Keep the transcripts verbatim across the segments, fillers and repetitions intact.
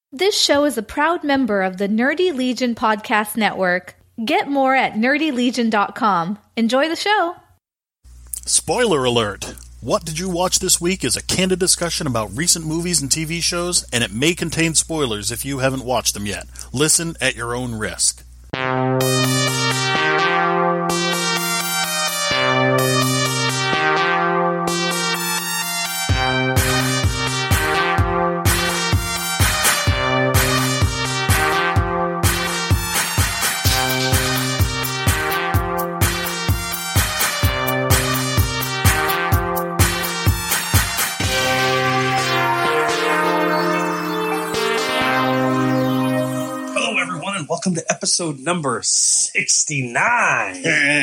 This show is a proud member of the Nerdy Legion Podcast Network. Get more at nerdy legion dot com. Enjoy the show. Spoiler alert! What Did You Watch This Week is a candid discussion about recent movies and T V shows, and it may contain spoilers if you haven't watched them yet. Listen at your own risk. Welcome to episode number sixty-nine.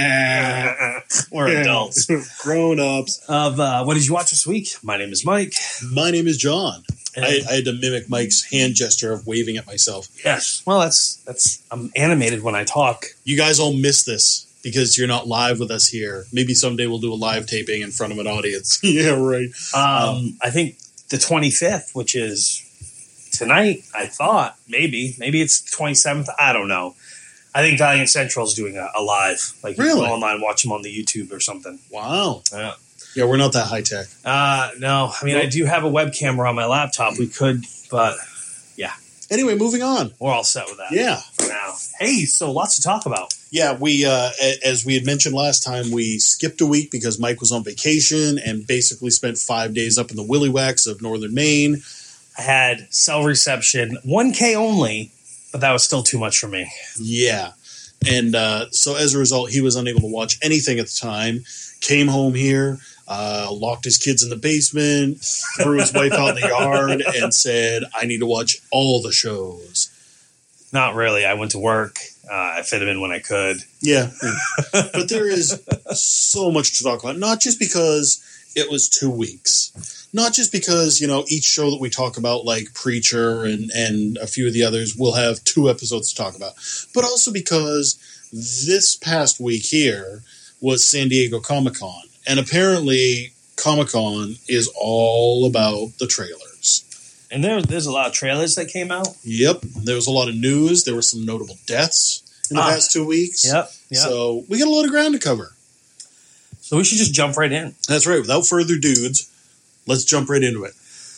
We're adults. Grown-ups. Of uh, What Did You Watch This Week? My name is Mike. My name is John. I, I had to mimic Mike's hand gesture of waving at myself. Yes. Well, that's, that's I'm animated when I talk. You guys all miss this because you're not live with us here. Maybe someday we'll do a live taping in front of an audience. Yeah, right. Um, um, I think the twenty-fifth, which is tonight, I thought, maybe. Maybe it's the twenty-seventh. I don't know. I think Valiant Central is doing a, a live. Like, you really? can go online and watch them on the YouTube or something. Wow. Yeah. Yeah, we're not that high-tech. Uh, no. I mean, well, I do have a web camera on my laptop. We could, but, yeah. Anyway, moving on. We're all set with that. Yeah. For now. Hey, so lots to talk about. Yeah, we, uh, as we had mentioned last time, we skipped a week because Mike was on vacation and basically spent five days up in the Willywax of northern Maine. I had cell reception, one K only, but that was still too much for me. Yeah. And uh, so as a result, he was unable to watch anything at the time, came home here, uh, locked his kids in the basement, threw his wife out in the yard, and said, I need to watch all the shows. Not really. I went to work. Uh, I fit him in when I could. Yeah. But there is so much to talk about, not just because it was two weeks. Not just because, you know, each show that we talk about, like Preacher and, and a few of the others, will have two episodes to talk about. But also because this past week here was San Diego Comic-Con. And apparently Comic-Con is all about the trailers. And there, there's a lot of trailers that came out. Yep. There was a lot of news. There were some notable deaths in the ah, past two weeks. Yep, yep. So we got a lot of ground to cover. So we should just jump right in. That's right. Without further dudes, let's jump right into it.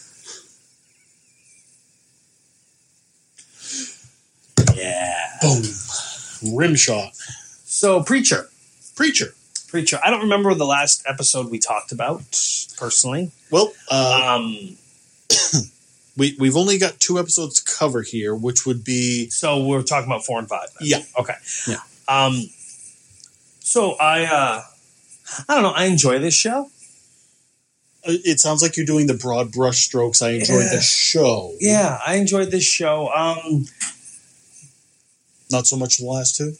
Yeah. Boom. Rim shot. So, Preacher. Preacher. Preacher. I don't remember the last episode we talked about, personally. Well, uh, um, we, we've only got two episodes to cover here, which would be... So, we're talking about four and five. Then. Yeah. Okay. Yeah. Um. So, I... Uh, I don't know. I enjoy this show. It sounds like you're doing the broad brush strokes. I enjoyed yeah. the show. Yeah, I enjoyed this show. Um, Not so much the last two?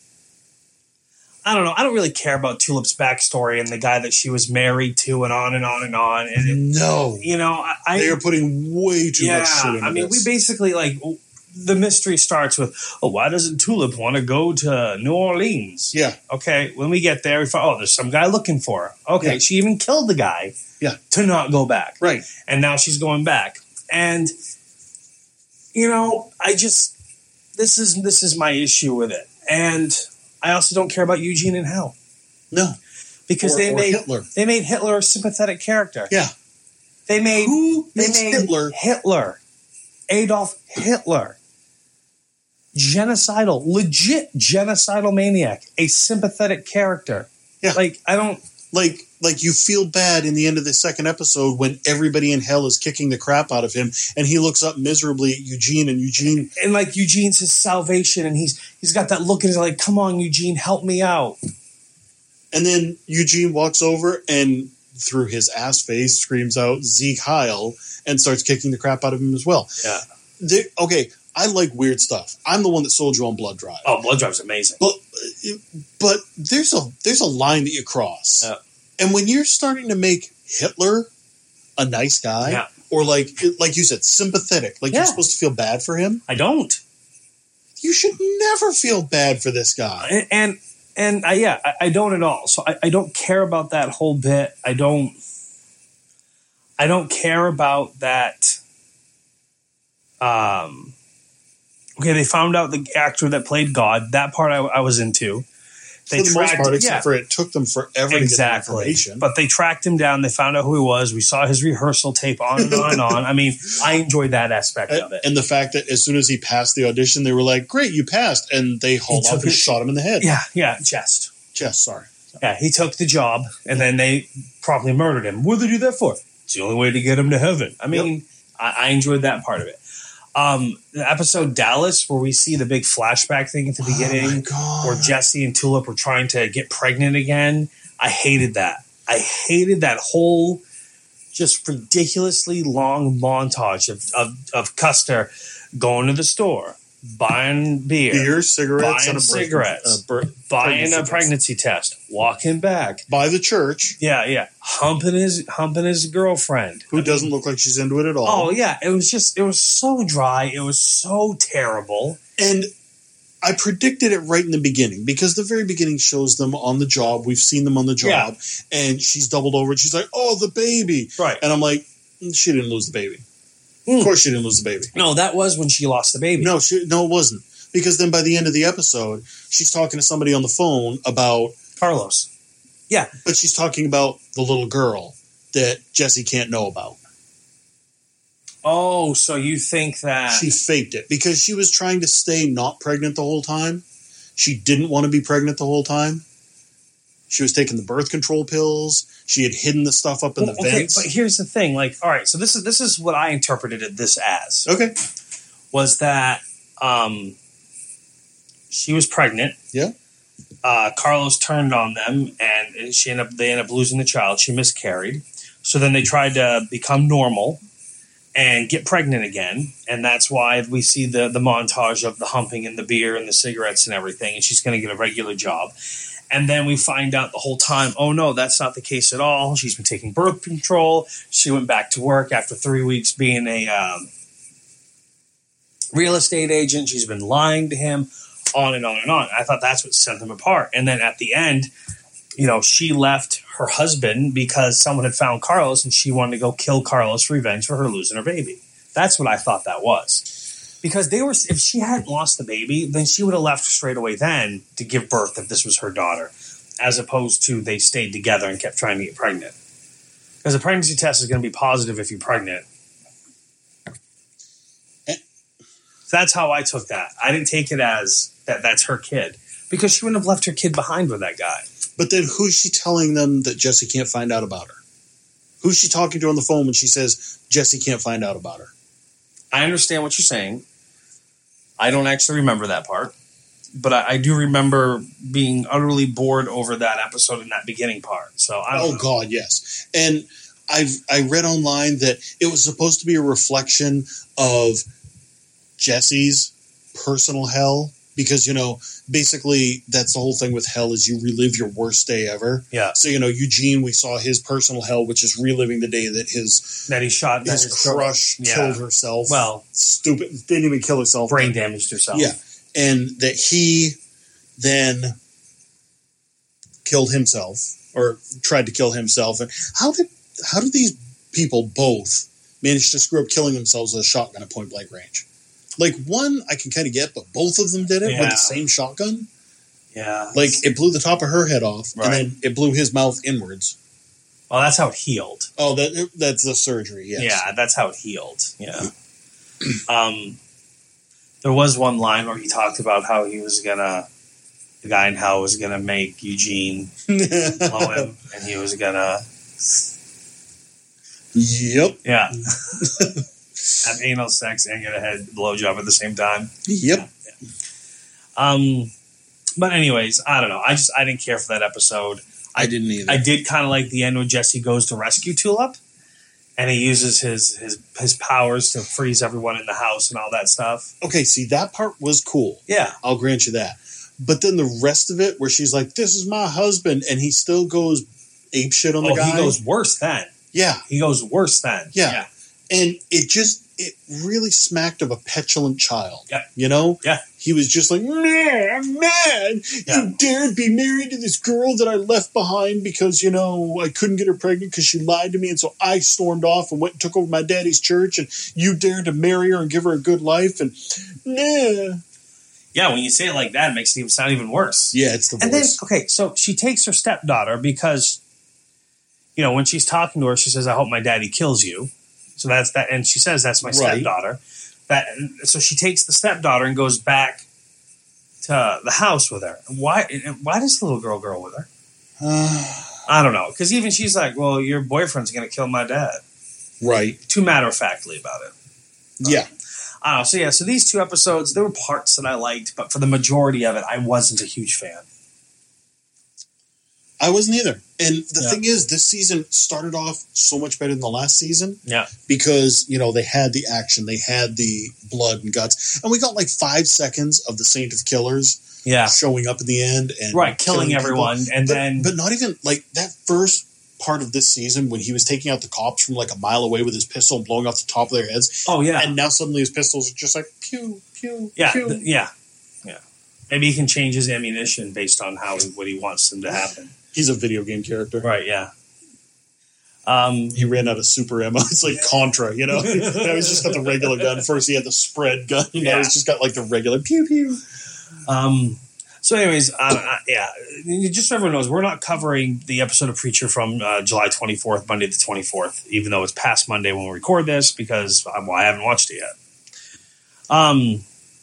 I don't know. I don't really care about Tulip's backstory and the guy that she was married to and on and on and on. And it, no. You know, I... They are putting way too yeah, much shit into I mean, this. we basically, like... The mystery starts with, oh, why doesn't Tulip want to go to New Orleans? Yeah. Okay, when we get there, we find, oh, there's some guy looking for her. Okay, yeah. She even killed the guy yeah. to not go back. Right. And now she's going back. And, you know, I just, this is this is my issue with it. And I also don't care about Eugene and Hell. No. Because or, they or made Hitler. They made Hitler a sympathetic character. Yeah. They made, Who they makes made Hitler? Hitler. Adolf Hitler. Genocidal, legit genocidal maniac, a sympathetic character. Yeah. Like, I don't... Like, like you feel bad in the end of the second episode when everybody in hell is kicking the crap out of him, and he looks up miserably at Eugene, and Eugene... And, like, Eugene's his salvation, and he's he's got that look, and he's like, come on, Eugene, help me out. And then Eugene walks over, and through his ass face, screams out, Zeke Heil, and starts kicking the crap out of him as well. Yeah. They, okay, I like weird stuff. I'm the one that sold you on Blood Drive. Oh, Blood Drive's amazing. But but there's a there's a line that you cross. Yeah. And when you're starting to make Hitler a nice guy, yeah. or like like you said, sympathetic, like yeah. you're supposed to feel bad for him. I don't. You should never feel bad for this guy. And and, and I, yeah, I, I don't at all. So I, I don't care about that whole bit. I don't. I don't care about that. Um, Okay, they found out the actor that played God. That part I, I was into. They for the most tracked- part, except yeah. for it took them forever to get the Exactly. information. But they tracked him down. They found out who he was. We saw his rehearsal tape on and on and on. I mean, I enjoyed that aspect of it. And the fact that as soon as he passed the audition, they were like, "Great, you passed," and they hauled took up and it- shot him in the head. Yeah, yeah, chest. Chest, sorry. Yeah, he took the job, and then they promptly murdered him. What did they do that for? It's the only way to get him to heaven. I mean, I, I enjoyed that part of it. Um, the episode Dallas, where we see the big flashback thing at the beginning, Oh my God. where Jesse and Tulip were trying to get pregnant again. I hated that. I hated that whole just ridiculously long montage of, of, of Custer going to the store, buying beer, Beer, cigarettes, buying and a birth, cigarettes, uh, birth, buying pregnancy a test. pregnancy test, walking back. by the church, Yeah, yeah. Humping his humping his girlfriend. who doesn't look like she's into it at all. Oh yeah. It was just it was so dry. It was so terrible. And I predicted it right in the beginning because the very beginning shows them on the job. We've seen them on the job, and she's doubled over and she's like, "Oh, the baby!" Right. And I'm like, "Mm, "She didn't lose the baby. Mm. Of course, she didn't lose the baby. No, that was when she lost the baby. No, she, no, it wasn't. Because then by the end of the episode, she's talking to somebody on the phone about, Carlos. but she's talking about the little girl that Jesse can't know about. Oh, so you think that She faked it because she was trying to stay not pregnant the whole time. She didn't want to be pregnant the whole time. She was taking the birth control pills. She had hidden the stuff up in Well, the okay, vents. but here's the thing. Like, all right, so this is this is what I interpreted it this as. Okay. Was that um she was pregnant. Yeah. Uh, Carlos turned on them, and she ended up. They ended up losing the child. She miscarried. So then they tried to become normal and get pregnant again, and that's why we see the the montage of the humping and the beer and the cigarettes and everything. And she's going to get a regular job. And then we find out the whole time, oh no, that's not the case at all. She's been taking birth control. She went back to work after three weeks being a um, real estate agent. She's been lying to him. On and on and on. I thought that's what set them apart. And then at the end, you know, she left her husband because someone had found Carlos and she wanted to go kill Carlos for revenge for her losing her baby. That's what I thought that was. Because they were, if she hadn't lost the baby, then she would have left straight away then to give birth if this was her daughter, as opposed to they stayed together and kept trying to get pregnant. Because a pregnancy test is going to be positive if you're pregnant. That's how I took that. I didn't take it as that that's her kid. Because she wouldn't have left her kid behind with that guy. But then who's she telling them that Jesse can't find out about her? Who's she talking to on the phone when she says Jesse can't find out about her? I understand what you're saying. I don't actually remember that part. But I, I do remember being utterly bored over that episode in that beginning part. So I don't Oh, know. God, yes. And I've I read online that it was supposed to be a reflection of Jesse's personal hell. Because, you know, basically that's the whole thing with hell is you relive your worst day ever. Yeah. So, you know, Eugene, we saw his personal hell, which is reliving the day that his That he shot that his his crush yeah. killed herself. Well, Stupid. Didn't even kill herself. brain damaged herself. Yeah. And that he then killed himself or tried to kill himself. And how did how did these people both manage to screw up killing themselves with a shotgun at point blank range? Like, one I can kind of get, but both of them did it Yeah. with the same shotgun. Yeah. Like, it blew the top of her head off, Right. and then it blew his mouth inwards. Well, that's how it healed. Oh, that that's the surgery, yes. Yeah, that's how it healed. Yeah. um, there was one line where he talked about how he was gonna, the guy in hell was gonna make Eugene blow him, and he was gonna, Yep. yeah, have anal sex and get a head blowjob at the same time. Yep. Um, but anyways, I don't know. I just I didn't care for that episode. I didn't either. I did kind of like the end when Jesse goes to rescue Tulip, and he uses his his his powers to freeze everyone in the house and all that stuff. Okay, see, that part was cool. Yeah, I'll grant you that. But then the rest of it, where she's like, "This is my husband," and he still goes ape shit on the oh, guy. he goes worse then. Yeah, He goes worse then. Yeah. And it just, it really smacked of a petulant child. Yeah. You know? Yeah. He was just like, man, I'm mad. Yeah. You dared be married to this girl that I left behind because, you know, I couldn't get her pregnant because she lied to me. And so I stormed off and went and took over my daddy's church. And you dared to marry her and give her a good life. And, nah. Yeah, when you say it like that, it makes it even sound even worse. Yeah, it's the And then, voice. okay, so she takes her stepdaughter because, you know, when she's talking to her, she says, I hope my daddy kills you. So that's that. And she says, that's my Right. stepdaughter. That, so she takes the stepdaughter and goes back to the house with her. Why, why does the little girl go with her? I don't know. Because even she's like, well, your boyfriend's going to kill my dad. Right. Too matter-of-factly about it. Yeah. I don't know. So, yeah, so these two episodes, there were parts that I liked, but for the majority of it, I wasn't a huge fan. I wasn't either. And the Yeah. thing is, this season started off so much better than the last season Yeah. because, you know, they had the action, they had the blood and guts, and we got like five seconds of the Saint of Killers Yeah. showing up at the end and Right, killing people. everyone, and but, then- but not even like that first part of this season when he was taking out the cops from like a mile away with his pistol and blowing off the top of their heads. Oh, yeah. And now suddenly his pistols are just like pew pew Yeah, pew. th- yeah, yeah. Maybe he can change his ammunition based on how what he wants them to happen. He's a video game character. Right? Yeah. Um. He ran out of super ammo. It's like Contra, you know. Now he's just got the regular gun. First he had the spread gun. Now Yeah. he's just got like the regular pew pew. Um. So, anyways, uh, uh, yeah. Just so everyone knows, we're not covering the episode of Preacher from uh, July twenty-fourth, Monday the twenty-fourth, even though it's past Monday when we record this because uh, well, I haven't watched it yet. Um.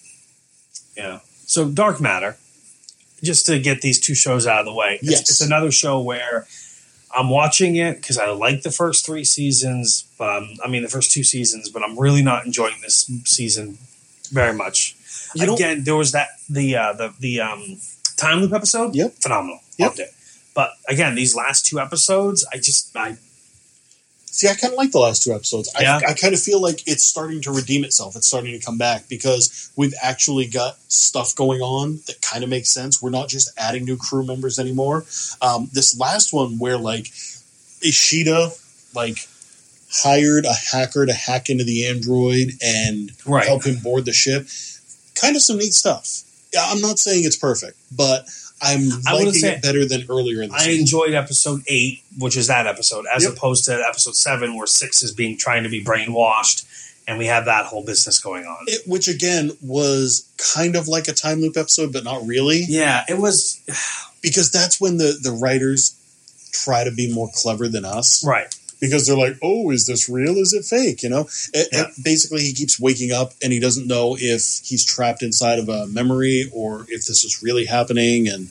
Yeah. So, Dark Matter. Just to get these two shows out of the way. It's, Yes. it's another show where I'm watching it because I like the first three seasons. Um, I mean, the first two seasons, but I'm really not enjoying this season very much. You know- Again, there was that the uh, the the um, time loop episode. Yep. Phenomenal. Yep. Loved it. But again, these last two episodes, I just I See, I kind of like the last two episodes. Yeah. I, I kind of feel like it's starting to redeem itself. It's starting to come back because we've actually got stuff going on that kind of makes sense. We're not just adding new crew members anymore. Um, this last one where like Ishida like hired a hacker to hack into the android and Right. help him board the ship. Kind of some neat stuff. Yeah, I'm not saying it's perfect, but I'm I wouldn't liking say- it better than earlier in the I season. enjoyed episode eight, which is that episode, as Yep. opposed to episode seven, where six is being trying to be brainwashed, and we have that whole business going on. It, which again was kind of like a time loop episode, but not really, Yeah, it was because that's when the the writers try to be more clever than us, right. because they're like, "Oh, is this real? Is it fake?" You know. It, Yeah. it- basically, he keeps waking up and he doesn't know if he's trapped inside of a memory or if this is really happening. And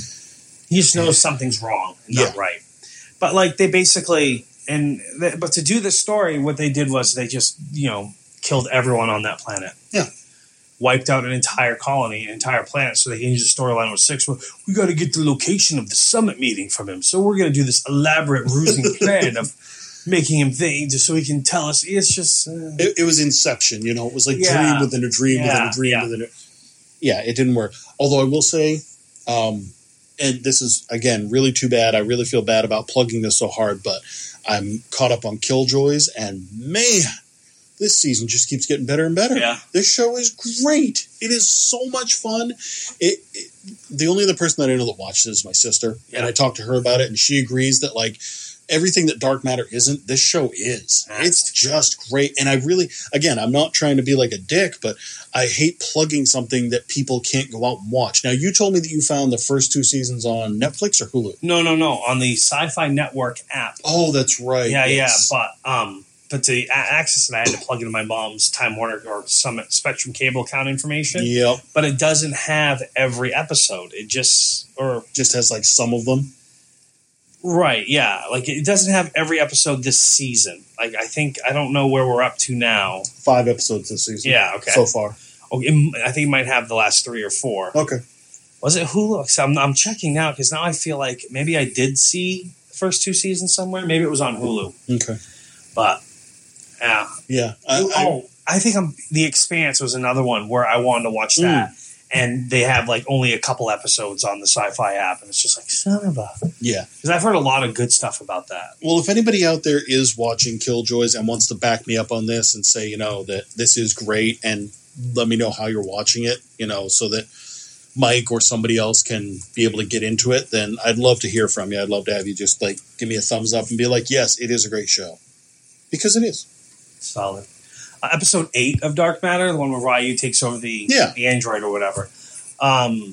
He just knows something's wrong, and not Yeah. right. But like they basically, and th- but to do this story, what they did was they just you know killed everyone on that planet. Yeah. Wiped out an entire colony, an entire planet, so they can use the storyline with six. Well, we got to get the location of the summit meeting from him, so we're going to do this elaborate rusing plan of making him think, just so he can tell us. It's just uh, it, it was Inception. You know, it was like Yeah. dream within a dream within Yeah, a dream yeah. within a. Yeah, it didn't work. Although I will say, um, and this is again really too bad. I really feel bad about plugging this so hard, but I'm caught up on Killjoys, and man, this season just keeps getting better and better. Yeah. This show is great. It is so much fun. It, it the only other person that I know that watches is my sister, Yeah. and I talked to her about it, and she agrees that like everything that Dark Matter isn't, this show is. That's It's just great. And I really, again, I'm not trying to be like a dick, but I hate plugging something that people can't go out and watch. Now, you told me that you found the first two seasons on Netflix or Hulu. no, no, no on the Sci-Fi Network app. Oh, that's right. Yeah, yes. yeah, but um, but to a- access it, I had to plug into my mom's Time Warner or Summit Spectrum cable account information. Yep. But it doesn't have every episode. It just or Just has like some of them. right, yeah, like it doesn't have every episode this season. Like I think I don't know where we're up to now. Five episodes this season. Yeah, okay. So far. Oh, it, I think it might have the last three or four. Okay. Was it Hulu? So I'm, I'm checking now because now I feel like maybe I did see the first two seasons somewhere. Maybe it was on Hulu, Okay. but yeah. Yeah. I, I, oh, I think I'm. The Expanse was another one where I wanted to watch that, and they have like only a couple episodes on the Sci-Fi app, and it's just like, son of a... Yeah. Because I've heard a lot of good stuff about that. Well, if anybody out there is watching Killjoys and wants to back me up on this and say, you know, that this is great, and let me know how you're watching it, you know, so that Mike or somebody else can be able to get into it, then I'd love to hear from you. I'd love to have you just like give me a thumbs up and be like, yes, it is a great show. Because it is. Solid. Uh, episode eight of Dark Matter, the one where Ryu takes over the, yeah. the android or whatever. Um,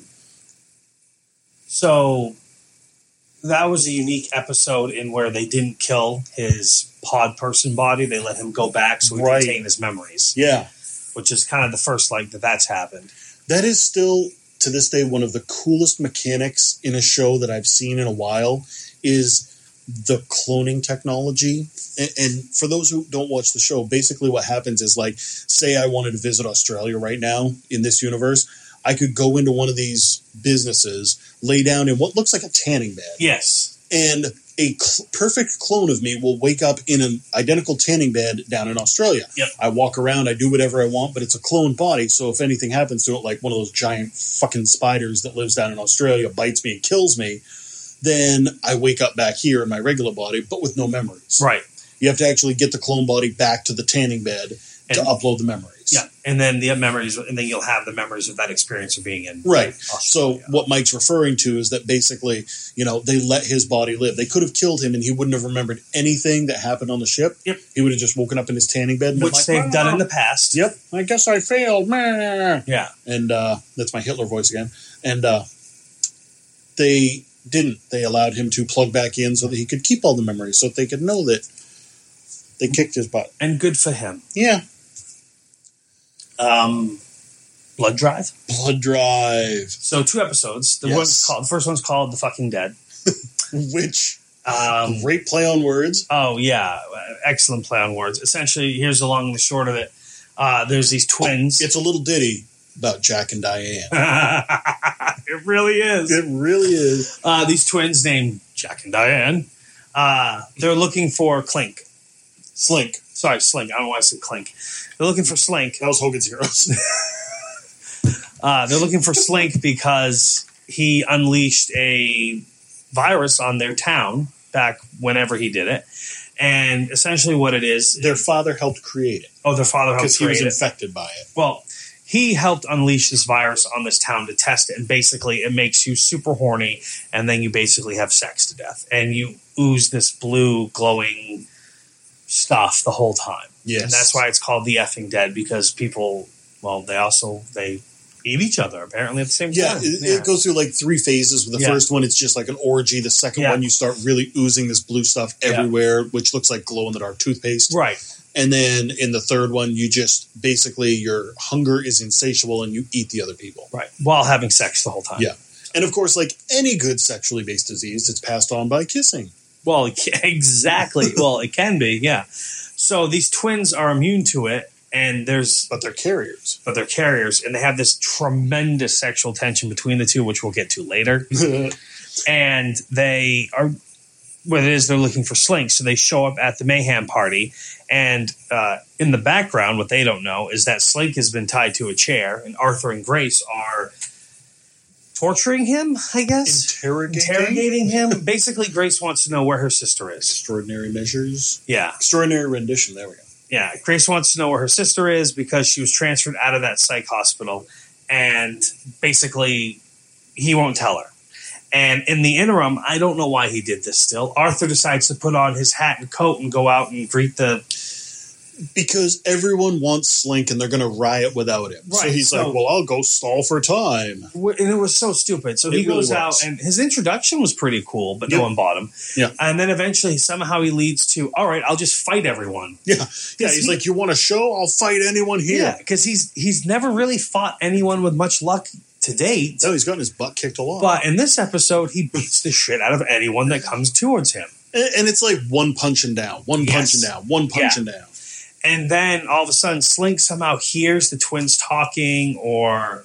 so that was a unique episode in where they didn't kill his pod person body. They let him go back so he right. could retain his memories. Yeah. Which is kind of the first like that that's happened. That is still, to this day, one of the coolest mechanics in a show that I've seen in a while is the cloning technology. And, and for those who don't watch the show, basically what happens is, like, say I wanted to visit Australia right now in this universe, I could go into one of these businesses, lay down in what looks like a tanning bed. Yes. And a cl- perfect clone of me will wake up in an identical tanning bed down in Australia. Yep. I walk around, I do whatever I want, but it's a clone body, so if anything happens to it, like one of those giant fucking spiders that lives down in Australia bites me and kills me, then I wake up back here in my regular body, but with no memories. Right. You have to actually get the clone body back to the tanning bed and, to upload the memories. Yeah, and then the memories, and then you'll have the memories of that experience of being in right. Australia. So what Mike's referring to is that basically, you know, they let his body live. They could have killed him, and he wouldn't have remembered anything that happened on the ship. Yep. He would have just woken up in his tanning bed, and which like, they've ah. done in the past. Yep. I guess I failed. Meh. Yeah. And uh, that's my Hitler voice again. And uh, they didn't. They allowed him to plug back in so that he could keep all the memories, so that they could know that they kicked his butt. And good for him. Yeah. Um, Blood Drive. Blood Drive. So two episodes. The Yes. one's called. The first one's called The Fucking Dead. Which um, great play on words. Oh yeah, excellent play on words. Essentially, here's the long and the short of it. Uh, there's these twins. It's a little ditty about Jack and Diane. It really is. It really is. Uh, these twins named Jack and Diane. Uh, they're looking for Clink. Slink. Sorry, Slink. I don't know why I said Clink. They're looking for Slink. That was Hogan's Heroes. uh, they're looking for Slink because he unleashed a virus on their town back whenever he did it. And essentially what it is... Their father helped create it. Oh, their father helped create it. Because he was infected by it. Well, he helped unleash this virus on this town to test it. And basically it makes you super horny. And then you basically have sex to death. And you ooze this blue glowing stuff the whole time. Yes. And that's why it's called The Effing Dead, because people, well, they also, they eat each other apparently at the same yeah, time. It, Yeah, it goes through like three phases. With the yeah. first one, it's just like an orgy. The second yeah. one, you start really oozing this blue stuff everywhere, yeah. which looks like glow-in-the-dark toothpaste. Right. And then in the third one, you just basically, your hunger is insatiable and you eat the other people. Right. While having sex the whole time. Yeah. And of course, like any good sexually based disease, it's passed on by kissing. Well, exactly. Well, it can be, yeah. So these twins are immune to it, and there's... But they're carriers. But they're carriers, and they have this tremendous sexual tension between the two, which we'll get to later. And they are... What it is, they're looking for Slink, so they show up at the Mayhem party, and uh, in the background, what they don't know is that Slink has been tied to a chair, and Arthur and Grace are... torturing him, I guess. Interrogating? Interrogating him. Basically, Grace wants to know where her sister is. Extraordinary measures. Yeah. Extraordinary rendition. There we go. Yeah. Grace wants to know where her sister is because she was transferred out of that psych hospital. And basically, he won't tell her. And in the interim, I don't know why he did this still. Arthur decides to put on his hat and coat and go out and greet the... Because everyone wants Slink and they're going to riot without him. Right, so he's so, like, well, I'll go stall for time. And it was so stupid. So it he goes really out, and his introduction was pretty cool, but yep. no one bought him. Yeah. And then eventually, somehow he leads to, all right, I'll just fight everyone. Yeah. Yeah. He's he, like, you want a show? I'll fight anyone here. Yeah, because he's, he's never really fought anyone with much luck to date. No, he's gotten his butt kicked a lot. But in this episode, he beats the shit out of anyone that comes towards him. And, and it's like one punching down, one yes. punching down, one punching yeah. down. And then all of a sudden, Slink somehow hears the twins talking or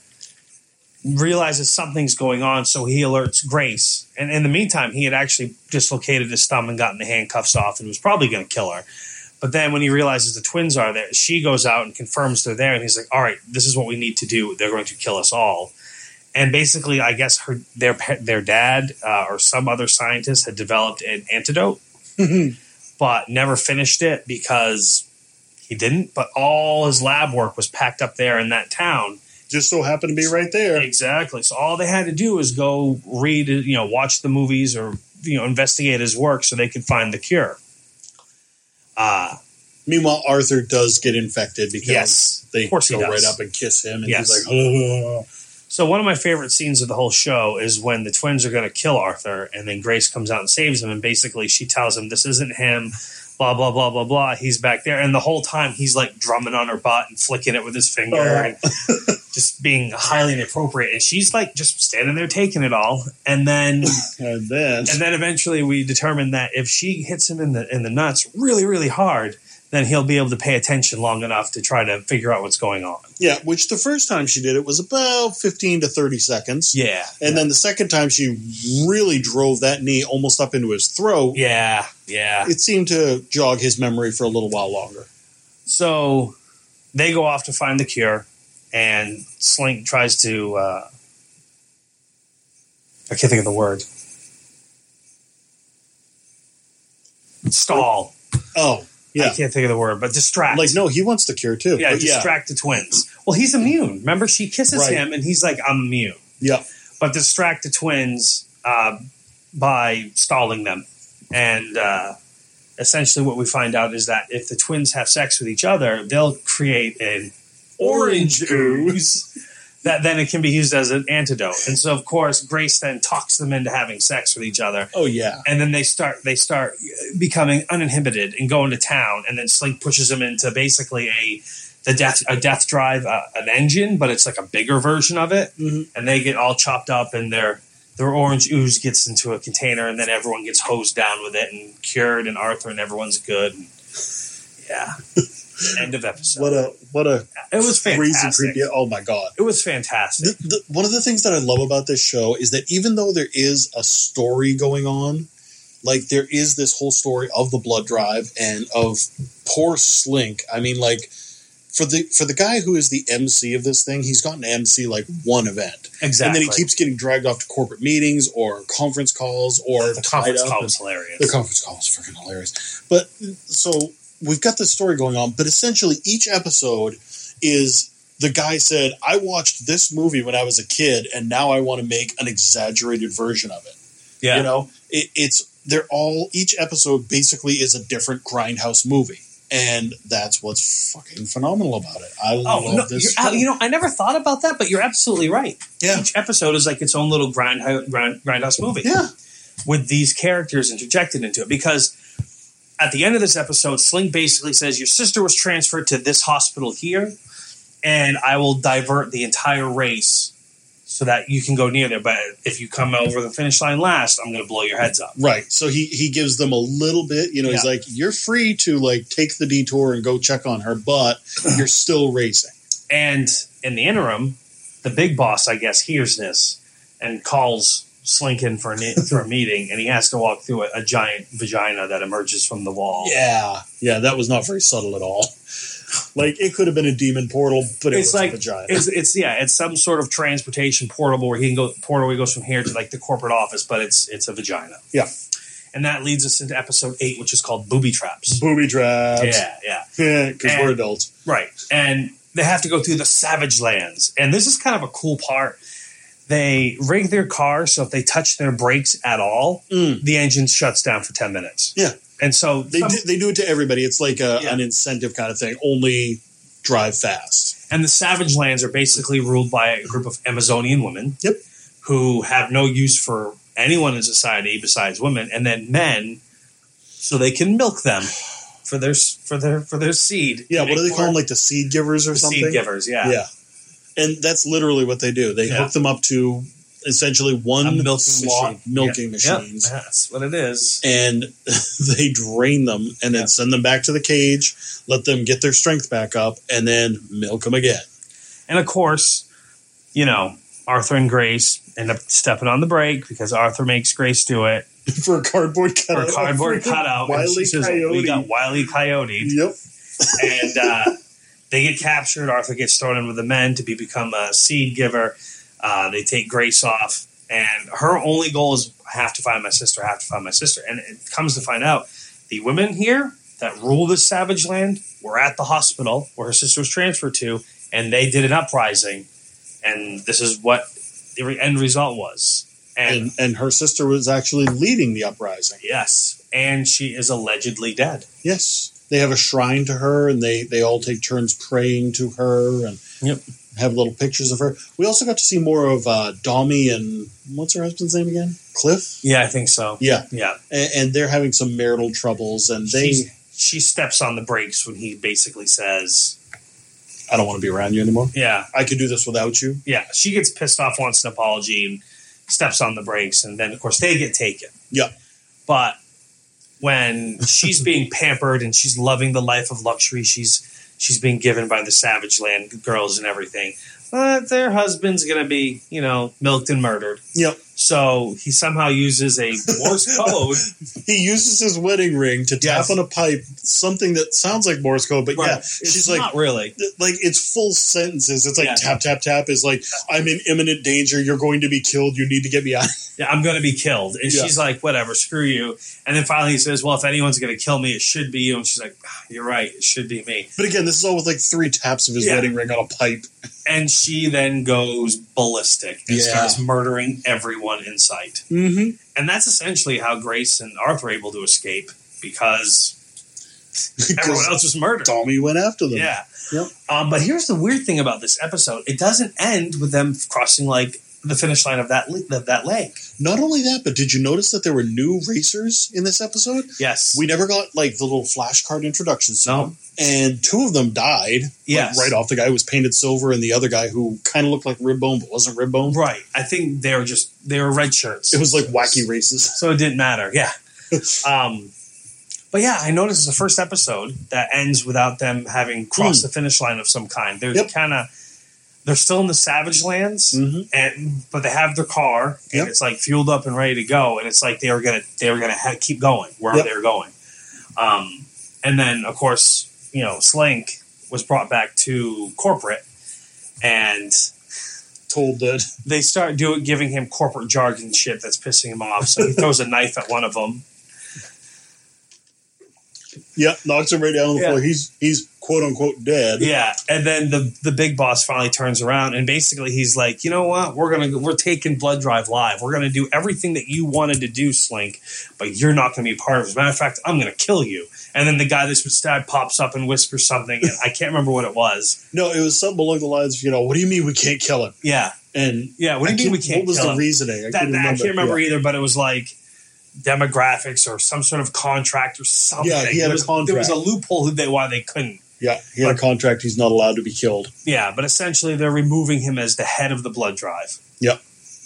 realizes something's going on, so he alerts Grace. And in the meantime, he had actually dislocated his thumb and gotten the handcuffs off and was probably going to kill her. But then when he realizes the twins are there, she goes out and confirms they're there. And he's like, all right, this is what we need to do. They're going to kill us all. And basically, I guess her their their dad uh, or some other scientist had developed an antidote, but never finished it because he didn't. But all his lab work was packed up there in that town. Just so happened to be right there. Exactly. So all they had to do was go read, you know, watch the movies or, you know, investigate his work so they could find the cure. Uh, Meanwhile, Arthur does get infected because yes, they of course he go does. right up and kiss him. And Yes. he's like, oh. So one of my favorite scenes of the whole show is when the twins are going to kill Arthur, and then Grace comes out and saves him, and basically she tells him this isn't him, blah, blah, blah, blah, blah. He's back there. And the whole time he's like drumming on her butt and flicking it with his finger Oh. and just being highly inappropriate. And she's like just standing there taking it all. And then And then, and then eventually we determine that if she hits him in the in the nuts really, really hard, then he'll be able to pay attention long enough to try to figure out what's going on. yeah, which the first time she did it was about fifteen to thirty seconds. Yeah. And then the second time she really drove that knee almost up into his throat. Yeah. Yeah. It seemed to jog his memory for a little while longer. So they go off to find the cure, and Slink tries to, uh, I can't think of the word. Stall. Oh, yeah. I can't think of the word, but distract. Like, no, he wants the cure too. yeah, But distract the twins. Well, he's immune. Remember, she kisses Right. him, and he's like, I'm immune. Yeah. But distract the twins uh, by stalling them. And uh, essentially what we find out is that if the twins have sex with each other, they'll create an orange ooze that then it can be used as an antidote. And so, of course, Grace then talks them into having sex with each other. Oh, yeah. And then they start they start becoming uninhibited and going to town. And then Slink pushes them into basically a the death a death drive, uh, an engine, but it's like a bigger version of it. Mhm. And they get all chopped up, and their their orange ooze gets into a container, and then everyone gets hosed down with it and cured, and Arthur and everyone's good. And yeah, end of episode. What a, what a it was crazy, fantastic. creepy. Oh, my God. It was fantastic. The, the, one of the things that I love about this show is that even though there is a story going on, like there is this whole story of the blood drive and of poor Slink. I mean, like for the for the guy who is the M C of this thing, he's gotten to M C like one event, Exactly. and then he keeps getting dragged off to corporate meetings or conference calls or the conference tied up call and- was hilarious. The conference call is freaking hilarious. But so we've got this story going on, but essentially each episode is the guy said, I watched this movie when I was a kid, and now I want to make an exaggerated version of it. yeah. You know, it, it's they're all each episode basically is a different Grindhouse movie. And that's what's fucking phenomenal about it. I Oh, love no, this. you're, uh, show. you know, I never thought about that, but you're absolutely right. Yeah. Each episode is like its own little grind, grind, grindhouse movie. Yeah. With these characters interjected into it. Because at the end of this episode, Slink basically says, your sister was transferred to this hospital here, and I will divert the entire race so that you can go near there. But if you come over the finish line last, I'm going to blow your heads up. Right. So he, he gives them a little bit, you know, he's Yeah. like, you're free to like take the detour and go check on her, but you're still racing. And in the interim, the big boss, I guess, hears this and calls Slink in for a, ne- for a meeting, and he has to walk through a, a giant vagina that emerges from the wall. Yeah. Yeah, that was not very subtle at all. Like, it could have been a demon portal, but it It's was like a vagina. it's, it's yeah, it's some sort of transportation portable where he can go portal where he goes from here to like the corporate office, but it's it's a vagina. Yeah. And that leads us into episode eight, which is called Booby Traps. Booby traps. Yeah, yeah. Yeah, because And- we're adults. Right. And they have to go through the Savage Lands. And this is kind of a cool part. They rig their car so if they touch their brakes at all, Mm. the engine shuts down for ten minutes. Yeah. And so They some- do, they do it to everybody. It's like a, Yeah. an incentive kind of thing. Only drive fast. and the Savage Lands are basically ruled by a group of Amazonian women Yep. who have no use for anyone in society besides women, and then men, so they can milk them for their for their for their seed. Yeah, To what do make they call them? more- Like the seed givers or the something? seed givers? Yeah, Yeah. And that's literally what they do. They Yeah. hook them up to essentially one a milking slot machine. milking Yep. machines. Yep. That's what it is. And they drain them and then Yeah. send them back to the cage, let them get their strength back up, and then milk them again. And of course, you know, Arthur and Grace end up stepping on the brake because Arthur makes Grace do it. for a cardboard cutout. For a cardboard cutout. Wile And E. she says, Coyote. we got Wile E. Coyote. Yep. And uh, they get captured. Arthur gets thrown in with the men to be, become a seed giver. Uh, they take Grace off. And her only goal is, I have to find my sister, I have to find my sister. And it comes to find out, the women here that rule this savage land were at the hospital where her sister was transferred to, and they did an uprising. And this is what the end result was. And, And, and her sister was actually leading the uprising. yes, and she is allegedly dead. Yes. They have a shrine to her, and they, they all take turns praying to her and Yep. have little pictures of her. We also got to see more of uh, Dommy and, what's her husband's name again? Cliff? Yeah, I think so. Yeah. Yeah. And, and they're having some marital troubles, and they... She's, she steps on the brakes when he basically says, I don't want to be around you anymore. yeah, I could do this without you. yeah. She gets pissed off, wants an apology, and steps on the brakes. And then, of course, they get taken. Yeah. But when she's being pampered and she's loving the life of luxury, she's she's being given by the Savage Land girls and everything. But their husband's going to be, you know, milked and murdered. Yep. So he somehow uses a Morse code. He uses his wedding ring to tap Yes. on a pipe, something that sounds like Morse code, but yeah, It's she's like, not really. like it's full sentences. It's like Yeah. tap, tap, tap is like, I'm in imminent danger. You're going to be killed. You need to get me out. Yeah, I'm going to be killed. And Yeah. she's like, whatever, screw you. And then finally he says, well, if anyone's going to kill me, it should be you. And she's like, you're right, it should be me. But again, this is all with like three taps of his Yeah. wedding ring on a pipe. And she then goes ballistic and Yeah. starts murdering everyone in sight. Mm-hmm. And that's essentially how Grace and Arthur are able to escape, because everyone else was murdered. Tommy went after them. Yeah. Yep. Um, but here's the weird thing about this episode. It doesn't end with them crossing like the finish line of that of that lake. Not only that, but did you notice that there were new racers in this episode? Yes. We never got like the little flashcard introductions to No. them. And two of them died. Yes. Like, right off. The guy who was painted silver and the other guy who kind of looked like Ribbone but wasn't Ribbone. Right. I think they were just they were red shirts. It was like wacky races. So it didn't matter. Yeah. um, but yeah, I noticed it's the first episode that ends without them having crossed Hmm. the finish line of some kind. They're Yep. kind of they're still in the Savage Lands, Mhm. and but they have their car and Yep. it's like fueled up and ready to go. And it's like they were gonna they were gonna ha- keep going wherever Yep. they were going. Um, and then of course, you know, Slink was brought back to corporate, and Told that. they start doing giving him corporate jargon shit that's pissing him off. So he throws a knife at one of them. Yeah, knocks him right down on the Yeah. floor. He's he's quote unquote dead. Yeah, and then the the big boss finally turns around and basically he's like, you know what, we're gonna we're taking Blood Drive live. We're gonna do everything that you wanted to do, Slink, but you're not gonna be part of it. As a matter of fact, I'm gonna kill you. And then the guy that's been stabbed pops up and whispers something, and I can't remember what it was. No, it was something along the lines of, you know, what do you mean we can't kill him? Yeah, And yeah. What do I you mean we can't What was kill the him? reasoning? I That, couldn't that- remember. I can't remember Yeah. either, but it was like demographics or some sort of contract or something. Yeah, he had There a was, contract. There was a loophole that they why they couldn't. Yeah, he had a contract. He's not allowed to be killed. Yeah, but essentially they're removing him as the head of the blood drive. Yep.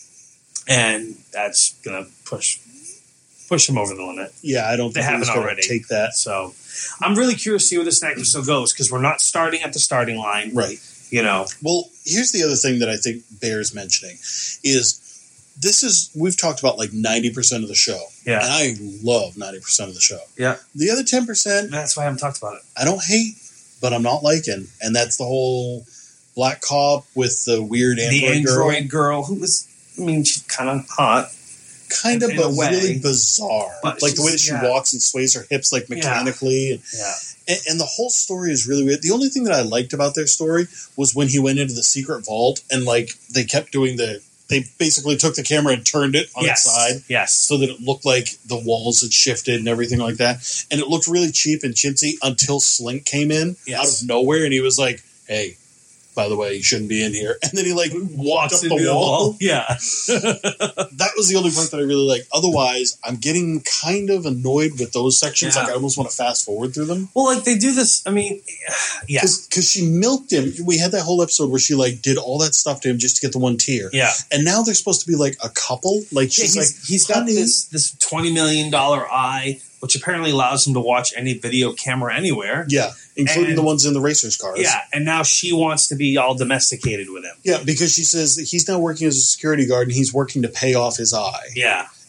And that's going to push push him over the limit. Yeah, I don't They think he was haven't going already. to take that. So I'm really curious to see where this next episode goes, because we're not starting at the starting line. Right. You know. Well, here's the other thing that I think bears mentioning is this is, we've talked about like ninety percent of the show. Yeah. And I love ninety percent of the show. Yeah. The other ten percent, That's why I haven't talked about it. I don't hate, but I'm not liking. And that's the whole black cop with the weird android, the android girl. girl. who was, I mean, she's kind of hot. Kind of, in but a way. really bizarre. But like the way that she's- she yeah. walks and sways her hips like mechanically. And, Yeah. and, and the whole story is really weird. The only thing that I liked about their story was when he went into the secret vault and like they kept doing the, they basically took the camera and turned it on Yes. its side. Yes. So that it looked like the walls had shifted and everything like that. And it looked really cheap and chintzy until Slink came in Yes. out of nowhere and he was like, hey, by the way, you shouldn't be in here. And then he like walked up the into wall. Yeah. That was the only part that I really liked. Otherwise, I'm getting kind of annoyed with those sections. Yeah. Like I almost want to fast forward through them. Well, like they do this. I mean, yeah. Because she milked him. We had that whole episode where she like did all that stuff to him just to get the one tear. Yeah. And now they're supposed to be like a couple. Like Yeah, she's he's, like, he's got honey. this this twenty million dollar eye, which apparently allows him to watch any video camera anywhere. Yeah, including And- the ones in the racers' cars. Yeah, and now she wants to be all domesticated with him. Yeah, because she says that he's now working as a security guard and he's working to pay off his eye. Yeah,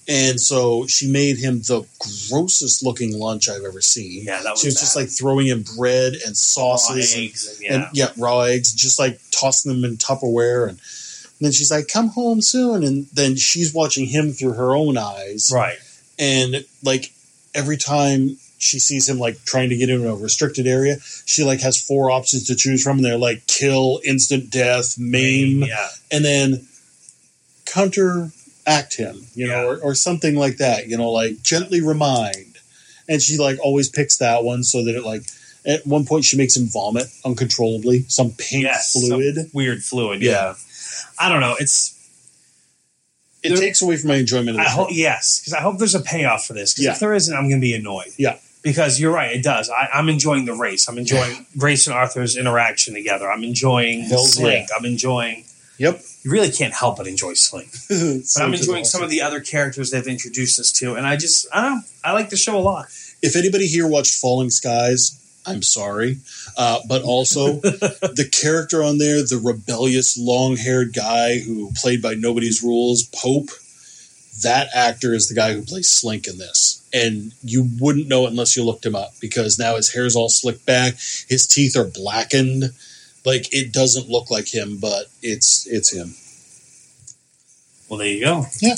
And so she made him the grossest looking lunch I've ever seen. Yeah, that was She was bad. just like throwing in bread and sauces. Raw and, eggs and- yeah. and yeah, raw eggs, just like tossing them in Tupperware. And, and then she's like, come home soon. And then she's watching him through her own eyes. Right. And like every time she sees him like trying to get into a restricted area, she like has four options to choose from. And they're like kill, instant death, maim, Yeah. and then counteract him, you know, Yeah. or, or something like that, you know, like gently remind. And she like always picks that one so that it like, at one point she makes him vomit uncontrollably, some pink Yes, fluid. some weird fluid. Yeah. Yeah. I don't know. It's It There- takes away from my enjoyment of the I show. hope yes, because I hope there's a payoff for this. Because Yeah. if there isn't, I'm going to be annoyed. Yeah. Because you're right, it does. I, I'm enjoying the race. I'm enjoying Grace and Arthur's interaction together. I'm enjoying Hells Slink. yeah. I'm enjoying. Yep. You really can't help but enjoy Slink. But I'm enjoying some of the. the other characters they've introduced us to, and I just I don't know. I like the show a lot. If anybody here watched Falling Skies, I'm sorry. Uh, but also, the character on there, the rebellious, long-haired guy who played by Nobody's Rules, Pope, that actor is the guy who plays Slink in this. And you wouldn't know it unless you looked him up, because now his hair's all slicked back, his teeth are blackened. Like, it doesn't look like him, but it's it's him. Well, there you go. Yeah.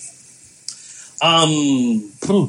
Um. phew.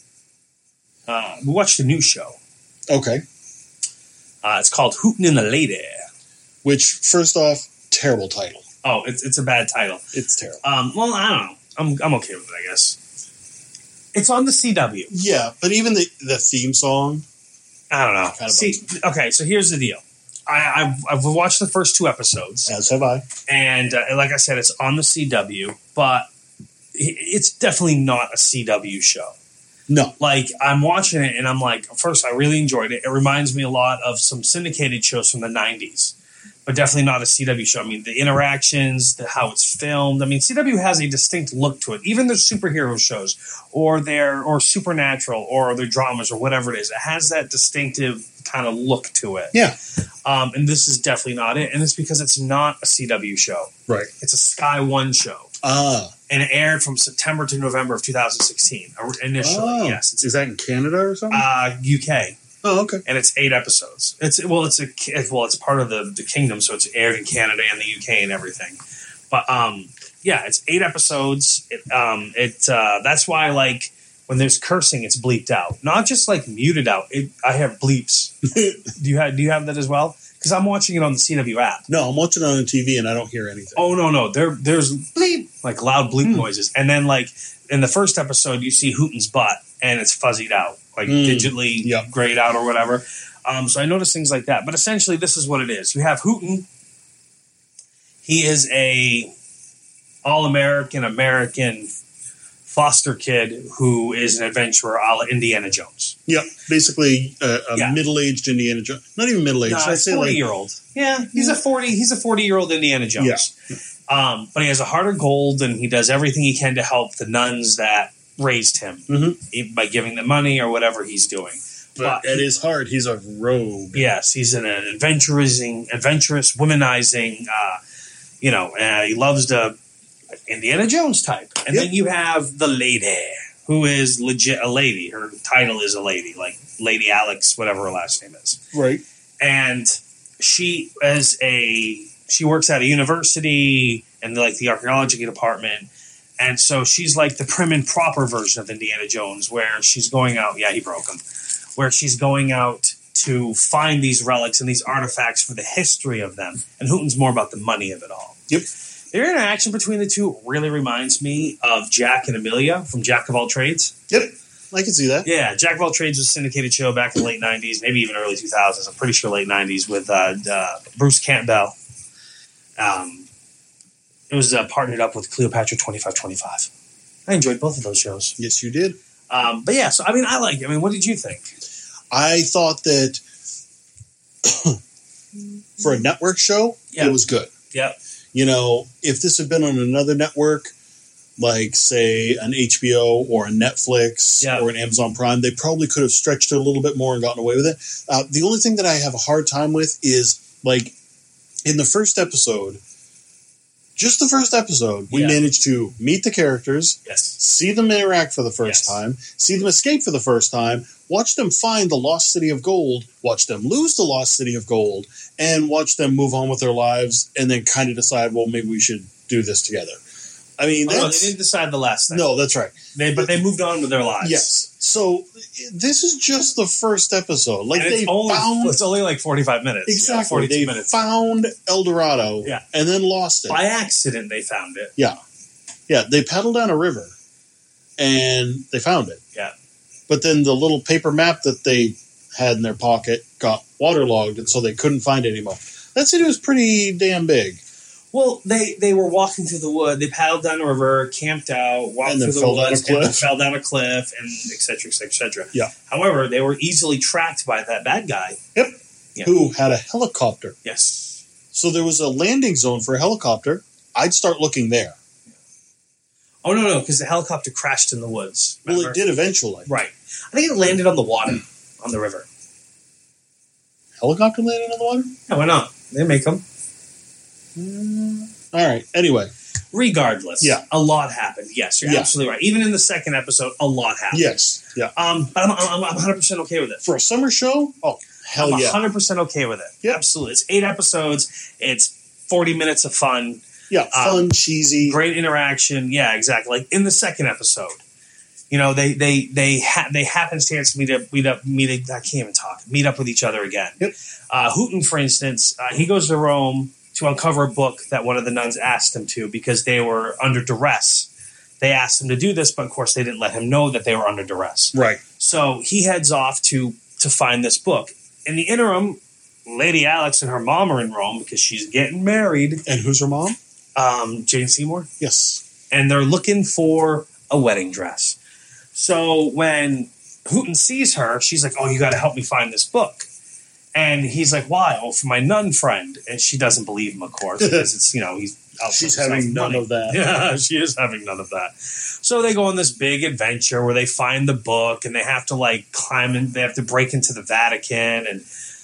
Uh, we watched a new show. Okay. Uh, it's called Hootin' and the Lady. Which, first off, terrible title. Oh, it's it's a bad title. It's terrible. Um. Well, I don't know. I'm I'm okay with it, I guess. It's on the C W. Yeah, but even the, the theme song, I don't know. Kind of See, okay, so here's the deal. I, I've, I've watched the first two episodes, as have I. and uh, like I said, it's on the C W, but it- it's definitely not a C W show. No. Like, I'm watching it, and I'm like, first, I really enjoyed it. It reminds me a lot of some syndicated shows from the nineties, but definitely not a C W show. I mean, the interactions, the how it's filmed. I mean, C W has a distinct look to it. Even their superhero shows, or their or supernatural, or their dramas, or whatever it is, it has that distinctive kind of look to it. Yeah. Um, and this is definitely not it. And it's because it's not a C W show. Right. It's a Sky One show. Ah. And it aired from September to November of two thousand sixteen. or- Initially, Oh. yes. It's Is that in Canada or something? uh, U K. oh, okay. And it's eight episodes. It's well, it's a well, it's part of the, the kingdom, so it's aired in Canada and the U K and everything. But um, yeah, it's eight episodes. It, um, it uh, that's why like when there's cursing, it's bleeped out, not just like muted out. It, I have bleeps. do you have Do you have that as well? Because I'm watching it on the C W app. No, I'm watching it on the T V and I don't hear anything. Oh no, no, there there's bleep like loud bleep Hmm. noises, and then like in the first episode, you see Hooten's butt and it's fuzzied out, like Mm. digitally Yep. grayed out or whatever. Um, so I noticed things like that. But essentially, this is what it is. You have Hooten. He is a all-American American foster kid who is an adventurer a la Indiana Jones. Yeah, basically uh, a Yeah. middle-aged Indiana Jones. Not even middle-aged. No, I'd say like forty-year-old. Yeah, he's a forty. He's a forty-year-old Indiana Jones. Um, but he has a heart of gold, and he does everything he can to help the nuns that raised him Mhm. e- by giving them money or whatever he's doing. But at his heart, he's a rogue. Yes, he's an adventurizing, adventurous, womanizing. Uh, you know, uh, he loves the Indiana Jones type. And Yep. then you have the lady, who is legit a lady. Her title is a lady, like Lady Alex, whatever her last name is. Right. And she is a she works at a university in like the archaeology department. And so she's like the prim and proper version of Indiana Jones, where she's going out. Yeah, he broke him. Where she's going out to find these relics and these artifacts for the history of them. And Hooten's more about the money of it all. Yep. Their interaction between the two really reminds me of Jack and Amelia from Jack of All Trades. Yep. I can see that. Yeah, Jack of All Trades was a syndicated show back in the late nineties, maybe even early two thousands. I'm pretty sure late nineties with uh, uh, Bruce Campbell. Um, it was uh, partnered up with Cleopatra twenty-five twenty-five. I enjoyed both of those shows. Yes, you did. Um, but yeah, so I mean, I like it. I mean, what did you think? I thought that for a network show, Yeah. it was good. Yep. You know, if this had been on another network, like say an H B O or a Netflix Yeah. or an Amazon Prime, they probably could have stretched it a little bit more and gotten away with it. Uh, the only thing that I have a hard time with is like in the first episode, just the first episode, we Yeah. managed to meet the characters, Yes. see them interact for the first Yes. time, see them escape for the first time, watch them find the lost city of gold, watch them lose the lost city of gold, and watch them move on with their lives, and then kind of decide, well, maybe we should do this together. I mean, Oh, no, that's... they didn't decide the last thing. No, that's right. They, but they moved on with their lives. Yes. So this is just the first episode. Like And they it's only, found... it's only like forty-five minutes. Exactly. Yeah, forty-two They minutes. found El Dorado Yeah. and then lost it. By accident, they found it. Yeah. Yeah, they paddled down a river and they found it. Yeah. But then the little paper map that they had in their pocket got waterlogged, and so they couldn't find it anymore. That city was pretty damn big. Well, they, they were walking through the wood. They paddled down a river, camped out, walked And then through the fell down a woods, and then cliff. fell down a cliff, and et cetera, et cetera, et cetera. Yeah. However, they were easily tracked by that bad guy. Yep. Yeah. Who had a helicopter. Yes. So there was a landing zone for a helicopter. I'd start looking there. Oh, no, no, because the helicopter crashed in the woods. Well, remember? it did eventually. Right. I think it landed on the water, on the river. Helicopter landing on the water? Yeah, why not? They make them. All right. Anyway. Regardless, Yeah. a lot happened. Yes, you're Yeah. absolutely right. Even in the second episode, a lot happened. Yes. Yeah. Um, but I'm, I'm, I'm one hundred percent okay with it. For a summer show? Oh, hell I'm yeah. one hundred percent okay with it. Yeah. Absolutely. It's eight episodes. It's forty minutes of fun. Yeah. Fun, Um, cheesy. Great interaction. Yeah, exactly. Like in the second episode, you know, they they they ha- they happenstance meet up meet up meet. I can't even talk. Meet up with each other again. Yep. Uh, Hooten, for instance, uh, he goes to Rome to uncover a book that one of the nuns asked him to because they were under duress. They asked him to do this, but of course they didn't let him know that they were under duress. Right. So he heads off to to find this book. In the interim, Lady Alex and her mom are in Rome because she's getting married. And who's her mom? Um, Jane Seymour. Yes. And they're looking for a wedding dress. So when Hooten sees her, she's like, oh, you got to help me find this book. And he's like, why? Oh, for my nun friend. And she doesn't believe him, of course, because it's, you know, he's out She's for himself having none money. of that. Yeah, she is having none of that. So they go on this big adventure where they find the book and they have to like climb in, they have to break into the Vatican and,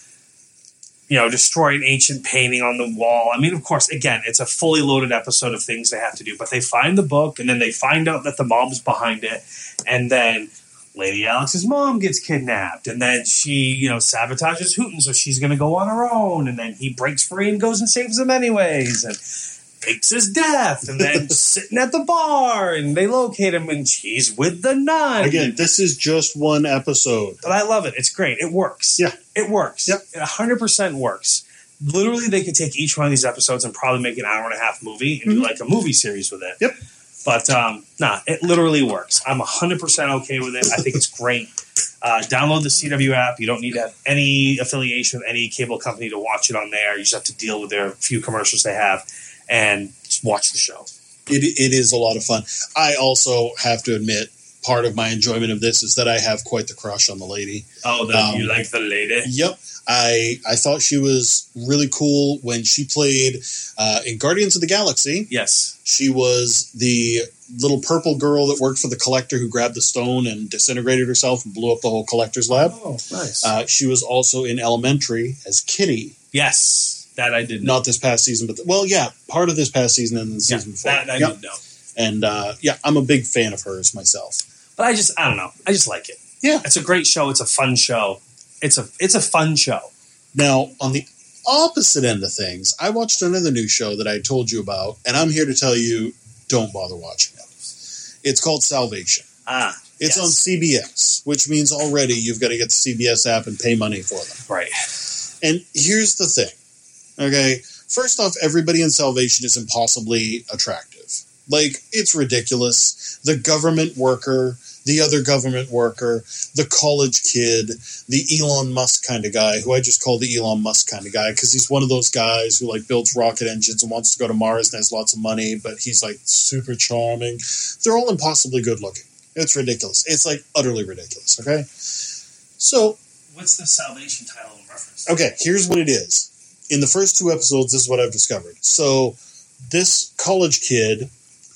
you know, destroy an ancient painting on the wall. I mean, of course, again, it's a fully loaded episode of things they have to do, but they find the book and then they find out that the mom's behind it. And then Lady Alex's mom gets kidnapped, and then she, you know, sabotages Hooten, so she's going to go on her own, and then he breaks free and goes and saves him anyways, and fakes his death, and then sitting at the bar, and they locate him, and he's with the nun. Again, this is just one episode. But I love it. It's great. It works. Yeah. It works. Yep. It one hundred percent works. Literally, they could take each one of these episodes and probably make an hour and a half movie and do like a movie series with it. Yep. But, um, nah, it literally works. I'm one hundred percent okay with it. I think it's great. Uh, download the C W app. You don't need to have any affiliation with any cable company to watch it on there. You just have to deal with their few commercials they have and just watch the show. It, it is a lot of fun. I also have to admit, part of my enjoyment of this is that I have quite the crush on the lady. Oh, the, Um, you like the lady? Yep. I I thought she was really cool when she played uh, in Guardians of the Galaxy. Yes. She was the little purple girl that worked for the Collector who grabbed the stone and disintegrated herself and blew up the whole Collector's lab. Oh, nice. Uh, she was also in Elementary as Kitty. yes. That I did know. Not this past season, but well, yeah, part of this past season and the Yeah, season before. that I Yep. did know. And uh, yeah, I'm a big fan of hers myself. But I just, I don't know. I just like it. Yeah. It's a great show. It's a fun show. It's a, it's a fun show. Now, on the opposite end of things, I watched another new show that I told you about, and I'm here to tell you, don't bother watching it. It's called Salvation. Ah, It's yes. on C B S, which means already you've got to get the C B S app and pay money for them. Right. And here's the thing, okay? First off, everybody in Salvation is impossibly attractive. Like, it's ridiculous. The government worker, the other government worker, the college kid, the Elon Musk kind of guy, who I just call the Elon Musk kind of guy because he's one of those guys who, like, builds rocket engines and wants to go to Mars and has lots of money, but he's, like, super charming. They're all impossibly good looking. It's ridiculous. It's, like, utterly ridiculous, okay? So, What's the Salvation title in reference? okay, here's what it is. In the first two episodes, this is what I've discovered. So, this college kid,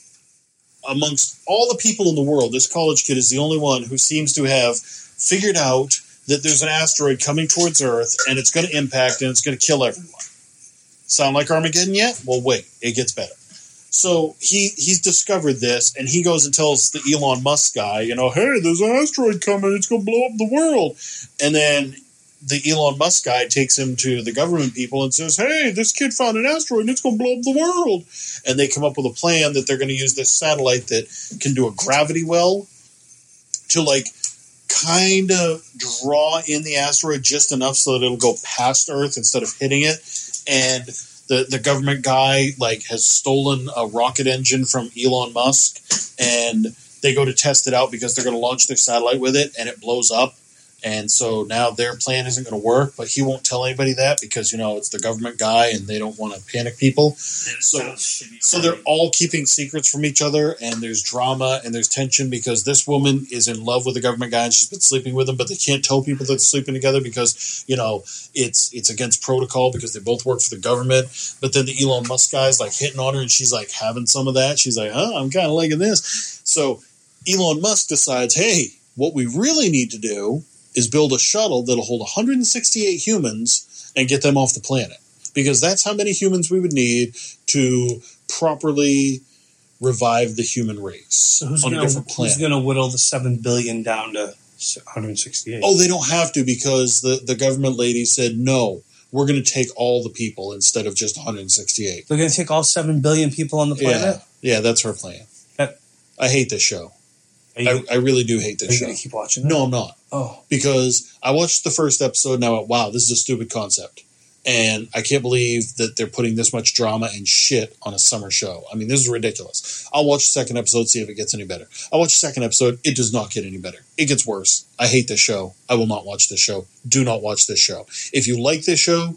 amongst all the people in the world, this college kid is the only one who seems to have figured out that there's an asteroid coming towards Earth, and it's going to impact, and it's going to kill everyone. Sound like Armageddon yet? Well, wait, it gets better. So he he's discovered this, and he goes and tells the Elon Musk guy, you know, hey, there's an asteroid coming, it's going to blow up the world. And then the Elon Musk guy takes him to the government people and says, hey, this kid found an asteroid, and it's going to blow up the world. And they come up with a plan that they're going to use this satellite that can do a gravity well to, like, kind of draw in the asteroid just enough so that it'll go past Earth instead of hitting it. And The the government guy like has stolen a rocket engine from Elon Musk, and they go to test it out because they're going to launch their satellite with it, and it blows up. And so now their plan isn't going to work, but he won't tell anybody that because, you know, it's the government guy and they don't want to panic people. So, so they're all keeping secrets from each other, and there's drama and there's tension because this woman is in love with the government guy and she's been sleeping with him, but they can't tell people that they're sleeping together because, you know, it's it's against protocol because they both work for the government. But then the Elon Musk guy's like hitting on her and she's like having some of that. She's like, huh, I'm kind of liking this. So Elon Musk decides, hey, what we really need to do is build a shuttle that'll hold one hundred sixty-eight humans and get them off the planet. Because that's how many humans we would need to properly revive the human race so who's on gonna, a different planet. Who's going to whittle the seven billion down to one hundred sixty-eight? Oh, they don't have to because the, the government lady said, no, we're going to take all the people instead of just one hundred sixty-eight. They're going to take all seven billion people on the planet? Yeah, yeah, that's her plan. That, I hate this show. you, I, I really do hate this are you show. going to keep watching it? No, I'm not. Oh. Because I watched the first episode and I went, wow, this is a stupid concept. And I can't believe that they're putting this much drama and shit on a summer show. I mean, this is ridiculous. I'll watch the second episode, see if it gets any better. I'll watch the second episode. It does not get any better. It gets worse. I hate this show. I will not watch this show. Do not watch this show. If you like this show,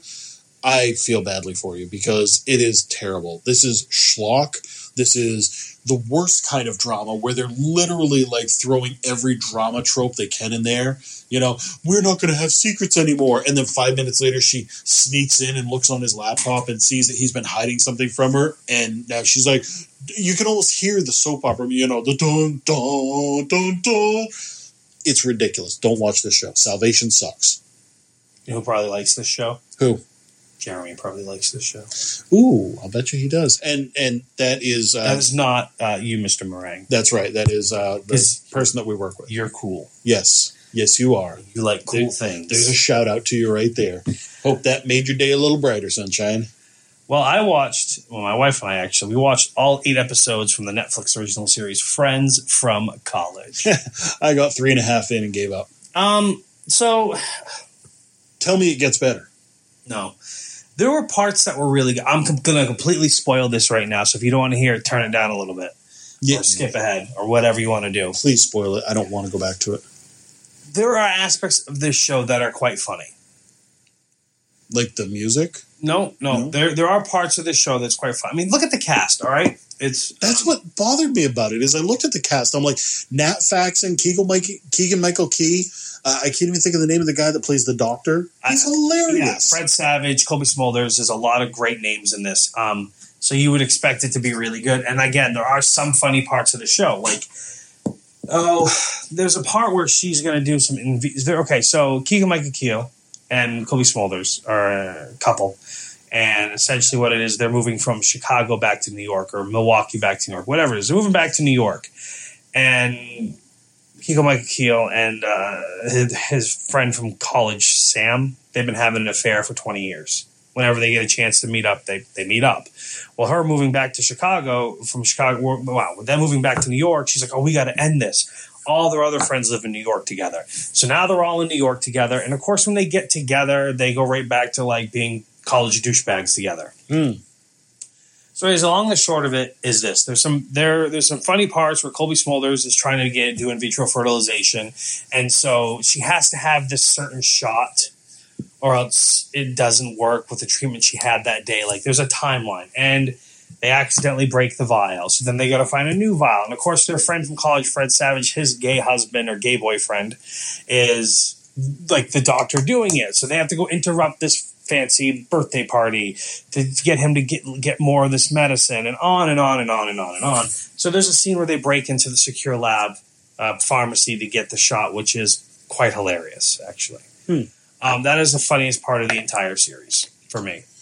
I feel badly for you because it is terrible. This is schlock. This is the worst kind of drama where they're literally like throwing every drama trope they can in there. You know, we're not going to have secrets anymore. And then five minutes later, she sneaks in and looks on his laptop and sees that he's been hiding something from her. And now she's like, you can almost hear the soap opera, you know, the dun, dun, dun, dun. It's ridiculous. Don't watch this show. Salvation sucks. You know who probably likes this show? Who? Jeremy probably likes this show. Ooh, I'll bet you he does. And and that is... Uh, that is not uh, you, Mister Meringue. That's right. That is uh, the Is- person that we work with. You're cool. Yes. Yes, you are. You like cool There- things. There's a shout out to you right there. Hope that made your day a little brighter, sunshine. Well, I watched, well, my wife and I actually, we watched all eight episodes from the Netflix original series, Friends from College. I got three and a half in and gave up. um, so, Tell me it gets better. no. There were parts that were really good. I'm com- going to completely spoil this right now, so if you don't want to hear it, turn it down a little bit. Yeah. Or skip ahead, or whatever you want to do. Please spoil it. I don't want to go back to it. There are aspects of this show that are quite funny. Like the music? No, no. No? There there are parts of this show that's quite fun. I mean, look at the cast, all right? It's That's what bothered me about it, is I looked at the cast. I'm like, Nat Faxon, Keegan-Michael Key. Uh, I can't even think of the name of the guy that plays the doctor. He's I- hilarious. Yeah, Fred Savage, Colby Smulders. There's a lot of great names in this. Um, so you would expect it to be really good. And again, there are some funny parts of the show. Like, oh, there's a part where she's going to do some... Inv- okay, so Keegan-Michael Key and Colby Smulders are a couple. And essentially what it is, they're moving from Chicago back to New York or Milwaukee back to New York, whatever it is. They're moving back to New York. And Keegan-Michael Key and uh, his, his friend from college, Sam, they've been having an affair for twenty years. Whenever they get a chance to meet up, they, they meet up. Well, her moving back to Chicago, from Chicago, wow, then moving back to New York, she's like, oh, we got to end this. All their other friends live in New York together. So now they're all in New York together. And, of course, when they get together, they go right back to, like, being college douchebags together. Mm. So as long and short of it is this. There's some there there's some funny parts where Colby Smulders is trying to get do in vitro fertilization. And so she has to have this certain shot or else it doesn't work with the treatment she had that day. Like there's a timeline. And they accidentally break the vial. So then they got to find a new vial. And of course their friend from college, Fred Savage, his gay husband or gay boyfriend is like the doctor doing it. So they have to go interrupt this fancy birthday party to get him to get get more of this medicine and on and on and on and on and on. So there's a scene where they break into the secure lab uh, pharmacy to get the shot, which is quite hilarious, actually. Hmm. Um, that is the funniest part of the entire series for me.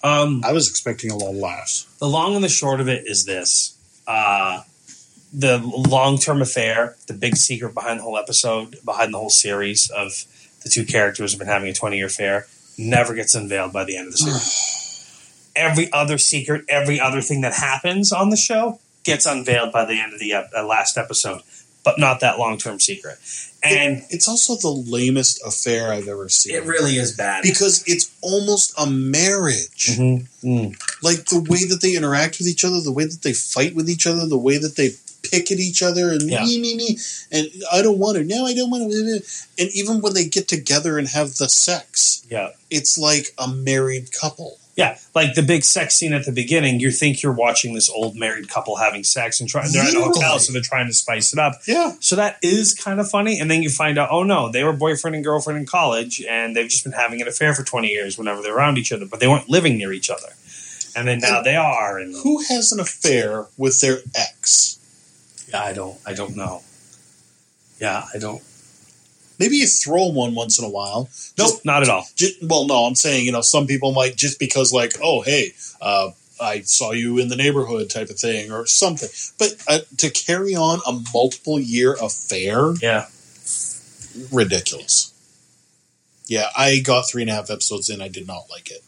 Um, I was expecting a lot of laughs. the long and the short of it is this. Uh, the long-term affair, the big secret behind the whole episode, behind the whole series of the two characters have been having a twenty-year affair, never gets unveiled by the end of the series. Every other secret, every other thing that happens on the show gets unveiled by the end of the uh, last episode, but not that long-term secret. And it, it's also the lamest affair I've ever seen. it really is bad. Because it's almost a marriage. Mm-hmm. Mm. Like the way that they interact with each other, the way that they fight with each other, the way that they pick at each other and Yeah. me, me, me. And I don't want her. No, I don't want her. And even when they get together and have the sex, Yeah. it's like a married couple. Yeah, like the big sex scene at the beginning, you think you're watching this old married couple having sex and try, they're at a hotel, Literally. so they're trying to spice it up. Yeah. So that is kind of funny. And then you find out, oh no, they were boyfriend and girlfriend in college and they've just been having an affair for twenty years whenever they're around each other, but they weren't living near each other. And then now And they are. And Who has an affair with their ex? yeah, I don't, I don't know. Yeah, I don't. Maybe you throw them one once in a while. Nope, Just- not at all. Just, well, no, I'm saying, you know, some people might just because, like, oh, hey, uh, I saw you in the neighborhood type of thing or something. But uh, to carry on a multiple year affair, Yeah. ridiculous. Yeah, I got three and a half episodes in. I did not like it.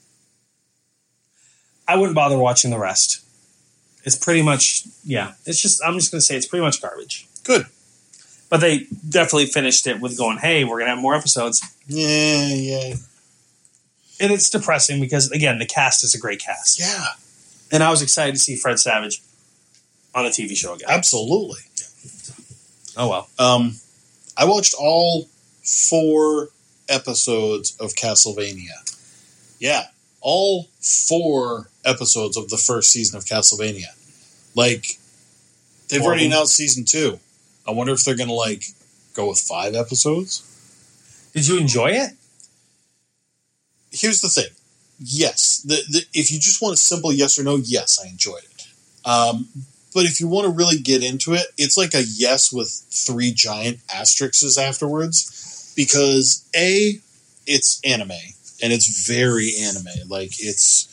I wouldn't bother watching the rest. It's pretty much, yeah, it's just, I'm just going to say it's pretty much garbage. Good. But they definitely finished it with going, hey, we're going to have more episodes. Yeah, yeah. And it's depressing because, again, the cast is a great cast. Yeah, And I was excited to see Fred Savage on a T V show again. absolutely. Oh, well. Um, I watched all four episodes of Castlevania. Yeah, all four episodes of the first season of Castlevania. Like, they've Four already of them. announced season two. I wonder if they're going to, like, go with five episodes. Did you enjoy it? Here's the thing. Yes. The, the, if you just want a simple yes or no, yes, I enjoyed it. Um, but if you want to really get into it, it's like a yes with three giant asterisks afterwards. Because, A, it's anime. And it's very anime. Like, it's...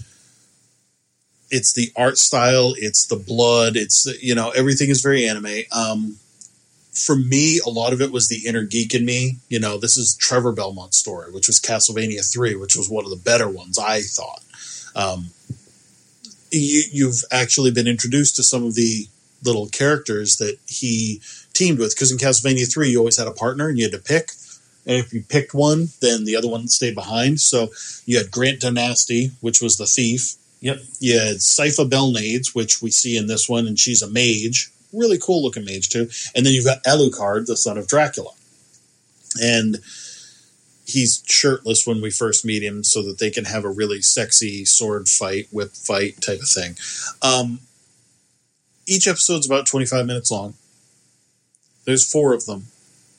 It's the art style, it's the blood, it's, the, you know, everything is very anime. Um, for me, a lot of it was the inner geek in me. You know, this is Trevor Belmont's story, which was Castlevania three, which was one of the better ones, I thought. Um, you, you've actually been introduced to some of the little characters that he teamed with, because in Castlevania three, you always had a partner and you had to pick. And if you picked one, then the other one stayed behind. So you had Grant Dynasty, which was the thief. Yep. You had Sypha Belnades, which we see in this one, and she's a mage. Really cool looking mage, too. And then you've got Alucard, the son of Dracula. And he's shirtless when we first meet him so that they can have a really sexy sword fight, whip fight type of thing. Um, each episode's about twenty-five minutes long. There's four of them.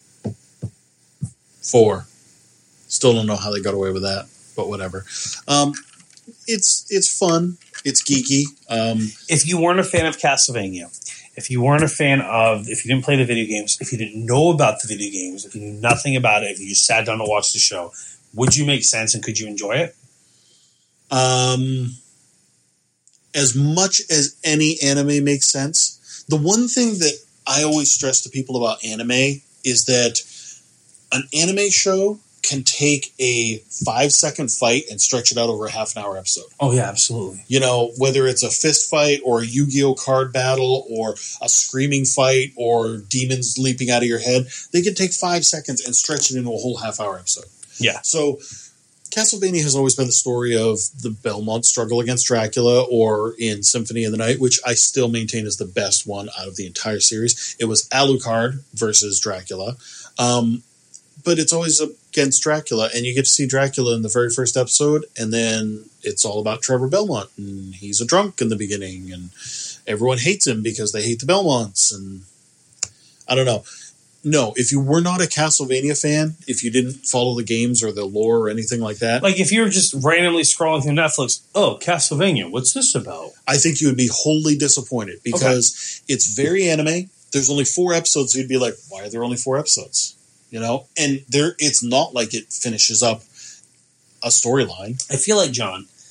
Four. Still don't know how they got away with that, but whatever. Um, it's it's fun. It's geeky. Um, If you weren't a fan of Castlevania, if you weren't a fan of, if you didn't play the video games, if you didn't know about the video games, if you knew nothing about it, if you just sat down to watch the show, would you make sense and could you enjoy it? um, as much as any anime makes sense, the one thing that I always stress to people about anime is that an anime show can take a five second fight and stretch it out over a half an hour episode. Oh, yeah, absolutely. You know, whether it's a fist fight or a Yu-Gi-Oh card battle or a screaming fight or demons leaping out of your head, they can take five seconds and stretch it into a whole half hour episode. Yeah. So Castlevania has always been the story of the Belmont struggle against Dracula, or in Symphony of the Night, which I still maintain is the best one out of the entire series. It was Alucard versus Dracula. Um, but it's always against Dracula, and you get to see Dracula in the very first episode, and then it's all about Trevor Belmont, and he's a drunk in the beginning, and everyone hates him because they hate the Belmonts, and I don't know. No, if you were not a Castlevania fan, if you didn't follow the games or the lore or anything like that, Like if you're just randomly scrolling through Netflix, oh, Castlevania, what's this about? I think you would be wholly disappointed because it's very anime. There's only four episodes. So you'd be like, why are there only four episodes? You know, and there, it's not like it finishes up a storyline. I feel like, John,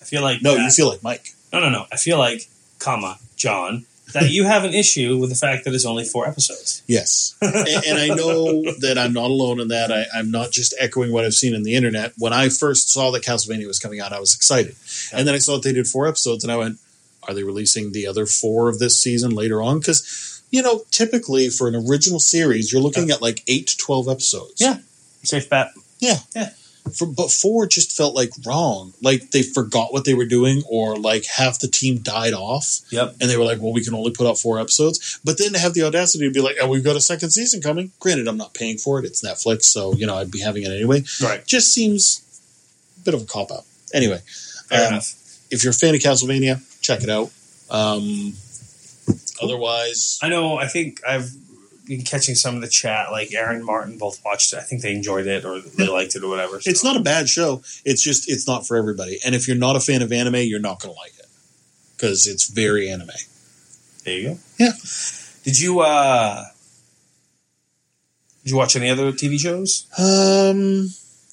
I feel like No, that, you feel like Mike. No, no, no. I feel like, comma, John, that you have an issue with the fact that it's only four episodes. Yes. and, and I know that I'm not alone in that. I, I'm not just echoing what I've seen on the internet. When I first saw that Castlevania was coming out, I was excited. Yeah. And then I saw that they did four episodes, and I went, are they releasing the other four of this season later on? Because, you know, typically for an original series, you're looking yeah. at like eight to twelve episodes. Yeah. Safe bet. Yeah. Yeah. For, but four just felt like wrong. Like they forgot what they were doing, or like half the team died off. Yep. And they were like, well, we can only put out four episodes. But then to have the audacity to be like, oh, we've got a second season coming. Granted, I'm not paying for it. It's Netflix, so, you know, I'd be having it anyway. Right. Just seems a bit of a cop-out. Anyway. Fair um, enough. If you're a fan of Castlevania, check it out. Um, otherwise... I know, I think I've been catching some of the chat, like Aaron and Martin both watched it. I think they enjoyed it or they liked it or whatever. So. It's not a bad show. It's just, it's not for everybody. And if you're not a fan of anime, you're not going to like it. Because it's very anime. There you go. Yeah. Did you, uh... Did you watch any other T V shows? Um...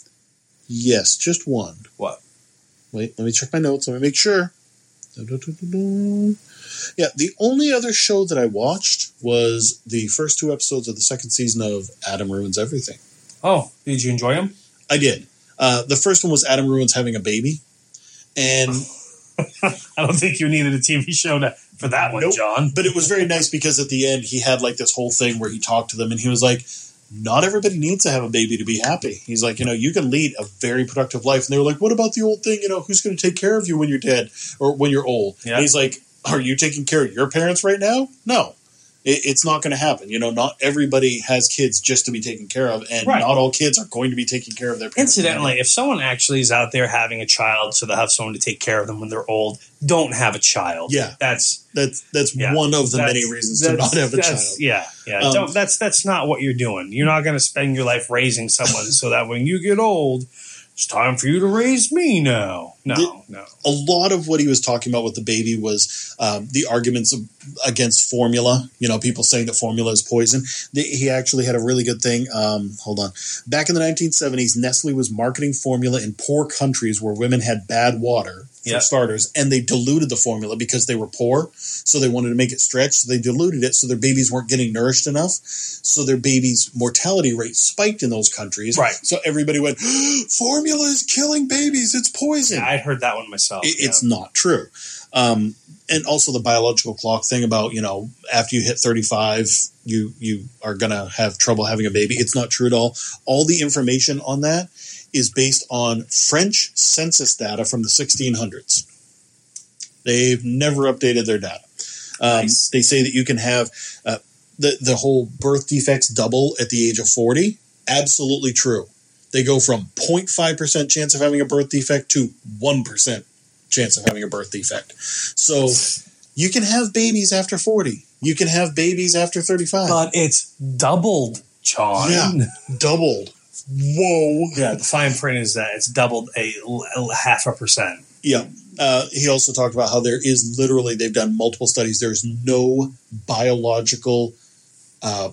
Yes, just one. What? Wait, let me check my notes. Let me make sure. Da-da-da-da-da. Yeah, the only other show that I watched was the first two episodes of the second season of Adam Ruins Everything. Oh, did you enjoy them? I did. Uh, the first one was Adam Ruins having a baby. And I don't think you needed a T V show to, for that one, nope. John. But it was very nice because at the end he had like this whole thing where he talked to them and he was like, not everybody needs to have a baby to be happy. He's like, you know, you can lead a very productive life. And they were like, what about the old thing? You know, who's going to take care of you when you're dead or when you're old? Yeah. And he's like, are you taking care of your parents right now? No, it, it's not going to happen. You know, not everybody has kids just to be taken care of. And right. not all kids are going to be taking care of their parents. Incidentally, if someone actually is out there having a child so they'll have someone to take care of them when they're old, don't have a child. Yeah. That's that's that's yeah, one of the that's, many reasons to not have a child. Yeah, yeah. Um, don't, that's that's not what you're doing. You're not going to spend your life raising someone so that when you get old, it's time for you to raise me now. No, the, no. A lot of what he was talking about with the baby was um, the arguments of, against formula. You know, people saying that formula is poison. The, he actually had a really good thing. Um, hold on. Back in the nineteen seventies, Nestle was marketing formula in poor countries where women had bad water, for yep. starters, and they diluted the formula because they were poor, so they wanted to make it stretch, so they diluted it so their babies weren't getting nourished enough, so their babies' mortality rate spiked in those countries. Right. So everybody went, formula is killing babies, it's poison. Yeah, I'd heard that one myself. It, yeah. It's not true. Um, and also the biological clock thing about, you know, after you hit thirty-five, you, you are going to have trouble having a baby. It's not true at all. All the information on that is based on French census data from the sixteen hundreds. They've never updated their data. Um, nice. They say that you can have uh, the, the whole birth defects double at the age of forty. Absolutely true. They go from zero point five percent chance of having a birth defect to one percent chance of having a birth defect. So you can have babies after forty. You can have babies after thirty-five. But it's doubled, John. Yeah, doubled. Whoa. Yeah, the fine print is that it's doubled a, a half a percent. Yeah. Uh, he also talked about how there is literally, they've done multiple studies, there's no biological, uh,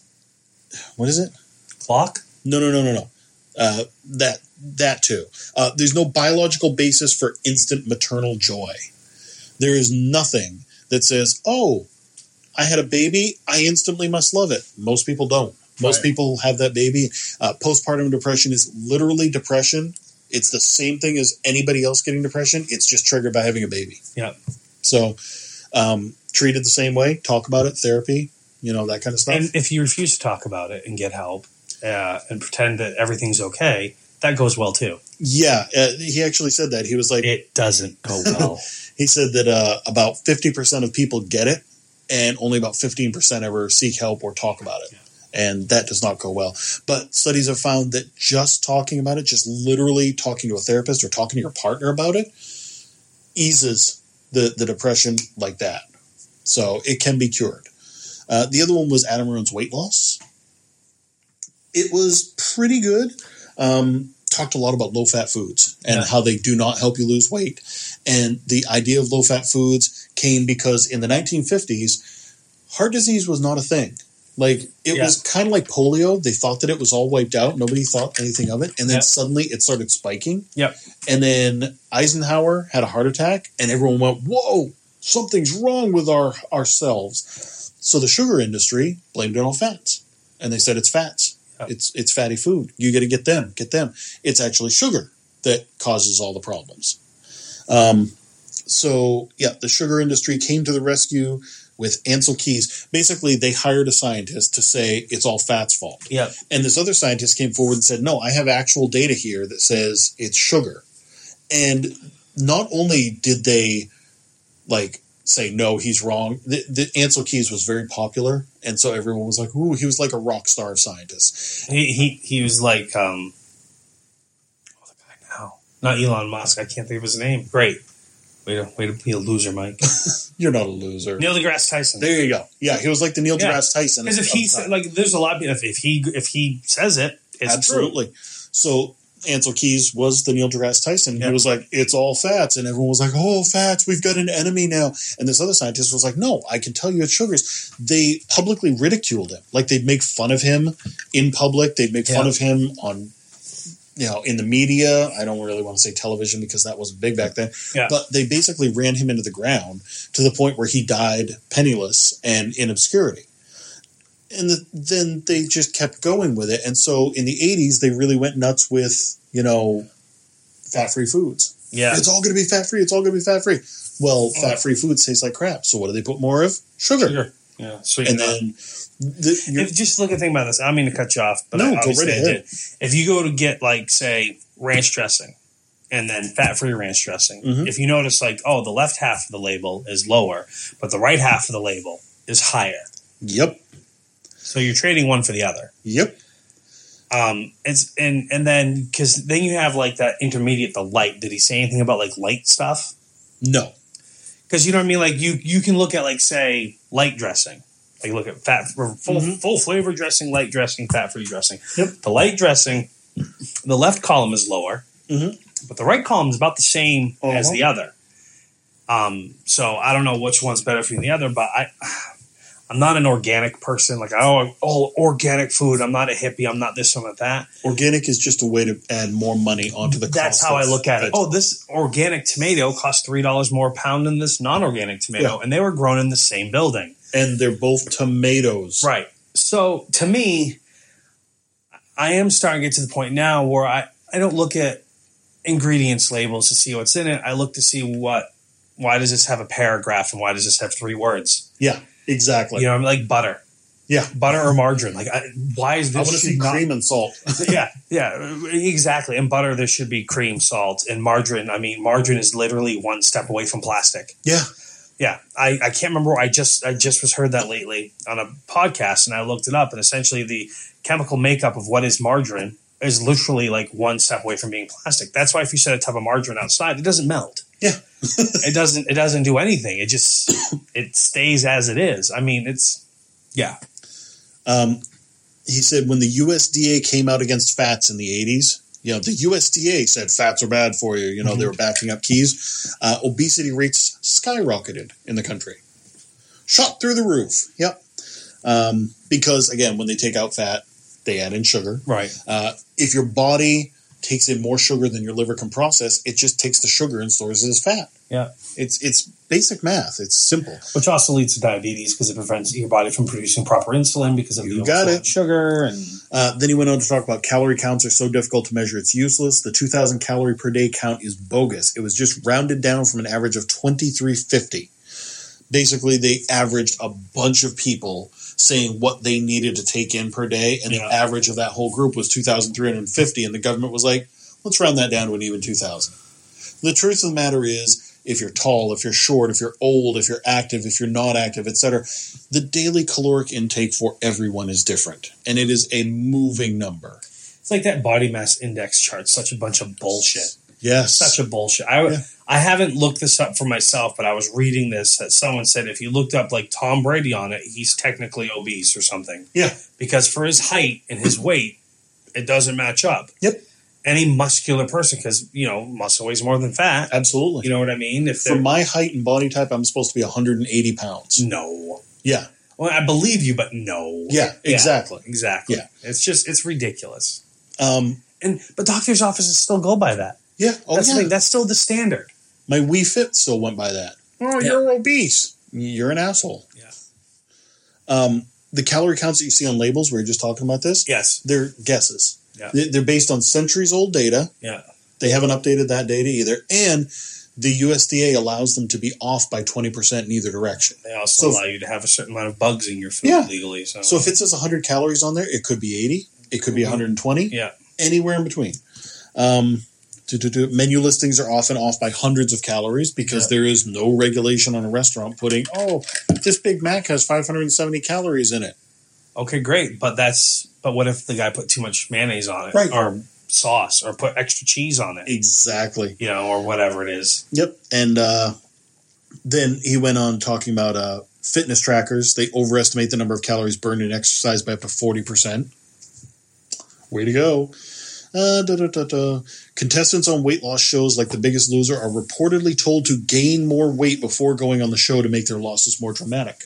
what is it? Clock? No, no, no, no, no. Uh, that, that too. Uh, there's no biological basis for instant maternal joy. There is nothing that says, oh, I had a baby, I instantly must love it. Most people don't. Most right. people have that baby. Uh, postpartum depression is literally depression. It's the same thing as anybody else getting depression. It's just triggered by having a baby. Yeah. So um, treat it the same way. Talk about it, therapy, you know, that kind of stuff. And if you refuse to talk about it and get help uh, and pretend that everything's okay, that goes well too. Yeah. Uh, he actually said that. He was like... It doesn't go well. He said that uh, about fifty percent of people get it and only about fifteen percent ever seek help or talk about it. Yeah. And that does not go well. But studies have found that just talking about it, just literally talking to a therapist or talking to your partner about it, eases the, the depression like that. So it can be cured. Uh, the other one was Adam Ruins Weight Loss. It was pretty good. Um, talked a lot about low-fat foods and yeah. how they do not help you lose weight. And the idea of low-fat foods came because in the nineteen fifties, heart disease was not a thing. Like, it Yeah. was kind of like polio. They thought that it was all wiped out. Nobody thought anything of it. And then Yep. suddenly it started spiking. Yep. And then Eisenhower had a heart attack, and everyone went, whoa, something's wrong with our ourselves. So the sugar industry blamed it on fats. And they said it's fats. Yep. It's it's fatty food. You got to get them, get them. It's actually sugar that causes all the problems. Um, so, yeah, the sugar industry came to the rescue with Ansel Keys. Basically, they hired a scientist to say it's all fat's fault. Yep. And this other scientist came forward and said, no, I have actual data here that says it's sugar. And not only did they, like, say, no, he's wrong. The, the Ansel Keys was very popular, and so everyone was like, ooh, he was like a rock star scientist. He he he was like um. Oh, the guy now, not Elon Musk. I can't think of his name. Great. Way to way to be a loser, Mike. You're not a loser. Neil deGrasse Tyson. There you go. Yeah, he was like the Neil Yeah. deGrasse Tyson. Because if of he the said, time. like, there's a lot of people. If, if he if he says it, it's Absolutely. true. So Ansel Keys was the Neil deGrasse Tyson. Yeah. He was like, it's all fats. And everyone was like, oh, fats, we've got an enemy now. And this other scientist was like, no, I can tell you it's sugars. They publicly ridiculed him. Like, they'd make fun of him in public. They'd make fun Yeah. of him on, you know, in the media. I don't really want to say television because that wasn't big back then. Yeah. But they basically ran him into the ground to the point where he died penniless and in obscurity. And the, then they just kept going with it. And so in the eighties, they really went nuts with, you know, fat-free foods. Yeah. It's all going to be fat-free. It's all going to be fat-free. Well, fat-free foods taste like crap. So what do they put more of? Sugar. Sugar. Yeah. Sweet. And then... The, you're- If, just look at the thing about this. I don't mean to cut you off, but No, I, go obviously right I ahead. did. If you go to get, like, say, ranch dressing and then fat-free ranch dressing, Mhm. if you notice, like, oh, the left half of the label is lower, but the right half of the label is higher. Yep. So you're trading one for the other. Yep. Um, it's and and then because then you have like that intermediate, the light. Did he say anything about like light stuff? No. Because you know what I mean. Like you you can look at like say light dressing. Like look at fat full Mhm. full flavor dressing, light dressing, fat free dressing. Yep. The light dressing, the left column is lower, Mhm. but the right column is about the same as Uh-huh. the other. Um, so I don't know which one's better for you than the other, but I. I'm not an organic person. Like, oh, oh, organic food. I'm not a hippie. I'm not this, I'm not that. Organic is just a way to add more money onto the cost. That's how I of look at it. veg- Oh, this organic tomato costs three dollars more a pound than this non-organic tomato, Yeah. and they were grown in the same building. And they're both tomatoes. Right. So to me, I am starting to get to the point now where I, I don't look at ingredients labels to see what's in it. I look to see what, why does this have a paragraph and why does this have three words? Yeah, exactly. You know, I'm like butter. Yeah. Butter or margarine. Like, I, why is I this? want to should see not- cream and salt. yeah, yeah, exactly. In butter, there should be cream, salt, and margarine. I mean, margarine is literally one step away from plastic. Yeah. Yeah, I, I can't remember. I just I just was heard that lately on a podcast, and I looked it up. And essentially, the chemical makeup of what is margarine is literally like one step away from being plastic. That's why if you set a tub of margarine outside, it doesn't melt. Yeah. it doesn't. It doesn't do anything. It just it stays as it is. I mean, it's yeah. Um, he said when the U S D A came out against fats in the eighties, you know, the U S D A said fats are bad for you. You know, Mm-hmm. they were backing up Keys. Uh, obesity rates skyrocketed in the country. Shot through the roof. Yep. Um, because, again, when they take out fat, they add in sugar. Right. Uh, if your body takes in more sugar than your liver can process, it just takes the sugar and stores it as fat. Yeah. It's it's basic math. It's simple. Which also leads to diabetes because it prevents your body from producing proper insulin because of You the got overflow it. of sugar and Uh, then he went on to talk about calorie counts are so difficult to measure it's useless. The two thousand calorie per day count is bogus. It was just rounded down from an average of twenty-three fifty. Basically, they averaged a bunch of people saying what they needed to take in per day, and Yeah. the average of that whole group was two thousand three hundred fifty, and the government was like, let's round that down to an even two thousand. The truth of the matter is, if you're tall, if you're short, if you're old, if you're active, if you're not active, et cetera, the daily caloric intake for everyone is different, and it is a moving number. it's like that body mass index chart. Such a bunch of bullshit. Yes. Such a bullshit. I Yeah. I haven't looked this up for myself, but I was reading this that someone said if you looked up like Tom Brady on it, he's technically obese or something Yeah. because for his height and his weight, it doesn't match up. Yep. Any muscular person, because you know muscle weighs more than fat. Absolutely. You know what I mean? If For they're my height and body type, I'm supposed to be one hundred eighty pounds. no, Yeah. Well, I believe you, but no. Yeah, exactly. Yeah, exactly. Yeah. It's just, it's ridiculous. Um, and But doctor's offices still go by that. yeah. Oh, That's, yeah. the thing. That's still the standard. My Wii Fit still went by that. Oh, Yeah. you're obese. You're an asshole. Yeah. Um, the calorie counts that you see on labels, we were just talking about this, Yes. they're guesses. Yeah. They- They're based on centuries-old data. Yeah. They haven't updated that data either. And the U S D A allows them to be off by twenty percent in either direction. They also So- allow you to have a certain amount of bugs in your food Yeah. legally. So, So if it says one hundred calories on there, it could be eighty. It could be one hundred twenty. yeah. Anywhere in between. Um, to, to, to, menu listings are often off by hundreds of calories because Yeah. there is no regulation on a restaurant putting, oh, this Big Mac has five hundred seventy calories in it. Okay, great. But that's, but what if the guy put too much mayonnaise on it? Right. Or sauce, or put extra cheese on it, Exactly. you know, or whatever it is. Yep. And uh, then he went on talking about uh, fitness trackers. They overestimate the number of calories burned in exercise by up to forty percent. Way to go. Uh, da, da, da, da. Contestants on weight loss shows like The Biggest Loser are reportedly told to gain more weight before going on the show to make their losses more dramatic.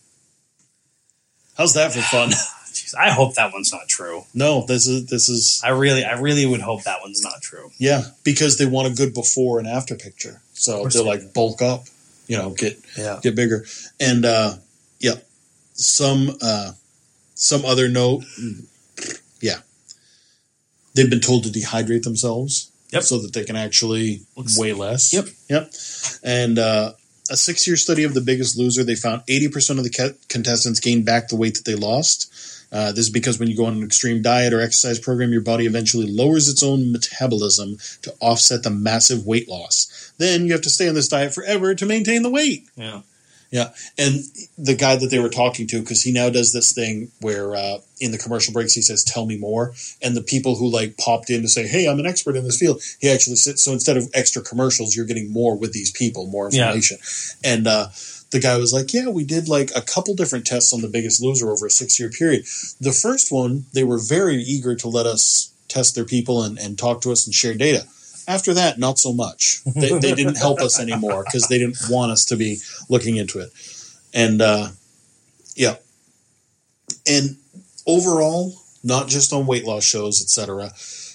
How's that for fun? Jeez, I hope that one's not true. No, this is this is I really, I really would hope that one's not true. yeah, because they want a good before and after picture. So course they're they like bulk up, you know, get Yeah. get bigger. And uh yeah, some uh some other note, yeah. They've been told to dehydrate themselves Yep. so that they can actually Looks- weigh less. Yep. Yep. And uh a six-year study of The Biggest Loser, they found eighty percent of the ca- contestants gained back the weight that they lost. Uh, this is because when you go on an extreme diet or exercise program, your body eventually lowers its own metabolism to offset the massive weight loss. Then you have to stay on this diet forever to maintain the weight. Yeah. Yeah. And the guy that they were talking to, because he now does this thing where uh, in the commercial breaks he says, tell me more. And the people who like popped in to say, hey, I'm an expert in this field, he actually sits. So instead of extra commercials, you're getting more with these people, more information. Yeah. And uh, the guy was like, yeah, we did like a couple different tests on The Biggest Loser over a six-year period. The first one, they were very eager to let us test their people and, and talk to us and share data. After that, not so much. They, they didn't help us anymore because they didn't want us to be looking into it. And, uh, yeah. And overall, not just on weight loss shows, et cetera,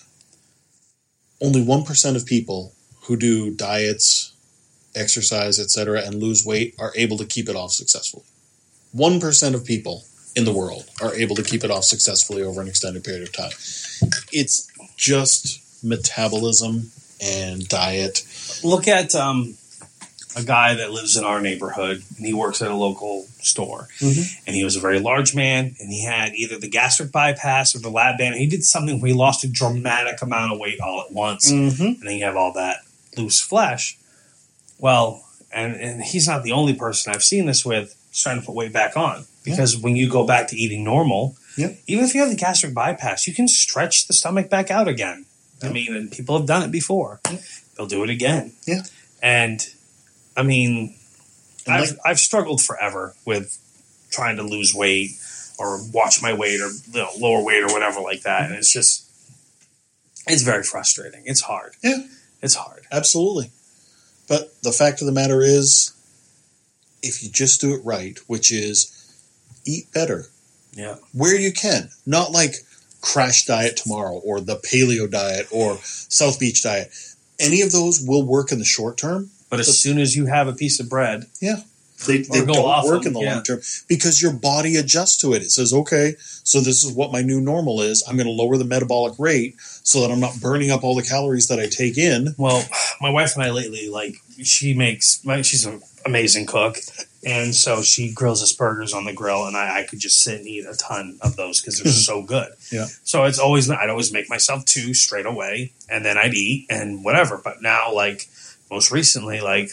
only one percent of people who do diets, exercise, et cetera, and lose weight are able to keep it off successfully. one percent of people in the world are able to keep it off successfully over an extended period of time. It's just metabolism and diet. Look at um, a guy that lives in our neighborhood, and he works at a local store. Mm-hmm. And he was a very large man, and he had either the gastric bypass or the lab band. He did something where he lost a dramatic amount of weight all at once, Mm-hmm. and then you have all that loose flesh. Well, and, and he's not the only person I've seen this with trying to put weight back on. Because yeah. when you go back to eating normal, yeah. even if you have the gastric bypass, you can stretch the stomach back out again. I mean, and people have done it before. Yeah. They'll do it again. Yeah. And, I mean, and I've like, I've struggled forever with trying to lose weight or watch my weight or you know, lower weight or whatever like that. And it's just, it's very frustrating. It's hard. Yeah. It's hard. Absolutely. But the fact of the matter is, if you just do it right, which is eat better. Yeah. Where you can. Not like crash diet tomorrow or the paleo diet or South Beach diet. Any of those will work in the short term. But as but, soon as you have a piece of bread. Yeah. They, they go don't work them, in the yeah. long term because your body adjusts to it. It says, okay, so this is what my new normal is. I'm going to lower the metabolic rate so that I'm not burning up all the calories that I take in. Well, my wife and I lately, like, she makes, she's an amazing cook. And so she grills us burgers on the grill, and I, I could just sit and eat a ton of those because they're so good. Yeah. So it's always, I'd always make myself two straight away, and then I'd eat and whatever. But now, like, most recently, like,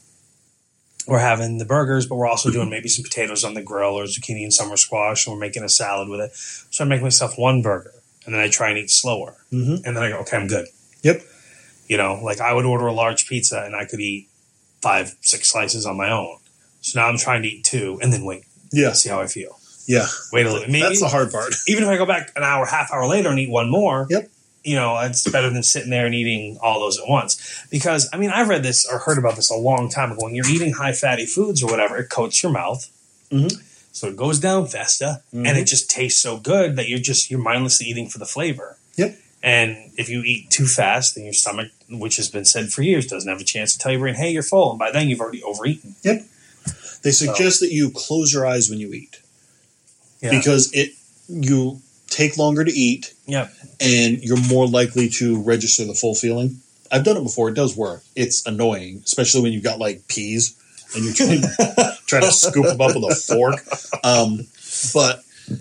we're having the burgers, but we're also doing maybe some potatoes on the grill or zucchini and summer squash, and we're making a salad with it. So I make myself one burger, and then I try and eat slower. Mm-hmm. And then I go, okay, I'm good. Yep. You know, like I would order a large pizza, and I could eat five, six slices on my own. So now I'm trying to eat two and then wait. Yeah. See how I feel. Yeah. Wait a little. Maybe, that's the hard part. Even if I go back an hour, half hour later and eat one more. Yep. You know, it's better than sitting there and eating all those at once. Because, I mean, I've read this or heard about this a long time ago. When you're eating high fatty foods or whatever, it coats your mouth. Mm-hmm. So it goes down faster, Mhm. and it just tastes so good that you're just you're mindlessly eating for the flavor. Yep. And if you eat too fast, then your stomach, which has been said for years, doesn't have a chance to tell your brain, "Hey, you're full." And by then, you've already overeaten. Yep. They suggest so. that you close your eyes when you eat Yeah. because it you take longer to eat. Yeah. And you're more likely to register the full feeling. I've done it before. It does work. It's annoying, especially when you've got like peas and you're trying, trying to scoop them up with a fork. Um, but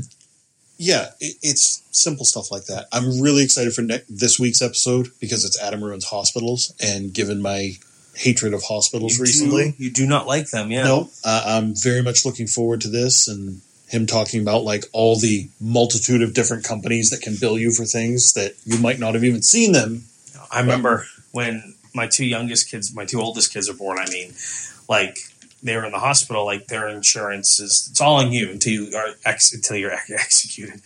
yeah, it, it's simple stuff like that. I'm really excited for ne- this week's episode because it's Adam Ruins Hospitals, and given my hatred of hospitals you recently, do, you do not like them. Yeah. no, uh, I'm very much looking forward to this and him talking about like all the multitude of different companies that can bill you for things that you might not have even seen them. I remember when my two youngest kids, my two oldest kids are born, I mean, like they were in the hospital, like their insurance is, it's all on you until you are ex, until you're ex- executed.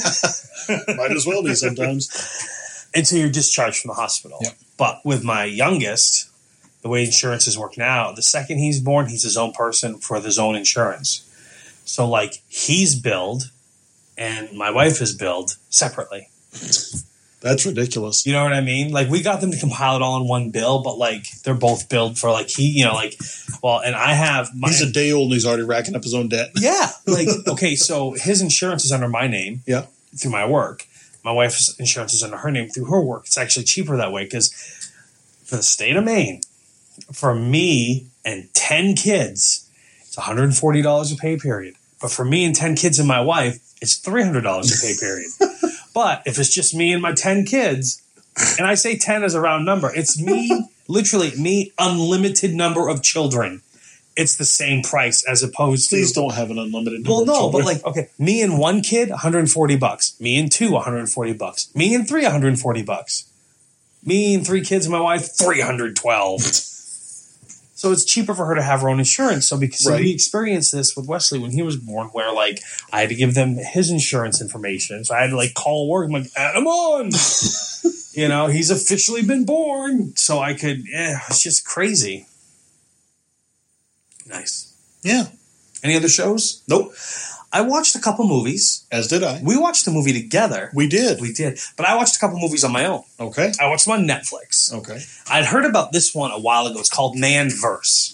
Might as well be sometimes. Until you're discharged from the hospital. Yep. But with my youngest, the way insurances work now, the second he's born, he's his own person for his own insurance. So like he's billed and my wife is billed separately. That's ridiculous. You know what I mean? Like we got them to compile it all in one bill, but like they're both billed for like he, you know, like, well, and I have my, he's a day old and he's already racking up his own debt. yeah. Like, okay. So his insurance is under my name Yeah. through my work. My wife's insurance is under her name through her work. It's actually cheaper that way because for the state of Maine, for me and ten kids, it's one hundred forty dollars a pay period. But for me and ten kids and my wife, it's three hundred dollars a pay period. But if it's just me and my ten kids, and I say ten as a round number, it's me, literally me, unlimited number of children. It's the same price as opposed to... Please don't have an unlimited number Well, no, of children. but like, okay, me and one kid, one hundred forty bucks. Me and two, one hundred forty bucks. Me and three, one hundred forty bucks. Me and three kids and my wife, three hundred twelve. So it's cheaper for her to have her own insurance. So because Right. we experienced this with Wesley when he was born, where like I had to give them his insurance information. So I had to like call work. I'm like, add him on. You know, he's officially been born. So I could, yeah, it's just crazy. Nice. Yeah. Any other shows? Nope. I watched a couple movies. As did I. We watched a movie together. We did. We did. But I watched a couple movies on my own. Okay. I watched them on Netflix. Okay. I'd heard about this one a while ago. It's called Manverse.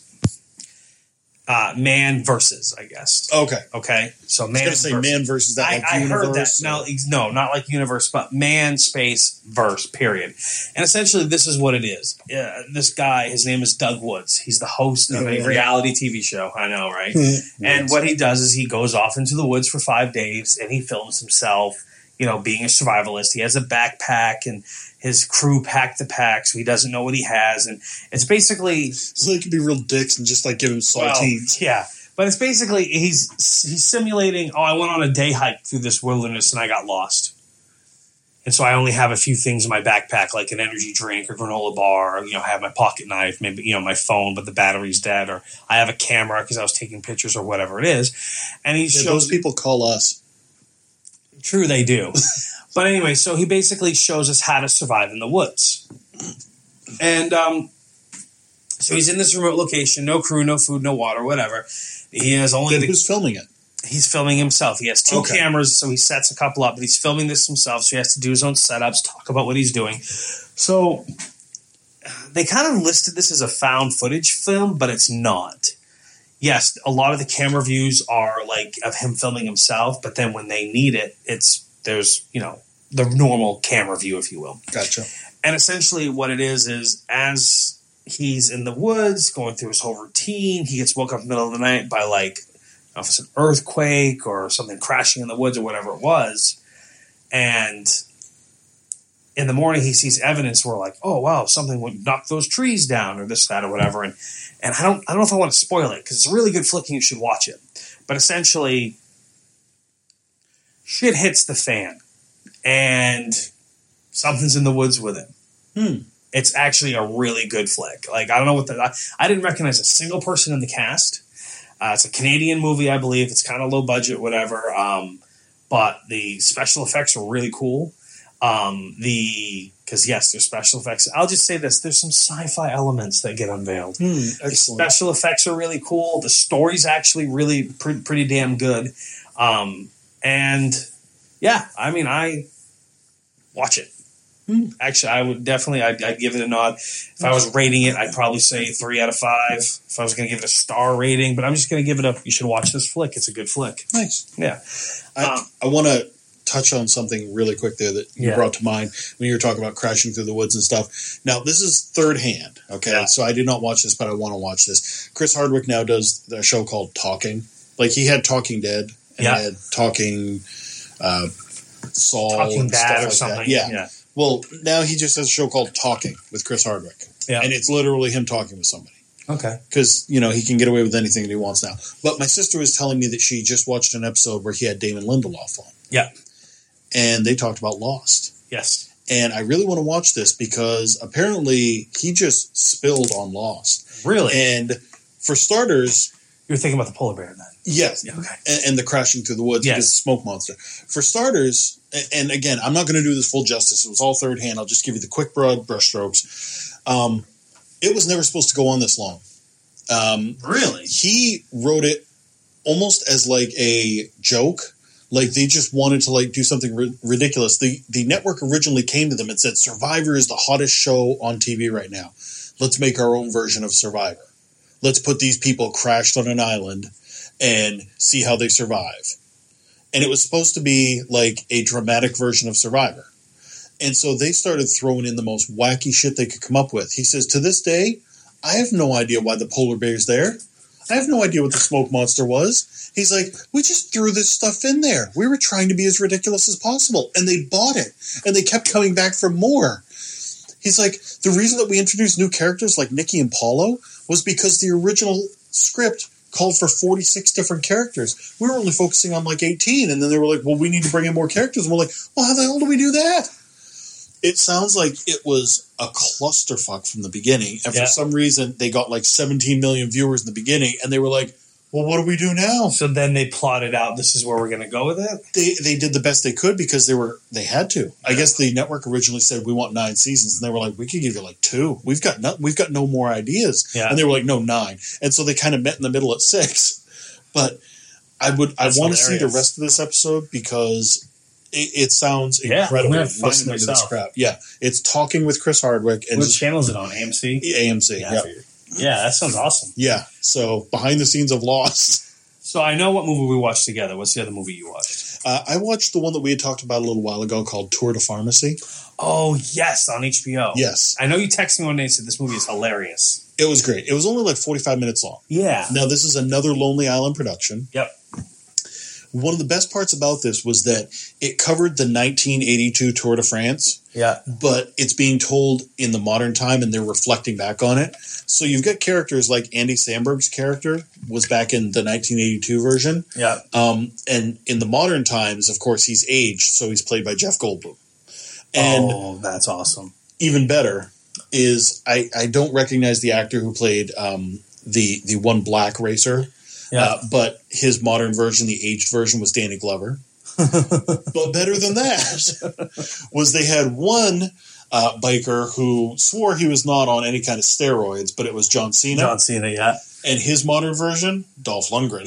Uh, Man Versus, I guess. Okay. Okay? So I was Man going to say versus. man versus that I, like I universe. heard that. No, ex- no, not like universe, but man space verse, period. And essentially, this is what it is. Uh, this guy, his name is Doug Woods. He's the host of a reality T V show. I know, right? And what he does is he goes off into the woods for five days and he films himself, you know, being a survivalist. He has a backpack and his crew pack the pack, so he doesn't know what he has. And it's basically... So they could be real dicks and just like give him Well, saltines. yeah. But it's basically, he's he's simulating, oh, I went on a day hike through this wilderness and I got lost. And so I only have a few things in my backpack, like an energy drink or granola bar, or, you know, I have my pocket knife, maybe, you know, my phone, but the battery's dead, or I have a camera because I was taking pictures or whatever it is. And he Yeah, shows... those people call us. True, they do. But anyway, so he basically shows us how to survive in the woods. And um, so he's in this remote location, no crew, no food, no water, whatever. He has only... Then the- who's filming it? He's filming himself. He has two Okay. cameras, so he sets a couple up, but he's filming this himself, so he has to do his own setups, talk about what he's doing. So they kind of listed this as a found footage film, but it's not. Yes, a lot of the camera views are like of him filming himself, but then when they need it, it's there's, you know, the normal camera view, if you will. Gotcha. And essentially what it is is as he's in the woods going through his whole routine, he gets woke up in the middle of the night by like, I don't know if it's an earthquake or something crashing in the woods or whatever it was. And in the morning he sees evidence where like, oh wow, something would knock those trees down or this, that, or whatever. And and I don't I don't know if I want to spoil it because it's a really good flick and you should watch it. But essentially shit hits the fan and something's in the woods with him. Hmm. It's actually a really good flick. Like, I don't know what the... I, I didn't recognize a single person in the cast. Uh, it's a Canadian movie, I believe. It's kind of low budget, whatever. Um, but the special effects are really cool. Um, the because yes, there's special effects. I'll just say this: there's some sci-fi elements that get unveiled. Hmm, The excellent. special effects are really cool. The story's actually really pre- pretty damn good. Um, and yeah, I mean, I watch it. Hmm. Actually, I would definitely, I'd, I'd give it a nod. If I was rating it, I'd probably say three out of five. If I was going to give it a star rating, but I'm just going to give it a, you should watch this flick. It's a good flick. Nice. Yeah. I, Um, I want to touch on something really quick there that you Yeah. brought to mind when you were talking about crashing through the woods and stuff. Now, this is third hand, okay? Yeah. So I did not watch this, but I want to watch this. Chris Hardwick now does a show called Talking. Like, he had Talking Dead, and Yeah. he had Talking uh, Saul. Talking and stuff Bad or like something. That. Yeah. Yeah. Well, now he just has a show called Talking with Chris Hardwick. Yeah. And it's literally him talking with somebody. Okay. Because, you know, he can get away with anything that he wants now. But my sister was telling me that she just watched an episode where he had Damon Lindelof on. Yeah. And they talked about Lost. Yes. And I really want to watch this because apparently he just spilled on Lost. Really? And for starters, You're thinking about the polar bear then? yes, Yeah, okay. and, and the crashing through the woods Yes. because the smoke monster. For starters, a- and again, I'm not going to do this full justice. It was all third hand. I'll just give you the quick broad brushstrokes. Um, it was never supposed to go on this long. Um, Really? he wrote it almost as like a joke. Like they just wanted to like do something ri- ridiculous. The the network originally came to them and said, Survivor is the hottest show on T V right now. Let's make our own version of Survivor. Let's put these people crashed on an island and see how they survive. And it was supposed to be like a dramatic version of Survivor. And so they started throwing in the most wacky shit they could come up with. He says, to this day, I have no idea why the polar bear's there. I have no idea what the smoke monster was. He's like, we just threw this stuff in there. We were trying to be as ridiculous as possible. And they bought it. And they kept coming back for more. He's like, the reason that we introduced new characters like Nikki and Paulo was because the original script called for forty-six different characters. We were only focusing on like eighteen. And then they were like, well, we need to bring in more characters. And we're like, well, how the hell do we do that? It sounds like it was a clusterfuck from the beginning. And for Yeah. some reason, they got like seventeen million viewers in the beginning. And they were like, well, what do we do now? So then they plotted out, this is where we're going to go with it? They they did the best they could because they were they had to. I guess the network originally said we want nine seasons, and they were like, we could give you like two. We've got no, we've got no more ideas. Yeah. And they were like, no, nine. And so they kind of met in the middle at six. But I would That's I want to see the hilarious. rest of this episode because it, it sounds Yeah, I'm incredible. gonna find it listening to this myself. crap. Yeah, it's Talking with Chris Hardwick and What channel is it on? A M C? A M C. Yeah, I Yeah, figured. Yeah, that sounds awesome. yeah. So behind the scenes of Lost. So I know what movie we watched together. What's the other movie you watched? Uh, I watched the one that we had talked about a little while ago called Tour de Pharmacy. Oh, yes, on H B O. Yes, I know you texted me one day and said this movie is hilarious. it was great. It was only like forty-five minutes long. Yeah. Now, this is another Lonely Island production. Yep. One of the best parts about this was that it covered the nineteen eighty-two Tour de France, Yeah. but it's being told in the modern time and they're reflecting back on it. So you've got characters like Andy Samberg's character was back in the nineteen eighty-two version. Yeah. Um, and in the modern times, of course, he's aged, so he's played by Jeff Goldblum. And oh, that's awesome. even better is I, I don't recognize the actor who played um, the the one black racer. Yeah. Uh, but his modern version, the aged version, was Danny Glover. But better than that was they had one uh, biker who swore he was not on any kind of steroids, but it was John Cena. John Cena, yeah. And his modern version, Dolph Lundgren.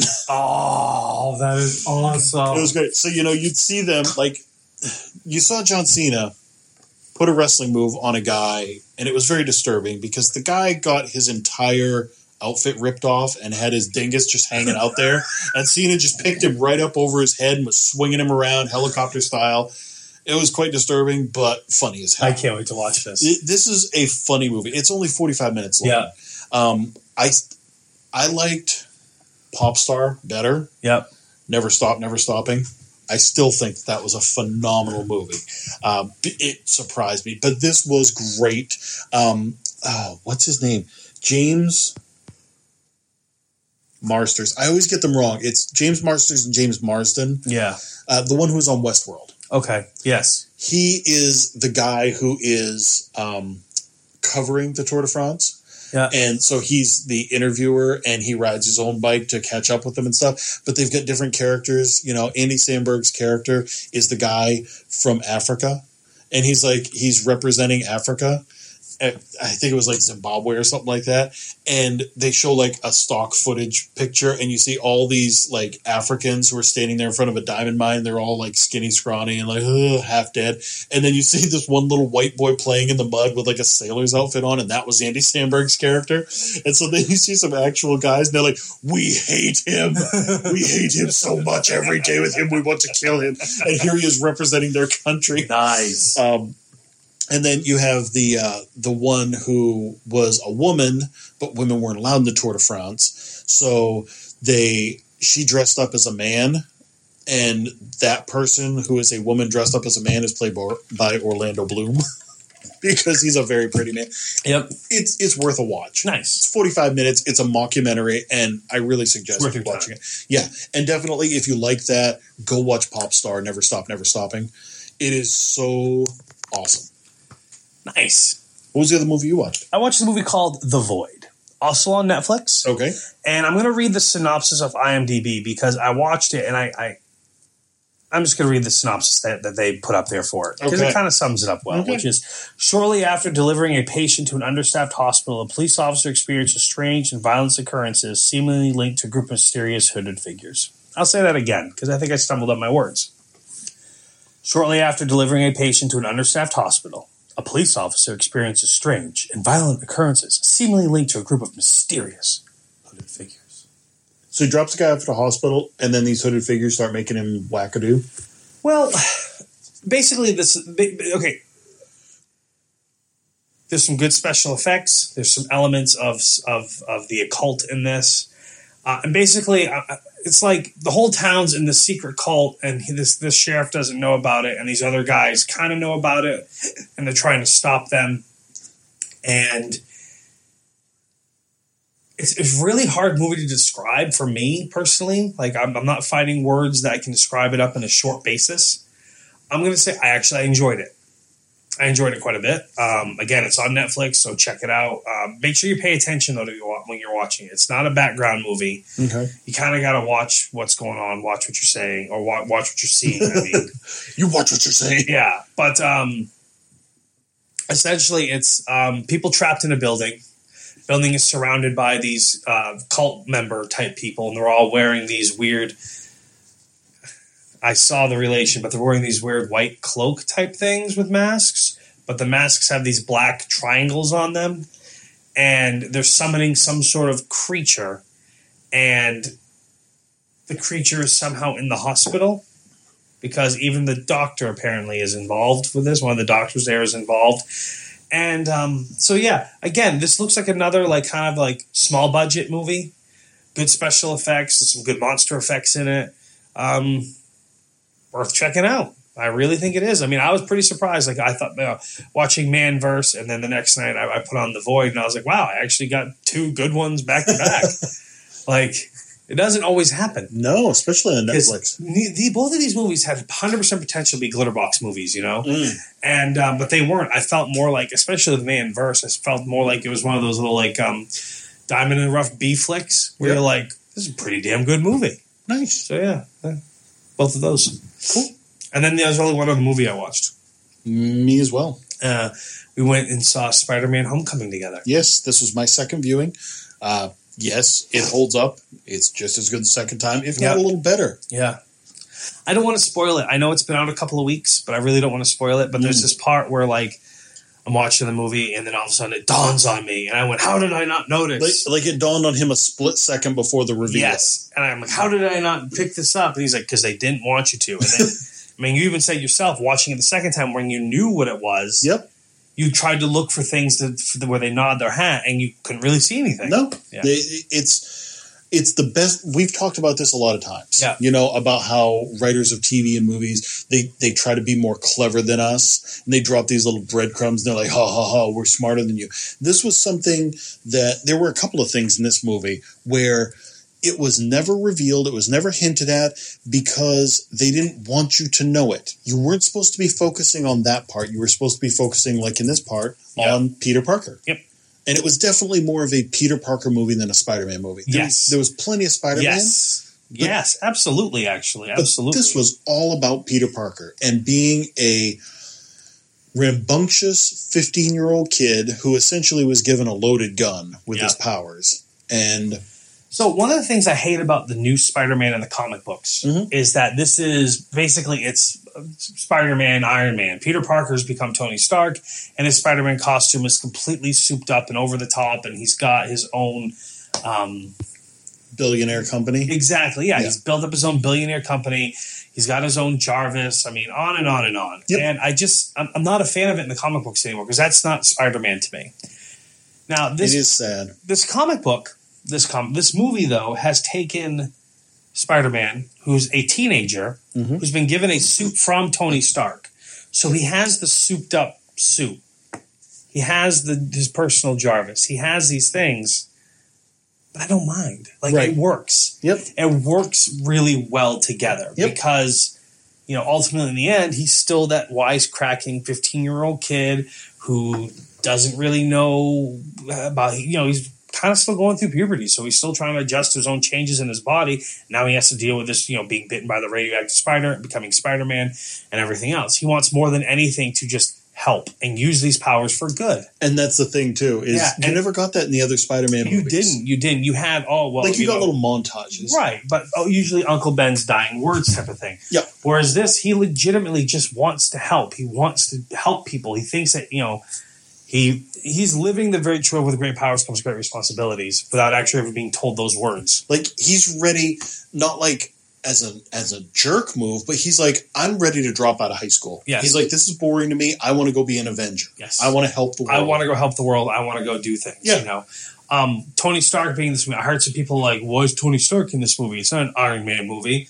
Oh, that is awesome. It was great. So, you know, you'd see them, like, you saw John Cena put a wrestling move on a guy, and it was very disturbing because the guy got his entire outfit ripped off and had his dingus just hanging out there. And Cena just picked him right up over his head and was swinging him around helicopter style. It was quite disturbing, but funny as hell. I can't wait to watch this. It- this is a funny movie. It's only forty-five minutes long. Yeah. Um, I, I liked Popstar better. Yep. Never Stop, Never Stopping. I still think that was a phenomenal movie. Um, it surprised me, but this was great. Um, oh, what's his name? James Marsters. I always get them wrong. It's James Marsters and James Marsden, Yeah. uh, the one who was on Westworld. Okay. Yes. He is the guy who is um, covering the Tour de France. Yeah. And so he's the interviewer and he rides his own bike to catch up with them and stuff. But they've got different characters. You know, Andy Samberg's character is the guy from Africa. and he's like he's representing Africa. I think it was like Zimbabwe or something like that. And they show like a stock footage picture, and you see all these like Africans who are standing there in front of a diamond mine. They're all like skinny, scrawny, and like ugh, half dead. And then you see this one little white boy playing in the mud with like a sailor's outfit on, and that was Andy Samberg's character. And so then you see some actual guys, and they're like, "We hate him. We hate him so much. Every day with him, we want to kill him." And here he is representing their country. Nice. Um, And then you have the uh, the one who was a woman, but women weren't allowed in the Tour de France. So they she dressed up as a man, and that person who is a woman dressed up as a man is played by Orlando Bloom because he's a very pretty man. Yep, it's it's worth a watch. Nice. It's forty-five minutes. It's a mockumentary, and I really suggest worth your watching time. it. Yeah, and definitely if you like that, go watch Pop Star. Never Stop, Never Stopping. It is so awesome. Nice. What was the other movie you watched? I watched a movie called The Void, also on Netflix. Okay. And I'm going to read the synopsis of IMDb because I watched it, and I, I I'm just going to read the synopsis that, that they put up there for it because Okay. it kind of sums it up well. Okay. Which is, shortly after delivering a patient to an understaffed hospital, a police officer experiences strange and violent occurrences seemingly linked to a group of mysterious hooded figures. I'll say that again because I think I stumbled on my words. Shortly after delivering a patient to an understaffed hospital, a police officer experiences strange and violent occurrences seemingly linked to a group of mysterious hooded figures. So he drops the guy off at the hospital, and then these hooded figures start making him wackadoo? Well, basically, this... Okay. There's some good special effects. There's some elements of of, of the occult in this. Uh, and basically, uh, it's like the whole town's in this secret cult, and he, this this sheriff doesn't know about it, and these other guys kind of know about it, and they're trying to stop them. And it's it's a really hard movie to describe for me personally. Like I'm, I'm not finding words that I can describe it up in a short basis. I'm going to say I actually I enjoyed it. I enjoyed it quite a bit. Um, again, it's on Netflix, so check it out. Um, make sure you pay attention, though, to you, when you're watching it. It's not a background movie. Okay. You kind of got to watch what's going on, watch what you're saying, or wa- watch what you're seeing. I mean, you watch what you're saying. Yeah, but um, essentially, it's um, people trapped in a building. Building is surrounded by these uh, cult member type people, and they're all wearing these weird... I saw the relation, but they're wearing these weird white cloak type things with masks. But the masks have these black triangles on them. And they're summoning some sort of creature. And the creature is somehow in the hospital. Because even the doctor apparently is involved with this. One of the doctors there is involved. And um, so, yeah, again, this looks like another like kind of like small budget movie. Good special effects. There's some good monster effects in it. Um... Worth checking out. I really think it is. I mean, I was pretty surprised. Like I thought, you know, watching Manverse, and then the next night I, I put on The Void, and I was like, "Wow, I actually got two good ones back to back." Like it doesn't always happen. No, especially on Netflix. The, the, both of these movies had one hundred percent potential to be glitterbox movies, you know, Mm. and um, but they weren't. I felt more like, especially the Manverse, I felt more like it was one of those little like um, Diamond in the Rough B flicks where Yep. you're like, "This is a pretty damn good movie." Nice. So yeah. yeah. Both of those. Cool. And then there was only one other movie I watched. Me as well. Uh, we went and saw Spider-Man Homecoming together. Yes, this was my second viewing. Uh, yes, it holds up. It's just as good the second time, if not Yep. a little better. Yeah. I don't want to spoil it. I know it's been out a couple of weeks, but I really don't want to spoil it. But there's Mm. this part where, like, I'm watching the movie, and then all of a sudden it dawns on me. And I went, how did I not notice? Like, like it dawned on him a split second before the reveal. Yes. And I'm like, how did I not pick this up? And he's like, because they didn't want you to. And then, I mean, you even said yourself, watching it the second time when you knew what it was, Yep. you tried to look for things that, for the, where they nod their hat, and you couldn't really see anything. No. Yeah. They, it's it's the best. We've talked about this a lot of times. Yeah. You know, about how writers of T V and movies, they, they try to be more clever than us, and they drop these little breadcrumbs, and they're like, ha, ha, ha, we're smarter than you. This was something that, there were a couple of things in this movie where it was never revealed, it was never hinted at, because they didn't want you to know it. You weren't supposed to be focusing on that part. You were supposed to be focusing, like in this part, Yep. on Peter Parker. Yep. And it was definitely more of a Peter Parker movie than a Spider-Man movie. There, Yes. there was plenty of Spider-Man. Yes. But- yes, absolutely, actually. But Absolutely. this was all about Peter Parker and being a rambunctious fifteen-year-old kid who essentially was given a loaded gun with Yeah. his powers. And So one of the things I hate about the new Spider-Man in the comic books Mhm. is that this is basically it's Spider-Man, Iron Man. Peter Parker's become Tony Stark, and his Spider-Man costume is completely souped up and over the top, and he's got his own. Um, billionaire company. exactly, yeah, Yeah. he's built up his own billionaire company. He's got his own Jarvis. I mean, on and on and on. Yep. And I just, I'm, I'm not a fan of it in the comic books anymore because that's not Spider-Man to me. Now, this It is sad. this comic book, this com- this movie though, has taken Spider-Man, who's a teenager, Mhm. who's been given a suit from Tony Stark. So he has the souped up suit. He has the his personal Jarvis. He has these things, but I don't mind. Like Right. it works. Yep. It works really well together Yep. because, you know, ultimately in the end, he's still that wisecracking fifteen-year-old kid who doesn't really know about, you know, he's kind of still going through puberty, so he's still trying to adjust to his own changes in his body. Now he has to deal with this, you know, being bitten by the radioactive spider, becoming Spider-Man, and everything else. He wants more than anything to just help and use these powers for good. And that's the thing too, is Yeah, you and- never got that in the other Spider-Man You movies. didn't. You didn't. You had, oh, well. Like you, got know, little montages. Right, but oh, usually Uncle Ben's dying words type of thing. Yep. Whereas this, he legitimately just wants to help. He wants to help people. He thinks that, you know, he he's living the very true with great powers comes great responsibilities without actually ever being told those words. Like he's ready, not like as a as a jerk move, but he's like, I'm ready to drop out of high school. Yes. He's like, this is boring to me. I want to go be an Avenger. Yes. I want to help the world. I want to go help the world. I want to go do things. Yeah. You know, um, Tony Stark being this movie. I heard some people like, "Why is Tony Stark in this movie? It's not an Iron Man movie."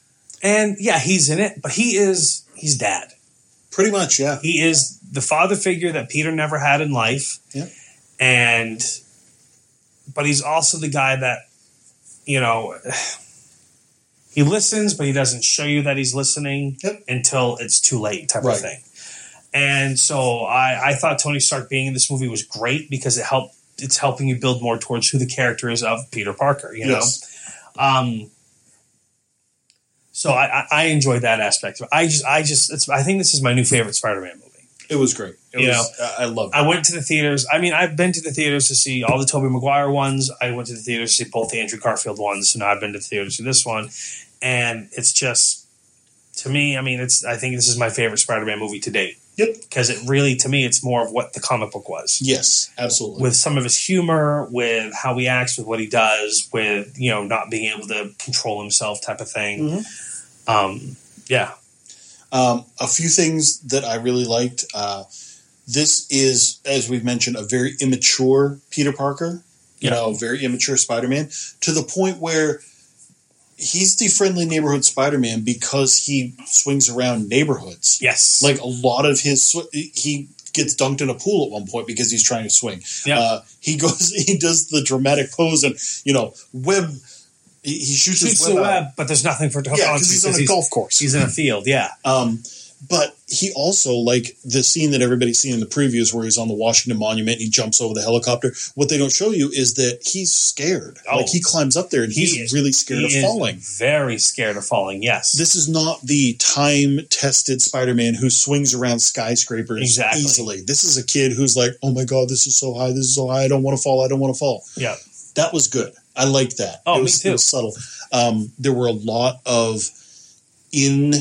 And yeah, he's in it, but he is he's dad. Pretty much, yeah. He is the father figure that Peter never had in life. Yeah. And, but he's also the guy that, you know, he listens, but he doesn't show you that he's listening Yep. until it's too late type Right. of thing. And so I, I thought Tony Stark being in this movie was great because it helped, it's helping you build more towards who the character is of Peter Parker, you Yes. know? Um, so I, I, I enjoyed that aspect. I just, I just, it's, I think this is my new favorite Spider-Man movie. It was great. It You was, I I loved it. I went to the theaters. I mean, I've been to the theaters to see all the Tobey Maguire ones. I went to the theaters to see both the Andrew Garfield ones. So now I've been to the theaters to this one. And it's just, to me, I mean, it's. I think this is my favorite Spider-Man movie to date. Yep. Because it really, to me, it's more of what the comic book was. Yes, absolutely. With some of his humor, with how he acts, with what he does, with, you know, not being able to control himself type of thing. Mhm. Um, yeah. Um, a few things that I really liked. Uh, this is, as we've mentioned, a very immature Peter Parker. You Yeah. know, very immature Spider-Man, to the point where he's the friendly neighborhood Spider-Man because he swings around neighborhoods. Yes. Like a lot of his, sw- he gets dunked in a pool at one point because he's trying to swing. Yeah. Uh, he goes, he does the dramatic pose and, you know, web, he, he shoots, shoots his the web, web, out. but there's nothing for it to hook Yeah, onto because he's on a golf course. He's in a field, yeah. Um, but he also, like the scene that everybody's seen in the previews where he's on the Washington Monument, he jumps over the helicopter. What they don't show you is that he's scared. Oh. Like he climbs up there and He he's is- really scared he of is falling. Very scared of falling, yes. This is not the time-tested Spider-Man who swings around skyscrapers Exactly. easily. This is a kid who's like, oh my God, this is so high, this is so high, I don't want to fall, I don't want to fall. yeah. That was good. I liked that. Oh, it me was, too. It was subtle. Um, there were a lot of in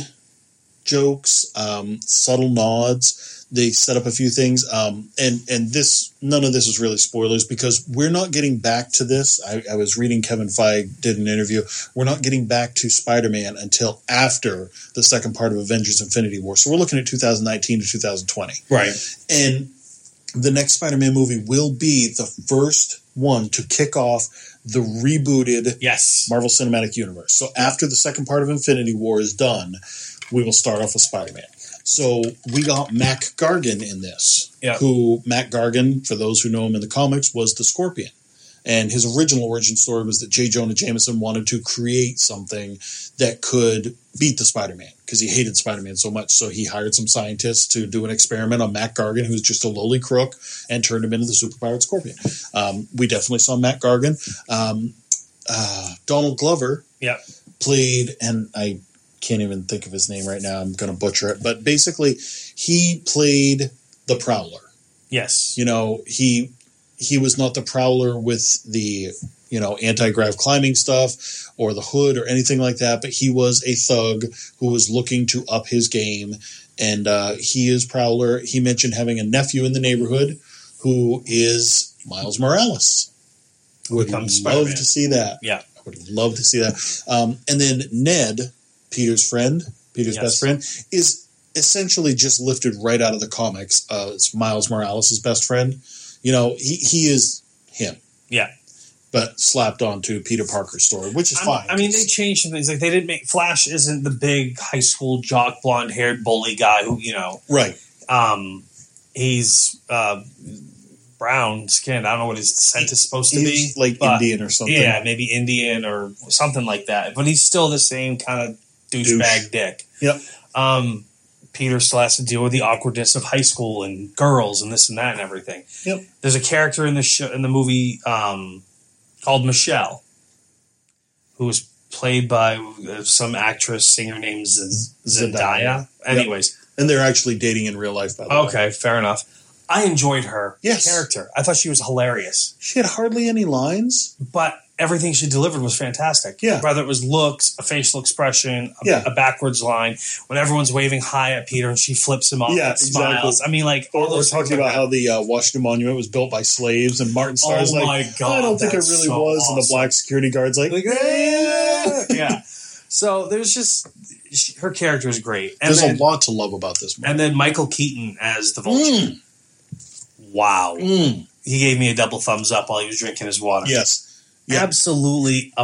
jokes, um, subtle nods. They set up a few things, um, and and this none of this is really spoilers because we're not getting back to this. I, I was reading Kevin Feige did an interview. We're not getting back to Spider-Man until after the second part of Avengers: Infinity War. So we're looking at two thousand nineteen to two thousand twenty, Right. and the next Spider-Man movie will be the first one to kick off the rebooted Yes. Marvel Cinematic Universe. So after the second part of Infinity War is done, we will start off with Spider-Man. So we got Mac Gargan in this, Yeah. who Mac Gargan, for those who know him in the comics, was the Scorpion. And his original origin story was that J. Jonah Jameson wanted to create something that could beat the Spider-Man because he hated Spider-Man so much. So he hired some scientists to do an experiment on Mac Gargan, who's just a lowly crook, and turned him into the superpowered Scorpion. Um, we definitely saw Mac Gargan. Um, uh, Donald Glover Yeah. played, and I can't even think of his name right now. I'm going to butcher it. But basically, he played the Prowler. Yes. You know, he he was not the Prowler with the, you know, anti-grav climbing stuff or the hood or anything like that, but he was a thug who was looking to up his game, and uh, he is Prowler. He mentioned having a nephew in the neighborhood who is Miles Morales. Would love Spider-Man. to see that. Yeah. I would love to see that. Um, and then Ned, Peter's friend, Peter's Yes. best friend, is essentially just lifted right out of the comics. Uh, it's Miles Morales' best friend. You know, he, he is him. Yeah. But slapped onto Peter Parker's story, which is I'm- fine. I mean, they changed some things. Like, they didn't make... Flash isn't the big high school jock, blonde-haired bully guy who, you know... Right. Um, he's uh, brown skinned. I don't know what his descent is supposed to He's be. like but- Indian or something. Yeah, maybe Indian or something like that. But he's still the same kind of douchebag Douche. dick. Yep. Um, Peter still has to deal with the awkwardness of high school and girls and this and that and everything. Yep. There's a character in the show, in the movie um, called Michelle, who was played by uh, some actress singer named Z- Zendaya. Zendaya. Anyways, And they're actually dating in real life, by the way. okay, fair enough. I enjoyed her Yes. character. I thought she was hilarious, She had hardly any lines. but everything she delivered was fantastic. Yeah. Whether it was looks, a facial expression, a, Yeah. a backwards line, when everyone's waving hi at Peter and she flips him off Yeah, and smiles. exactly. I mean, like, all Or we're those talking things about like how the uh, Washington Monument was built by slaves, and Martin Starr's Oh like, my God, I don't think it that's really so was. And the awesome. black security guard's like, Like, yeah. yeah. So there's just she, her character is great, and there's then, a lot to love about this movie. and then Michael Keaton as the Vulture. Mm. Wow, Mm. he gave me a double thumbs up while he was drinking his water. Yes. Yeah. Absolutely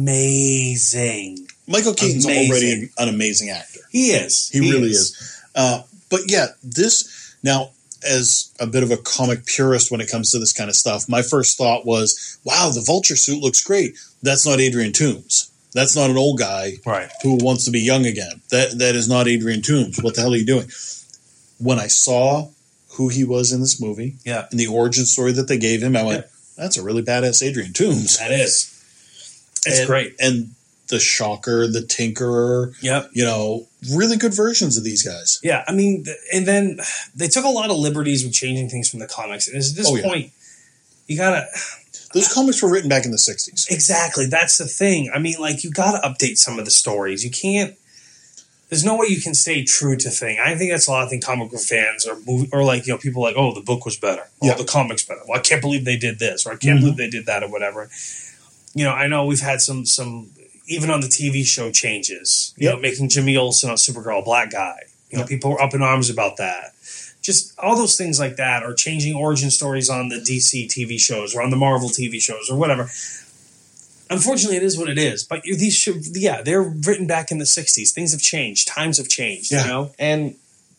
amazing. Michael Keaton's Amazing. already an amazing actor. He is. He, really is. Uh, but yeah, this now, as a bit of a comic purist when it comes to this kind of stuff, my first thought was, wow, the Vulture suit looks great. That's not Adrian Toomes. That's not an old guy Right. who wants to be young again. That That is not Adrian Toomes. What the hell are you doing? When I saw who he was in this movie Yeah. and the origin story that they gave him, I went, Yeah. that's a really badass Adrian Toomes. That is. It's and, great. And the Shocker, the Tinkerer, Yep. you know, really good versions of these guys. Yeah, I mean, th- and then they took a lot of liberties with changing things from the comics. And at this Oh, yeah. point, you gotta Those comics were written back in the sixties. exactly. That's the thing. I mean, like, you gotta update some of the stories. You can't. There's no way you can stay true to thing. I think that's a lot of thing comic book fans or movie, or like, you know, people are like, oh, the book was better. Oh, Yeah. the comic's better. Well, I can't believe they did this, or I can't Mhm. believe they did that, or whatever. You know, I know we've had some some even on the T V show changes. You Yep. know, making Jimmy Olsen on Supergirl a black guy. You know, Yep. people were up in arms about that. Just all those things like that, or changing origin stories on the D C T V shows or on the Marvel T V shows or whatever. Unfortunately, it is what it is. But these should, yeah, they're written back in the sixties. Things have changed. Times have changed. Yeah. You know, and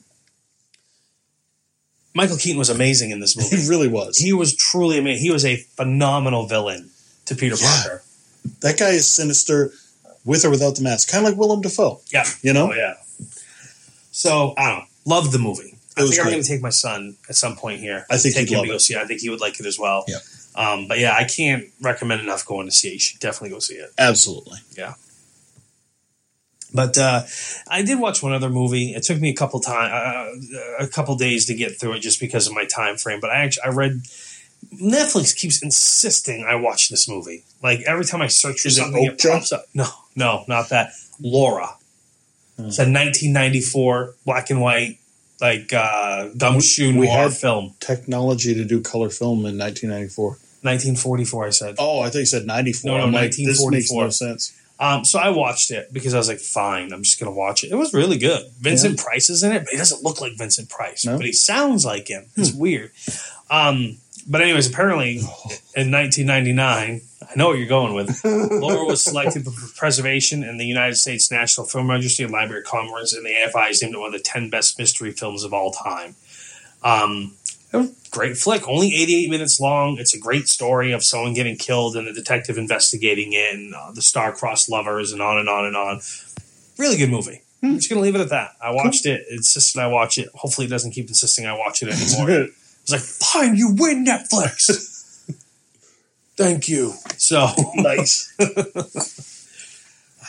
Michael Keaton was amazing in this movie. He really was. He was truly amazing. He was a phenomenal villain to Peter Yeah. Parker. That guy is sinister with or without the mask. Kind of like Willem Dafoe. Yeah. You know? Oh, yeah. So, I don't know. Loved the movie. I was think I'm great. going to take my son at some point here. I think take he'd him love to go it. see it. I think he would like it as well. Yeah. Um, but yeah, I can't recommend enough going to see it. You should definitely go see it. Absolutely. Yeah. But uh, I did watch one other movie. It took me a couple time, uh, a couple days to get through it just because of my time frame. But I actually I read Netflix keeps insisting I watch this movie. Like every time I search for Is it something, it Okja? pops up. No, no, not that. Laura. Hmm. It's a nineteen ninety-four black and white, like uh, gumshoe We noir had- film. Technology to do color film in nineteen ninety-four. nineteen forty-four, I said. Oh, I thought you said ninety-four. No, no, I'm like, this makes nineteen forty-four. no sense. Um, so I watched it because I was like, fine, I'm just going to watch it. It was really good. Vincent Price is in it, but he doesn't look like Vincent Price, No? but he sounds like him. It's weird. Um, but anyways, apparently in nineteen ninety-nine, I know what you're going with. Laura was selected for preservation in the United States National Film Registry and Library of Congress, and the A F I is named one of the ten best mystery films of all time. Um, it was a great flick, only eighty-eight minutes long. It's a great story of someone getting killed and the detective investigating it, and uh, the star-crossed lovers, and on and on and on. Really good movie. I'm just going to leave it at that. I watched it, insisted I watch it. Hopefully it doesn't keep insisting I watch it anymore. I was like, fine, you win, Netflix. Thank you. So Nice.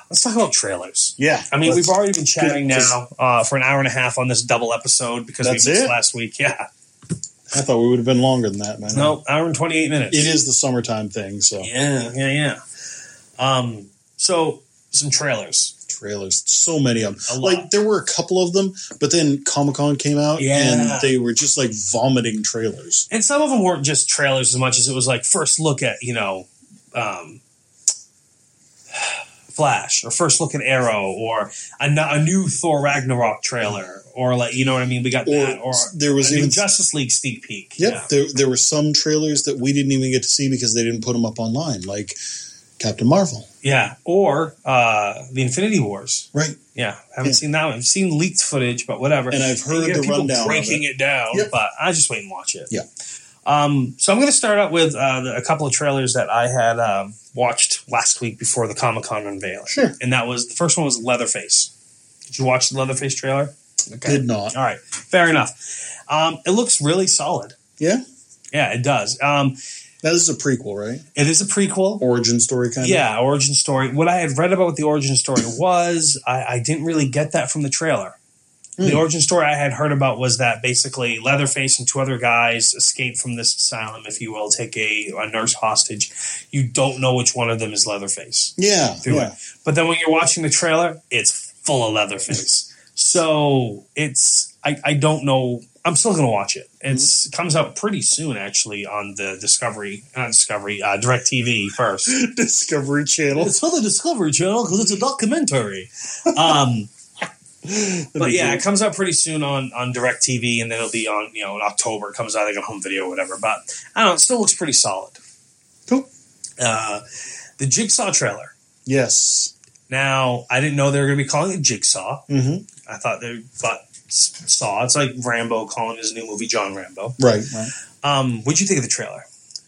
let's talk about trailers. Yeah. I mean, let's- we've already been chatting Yeah, now uh, for an hour and a half on this double episode because we That's missed it? last week. Yeah. I thought we would have been longer than that, man. No, hour and twenty-eight minutes. It is the summertime thing, so. Yeah, yeah, yeah. Um, so, some trailers. Trailers. So many of them. A lot. Like, there were a couple of them, but then Comic-Con came out, Yeah. and they were just, like, vomiting trailers. And some of them weren't just trailers as much as it was like first look at, you know, um, Flash, or first look at Arrow, or a, n- a new Thor Ragnarok trailer, or like, you know what I mean? We got Or that. Or there was a new even- Justice League sneak peek. Yep. Yeah. There, there were some trailers that we didn't even get to see because they didn't put them up online, like Captain Marvel. Yeah. Or uh, the Infinity Wars. Right. Yeah. Haven't Yeah. seen that one. I've seen leaked footage, but whatever. And I've heard You get the people rundown of breaking it. it, down, Yep. but I just wait and watch it. Yeah. Um, so I'm going to start out with uh, the, a couple of trailers that I had um, watched last week before the Comic-Con unveiling. Sure. And that was, the first one was Leatherface. Did you watch the Leatherface trailer? Okay. Did not. All right. Fair enough. Um, it looks really solid. Yeah? Yeah, it does. Um, Now, this is a prequel, right? it is a prequel. Origin story kind of? Yeah, origin story. What I had read about what the origin story was, I, I didn't really get that from the trailer. The Hmm. origin story I had heard about was that basically Leatherface and two other guys escape from this asylum, if you will, take a, a nurse hostage. You don't know which one of them is Leatherface Yeah. through yeah. it. But then when you're watching the trailer, it's full of Leatherface. So it's, I, I don't know. I'm still going to watch it. It's it comes out pretty soon, actually, on the Discovery, not Discovery, uh, DirecTV first. Discovery Channel. It's on the Discovery Channel because it's a documentary. Um, but yeah, it comes out pretty soon on on DirecTV, and then it'll be on, you know, in October. It comes out like on home video or whatever. But I don't know. It still looks pretty solid. Cool. Uh, the Jigsaw trailer. Yes. Now, I didn't know they were going to be calling it Jigsaw. Mm-hmm. I thought they thought Saw. It's like Rambo calling his new movie John Rambo. Right, right. Um, what'd you think of the trailer?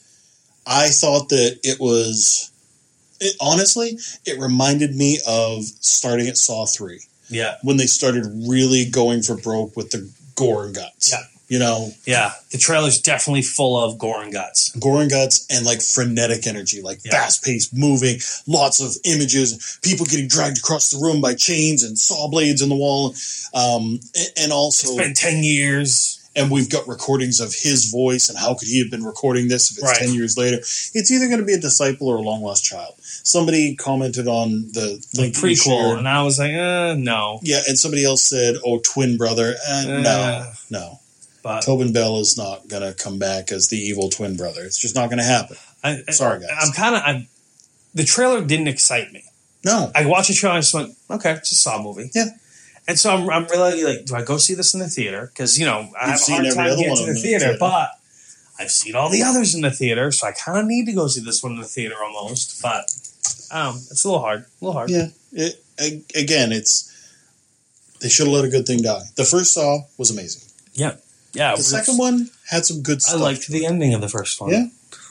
I thought that it was... It, honestly, it reminded me of starting at Saw three. Yeah. When they started really going for broke with the gore and guts. Yeah. You know, Yeah. The trailer's definitely full of gore and guts. gore and guts and like frenetic energy, like Yeah. fast paced, moving, lots of images, people getting dragged across the room by chains and saw blades in the wall. Um, and, and also, It's been ten years. and we've got recordings of his voice, and how could he have been recording this if it's Right. ten years later? It's either going to be a disciple or a long lost child. Somebody commented on the The link that we prequel. shared. And I was like, uh, no. Yeah, and somebody else said, oh, twin brother. Uh, no, Uh. no. But Tobin Bell is not going to come back as the evil twin brother. It's just not going to happen. I, I- Sorry, guys. I'm kind of. I'm. The trailer didn't excite me. No. I watched the trailer and I just went, okay, it's a Saw movie. Yeah. And so I'm, I'm really like, do I go see this in the theater? Because, you know, I have a seen hard every time other getting one to of the them in the theater, theater. but I've seen all the others in the theater, so I kind of need to go see this one in the theater almost. But um, it's a little hard. A little hard. Yeah. It, a- again, it's they should have let a good thing die. The first Saw was amazing. Yeah. Yeah. The second one had some good I stuff. liked the ending of the first one. Yeah.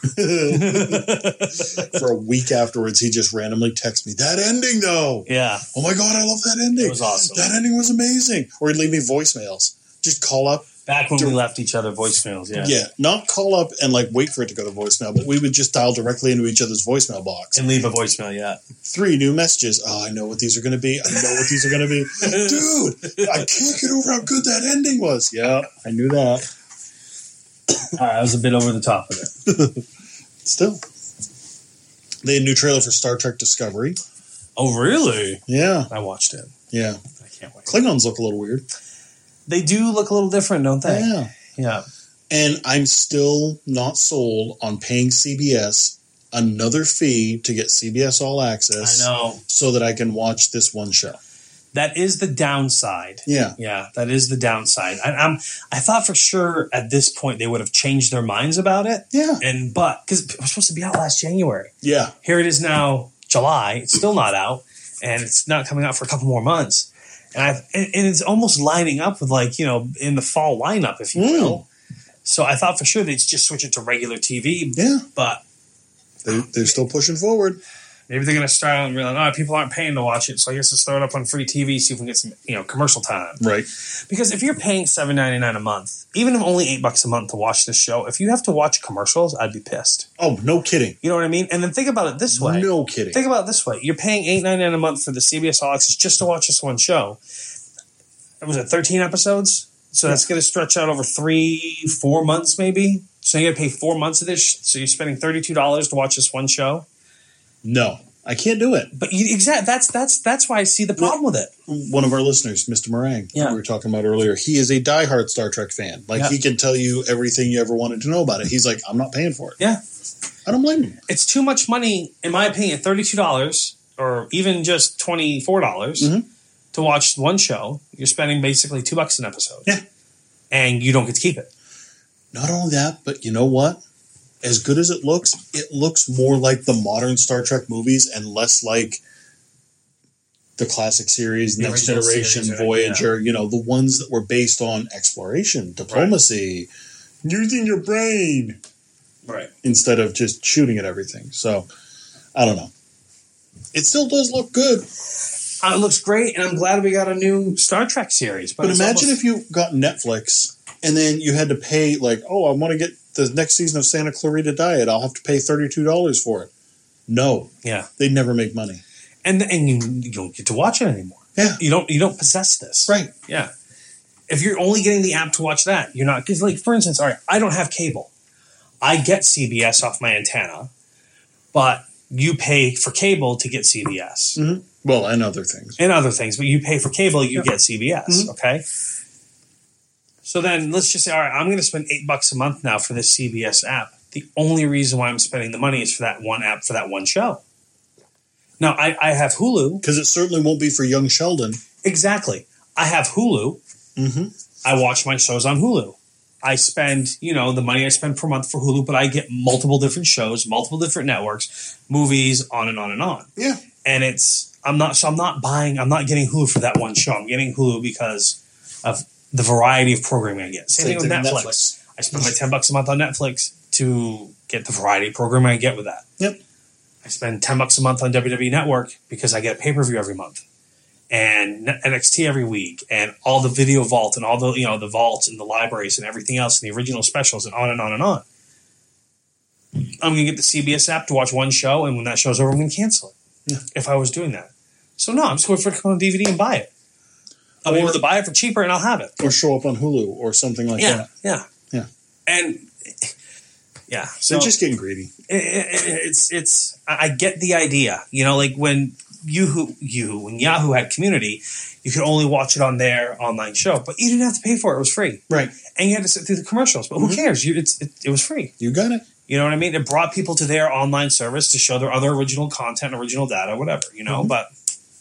For a week afterwards, he just randomly texted me, that ending, though. Yeah. Oh, my God, I love that ending. It was awesome. That ending was amazing. Or he'd leave me voicemails. Just call up. Back when we left each other voicemails. Yeah. Yeah. Not call up and, like, wait for it to go to voicemail, but we would just dial directly into each other's voicemail box. And leave a voicemail. Yeah. Three new messages. Oh, I know what these are going to be. I know what these are going to be. Dude, I can't get over how good that ending was. Yeah, I knew that. All right, I was a bit over the top of it. Still. They had a new trailer for Star Trek Discovery. Oh, really? Yeah, I watched it. yeah. I can't wait. Klingons look a little weird. They do look a little different, don't they? Yeah. Yeah. And I'm still not sold on paying C B S another fee to get C B S All Access I know. so that I can watch this one show. That is the downside. Yeah. Yeah, that is the downside. I, I'm. I thought for sure at this point they would have changed their minds about it. Yeah. And but because it was supposed to be out last January, Yeah. here it is now July. It's still not out, and it's not coming out for a couple more months. And I and, and it's almost lining up with like you know in the fall lineup, if you Mm. will. So I thought for sure they'd just switch it to regular T V. Yeah. But They, they're still pushing forward. Maybe they're going to start out and realize, oh, people aren't paying to watch it, so I guess let's throw it up on free T V, see if we can get some, you know, commercial time. Right. Because if you're paying seven ninety-nine a month, even if only eight bucks a month to watch this show, if you have to watch commercials, I'd be pissed. Oh, no kidding. You know what I mean? And then think about it this way. No kidding. Think about it this way. You're paying eight ninety-nine a month for the C B S All Access just to watch this one show. Was it thirteen episodes? So that's going to stretch out over three, four months maybe. So you got to pay four months of this. So you're spending thirty-two dollars to watch this one show. No, I can't do it. But you, exactly, that's that's that's why I see the problem with it. One of our listeners, Mister Meringue, Yeah. we were talking about earlier, he is a diehard Star Trek fan. Like, Yeah. he can tell you everything you ever wanted to know about it. He's like, I'm not paying for it. Yeah. I don't blame him. It's too much money, in my opinion, thirty-two dollars or even just twenty-four dollars Mhm. to watch one show. You're spending basically two bucks an episode. Yeah. And you don't get to keep it. Not only that, but you know what? As good as it looks, it looks more like the modern Star Trek movies and less like the classic series, The Next original Generation, series, right? Voyager, you know, the ones that were based on exploration, diplomacy, using your brain Right. instead of just shooting at everything. So, I don't know. It still does look good. Uh, it looks great, and I'm glad we got a new Star Trek series. But, But it's imagine almost- if you got Netflix and then you had to pay, like, oh, I want to get the next season of Santa Clarita Diet. I'll have to pay thirty-two dollars for it. No, Yeah. they'd never make money. And and you, you don't get to watch it anymore. Yeah. You don't you don't possess this. Right. Yeah. If you're only getting the app to watch that, you're not, because, like, for instance, all right, I don't have cable. I get C B S off my antenna, but you pay for cable to get C B S. Mm-hmm. Well, and other things. And other things, but you pay for cable, you Yeah. get C B S, Mhm. okay? So then let's just say, all right, I'm going to spend eight bucks a month now for this C B S app. The only reason why I'm spending the money is for that one app, for that one show. Now, I, I have Hulu. Because it certainly won't be for young Sheldon. Exactly. I have Hulu. Mm-hmm. I watch my shows on Hulu. I spend, you know, the money I spend per month for Hulu, but I get multiple different shows, multiple different networks, movies, on and on and on. Yeah. And it's, I'm not, so I'm not buying, I'm not getting Hulu for that one show. I'm getting Hulu because of the variety of programming I get. Same, Same thing with thing Netflix. with Netflix. I spend my ten bucks a month on Netflix to get the variety of programming I get with that. Yep. I spend ten bucks a month on W W E Network because I get a pay-per-view every month. And N X T every week, and all the video vault, and all the, you know, the vaults and the libraries and everything else, and the original specials, and on and on and on. I'm going to get the C B S app to watch one show, and when that show's over, I'm going to cancel it. Yeah. If I was doing that. So no, I'm just waiting for it to come on D V D and buy it. I'll be Or- able to buy it for cheaper, and I'll have it. Or show up on Hulu or something like Yeah, that. yeah. Yeah. And, yeah. So They're just getting greedy. it, it, it's it's I I get the idea, you know, like when you you when Yahoo had Community, you could only watch it on their online show, but you didn't have to pay for it; it was free, Right. and you had to sit through the commercials. But who Mhm. cares? You, it's it, it was free. You got it. You know what I mean? It brought people to their online service to show their other original content, original data, whatever. You know, Mhm. but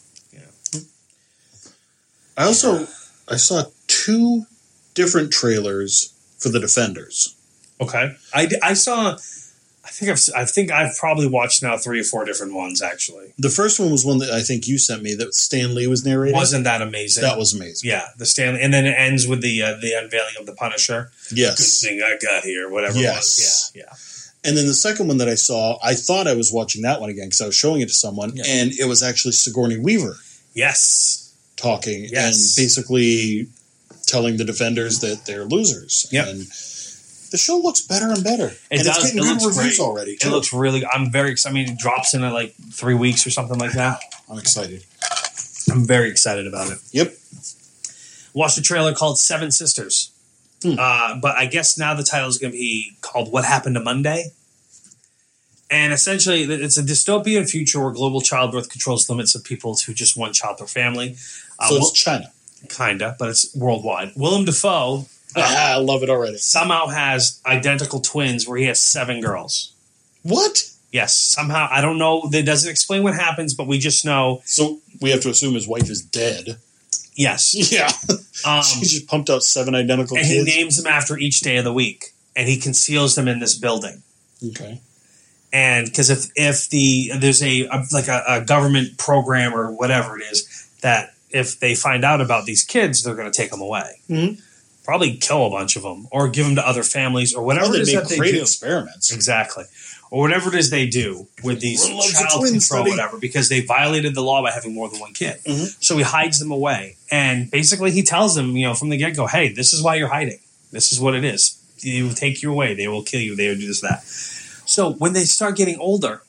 I also I saw two different trailers for the Defenders. okay. I, I saw. I think I've I think I've probably watched now three or four different ones. Actually, The first one was one that I think you sent me that Stan Lee was narrating. wasn't that amazing? That was amazing. Yeah, the Stanley, and then it ends with the uh, the unveiling of the Punisher. Yes. Good thing I got here, whatever Yes. it was. Yeah, yeah. And then the second one that I saw, I thought I was watching that one again because I was showing it to someone, Yeah. and it was actually Sigourney Weaver Yes. talking Yes. and basically telling the Defenders that they're losers. Yep. And the show looks better and better. It and does. it's getting It good looks reviews great. already, It too. looks really. I'm very excited. I mean, it drops in at like three weeks or something like that. I'm excited. I'm very excited about it. Yep. Watched a trailer called Seven Sisters, Hmm. uh, but I guess now the title is going to be called What Happened to Monday. And essentially, it's a dystopian future where global childbirth controls the limits of people to just one child per family. Uh, So well, it's China. kinda, but it's worldwide. Willem Dafoe uh, Ah, I love it already. somehow has identical twins where he has seven girls. What? Yes, somehow. I don't know. That doesn't explain what happens, but we just know. So we have to assume his wife is dead. Yes. Yeah. Um, She just pumped out seven identical and he kids. names them after each day of the week, and he conceals them in this building. Okay. And because if if the there's a, a like a, a government program or whatever it is that if they find out about these kids, they're going to take them away. Mhm. Probably kill a bunch of them or give them to other families or whatever Oh, it they is make that they great do. experiments. Exactly. or whatever it is they do with these Loves the child twins, control, buddy. whatever, because they violated the law by having more than one kid. Mm-hmm. So he hides them away, and basically he tells them, you know, from the get go, hey, this is why you're hiding. This is what it is. They will take you away. They will kill you. They will do this, that. So when they start getting older,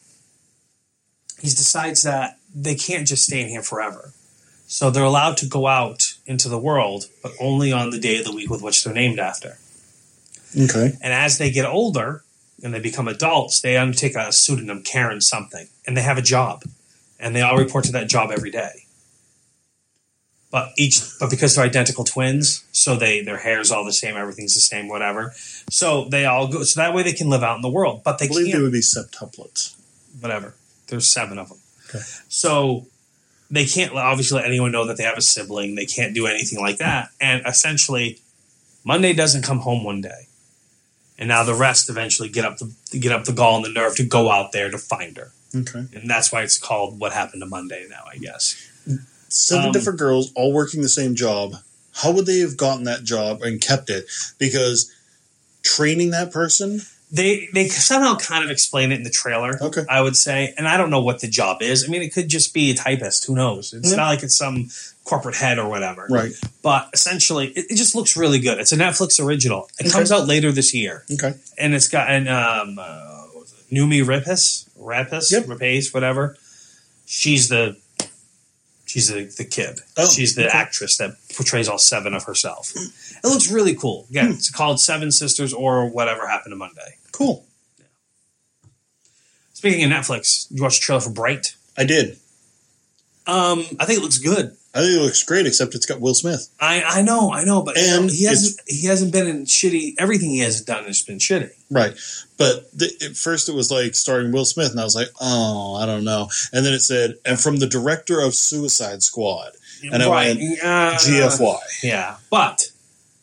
he decides that they can't just stay in here forever. So they're allowed to go out into the world, but only on the day of the week with which they're named after. Okay. And as they get older and they become adults, they undertake a pseudonym, Karen something, and they have a job. And they all report to that job every day. But each, but because they're identical twins, so they their hair's all the same, everything's the same, whatever. So they all go. So that way they can live out in the world. But they I believe can't. they would be septuplets. Whatever. There's seven of them. Okay. So they can't obviously let anyone know that they have a sibling. They can't do anything like that. And essentially, Monday doesn't come home one day, and now the rest eventually get up the get up the gall and the nerve to go out there to find her. Okay. And that's why it's called What Happened to Monday now, I guess. Seven Um, different girls all working the same job. How would they have gotten that job and kept it? Because training that person. They they somehow kind of explain it in the trailer, Okay. I would say. And I don't know what the job is. I mean, it could just be a typist. Who knows? It's Yeah. not like it's some corporate head or whatever. Right. But essentially, it, it just looks really good. It's a Netflix original. It Okay. comes out later this year. Okay. And it's got an um, uh, what was it? Numi Rapis, Rapis, Yep. Rapace, whatever. She's the she's the, the kid. Oh, she's the okay. actress that portrays all seven of herself. It looks really cool. Again, Hmm. it's called Seven Sisters or Whatever Happened to Monday. Cool. Speaking of Netflix, you watched the trailer for Bright? I did. Um, I think it looks good. I think it looks great, except it's got Will Smith. I, I know, I know, but And he hasn't he hasn't been in shitty. Everything he has done has been shitty. Right. But the, at first it was like starring Will Smith, and I was like, oh, I don't know. And then it said, and from the director of Suicide Squad. And I right. went, uh, G F Y. Yeah, but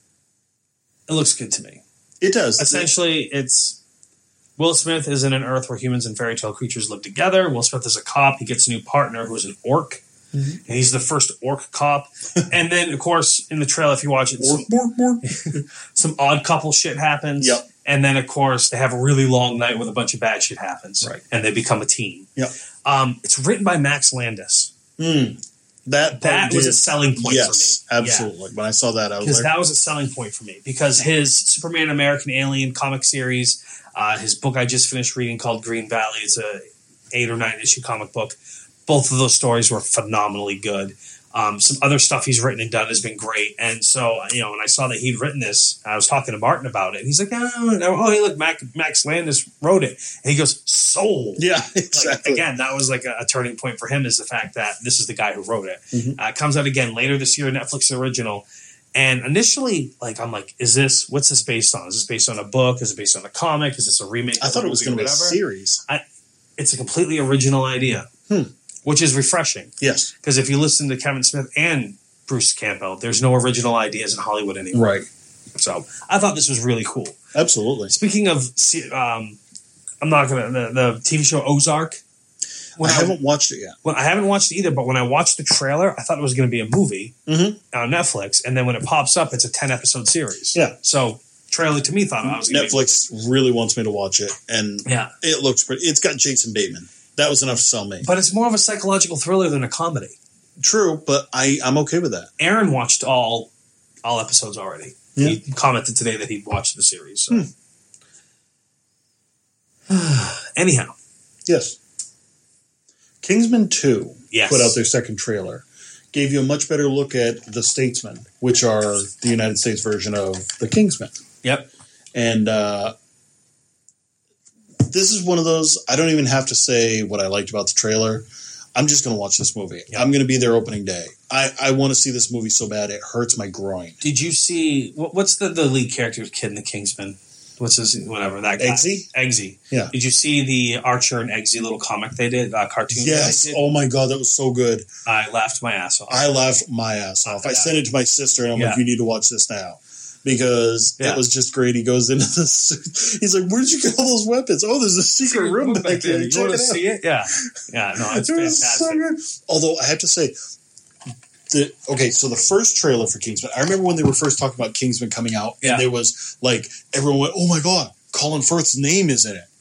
it looks good to me. It does. Essentially, it's Will Smith is in an Earth where humans and fairy tale creatures live together. Will Smith is a cop. He gets a new partner who is an orc. Mm-hmm. And he's the first orc cop. And then, of course, in the trailer, if you watch it, More, some, more, more. some odd couple shit happens. Yep. And then, of course, they have a really long night with a bunch of bad shit happens. Right. And they become a team. Yep. Um, it's written by Max Landis. Mm. That, That part was did- a selling point yes, for me. absolutely. When I saw that, I was Because like, that was a selling point for me. Because his Superman American Alien comic series, uh, his book I just finished reading called Green Valley, it's a eight or nine issue comic book. Both of those stories were phenomenally good. Um, some other stuff he's written and done has been great. And so, you know, when I saw that he'd written this, I was talking to Martin about it. And he's like, oh, no, oh hey, look, Mac, Max Landis wrote it. And he goes, sold. yeah, Like, exactly. again, that was like a, a turning point for him is the fact that this is the guy who wrote it. Mhm. Uh, it comes out again later this year, Netflix original. And initially, like, I'm like, is this, what's this based on? Is this based on a book? Is it based on a comic? Is this a remake? I of thought a it was movie going to or be a whatever? series. It's a completely original idea, Hmm. which is refreshing. Yes. Because if you listen to Kevin Smith and Bruce Campbell, there's no original ideas in Hollywood anymore. Right. So I thought this was really cool. Absolutely. Speaking of, se- um, I'm not going to, the, the T V show Ozark. When I haven't watched it yet. When I haven't watched it either, but when I watched the trailer, I thought it was going to be a movie Mhm. on Netflix, and then when it pops up, it's a ten episode series. Yeah. So trailer to me thought I was going to Netflix really wants me to watch it, and be, yeah, it looks pretty. It's got Jason Bateman. That was enough to sell me. but it's more of a psychological thriller than a comedy. True, but I, I'm okay with that. Aaron watched all all episodes already. Yeah. He commented today that he'd watched the series. So. Hmm. Anyhow, Yes. Kingsman two Yes. put out their second trailer. Gave you a much better look at the Statesmen, which are the United States version of the Kingsmen. yep. And uh, this is one of those, I don't even have to say what I liked about the trailer. I'm just going to watch this movie. Yeah. I'm going to be there opening day. I, I want to see this movie so bad it hurts my groin. Did you see what, what's the, the lead character's kid in the Kingsman? What's his whatever that guy? Eggsy? Eggsy. Yeah. Did you see the Archer and Eggsy little comic they did? Uh, cartoon. Yes. They did? Oh my God, that was so good. I laughed my ass off. I laughed my ass off. I Yeah. sent it to my sister, and I'm Yeah. like, "You need to watch this now," because Yeah. it was just great. He goes into the suit. He's like, "Where'd you get all those weapons? Oh, there's a secret room back there. You Check want it to out." see it? Yeah. Yeah. No, it's It was so fantastic. good. Although I have to say, the okay, so the first trailer for Kingsman, I remember when they were first talking about Kingsman coming out, Yeah. and there was like everyone went, "Oh my God, Colin Firth's name is in it."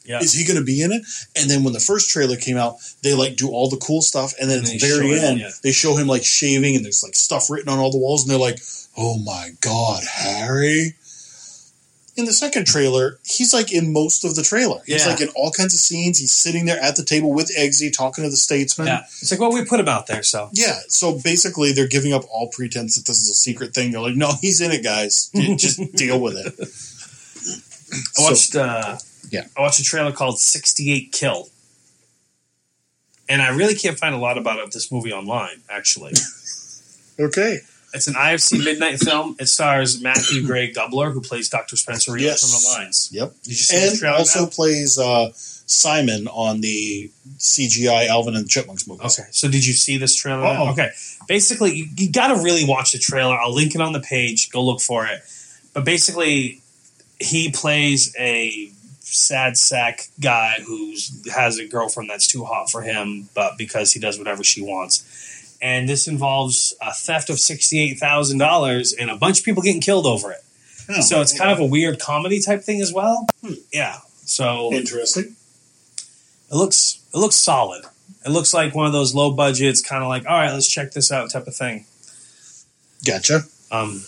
Yeah. Is he going to be in it? And then when the first trailer came out, they like do all the cool stuff, and then And at the they very show him, end, yeah. they show him like shaving, and there's like stuff written on all the walls, and they're like, "Oh my God, Harry!" In the second trailer, he's like in most of the trailer. He's Yeah. like in all kinds of scenes. He's sitting there at the table with Eggsy talking to the statesman. Yeah. It's like, well, we put him out there, so. Yeah, so basically they're giving up all pretense that this is a secret thing. They're like, no, he's in it, guys. Just deal with it. I watched, uh, yeah. I watched a trailer called sixty-eight Kill. And I really can't find a lot about this movie online, actually. Okay. It's an I F C midnight film. It stars Matthew Gray Gubler, who plays Doctor Spencer Reed Yes. from The Lines. Yep. Did you see this And trailer also now? plays uh, Simon on the C G I Alvin and the Chipmunks movies. Okay, so did you see this trailer? now? Uh-uh. Okay, basically, you, you got to really watch the trailer. I'll link it on the page. Go look for it. But basically, he plays a sad sack guy who has a girlfriend that's too hot for him, but because he does whatever she wants. And this involves a theft of sixty-eight thousand dollars and a bunch of people getting killed over it. Oh, So it's kind of a weird comedy type thing as well. Yeah. So interesting. it looks it looks solid. It looks like one of those low budgets, kind of like, all right, let's check this out type of thing. Gotcha. Um,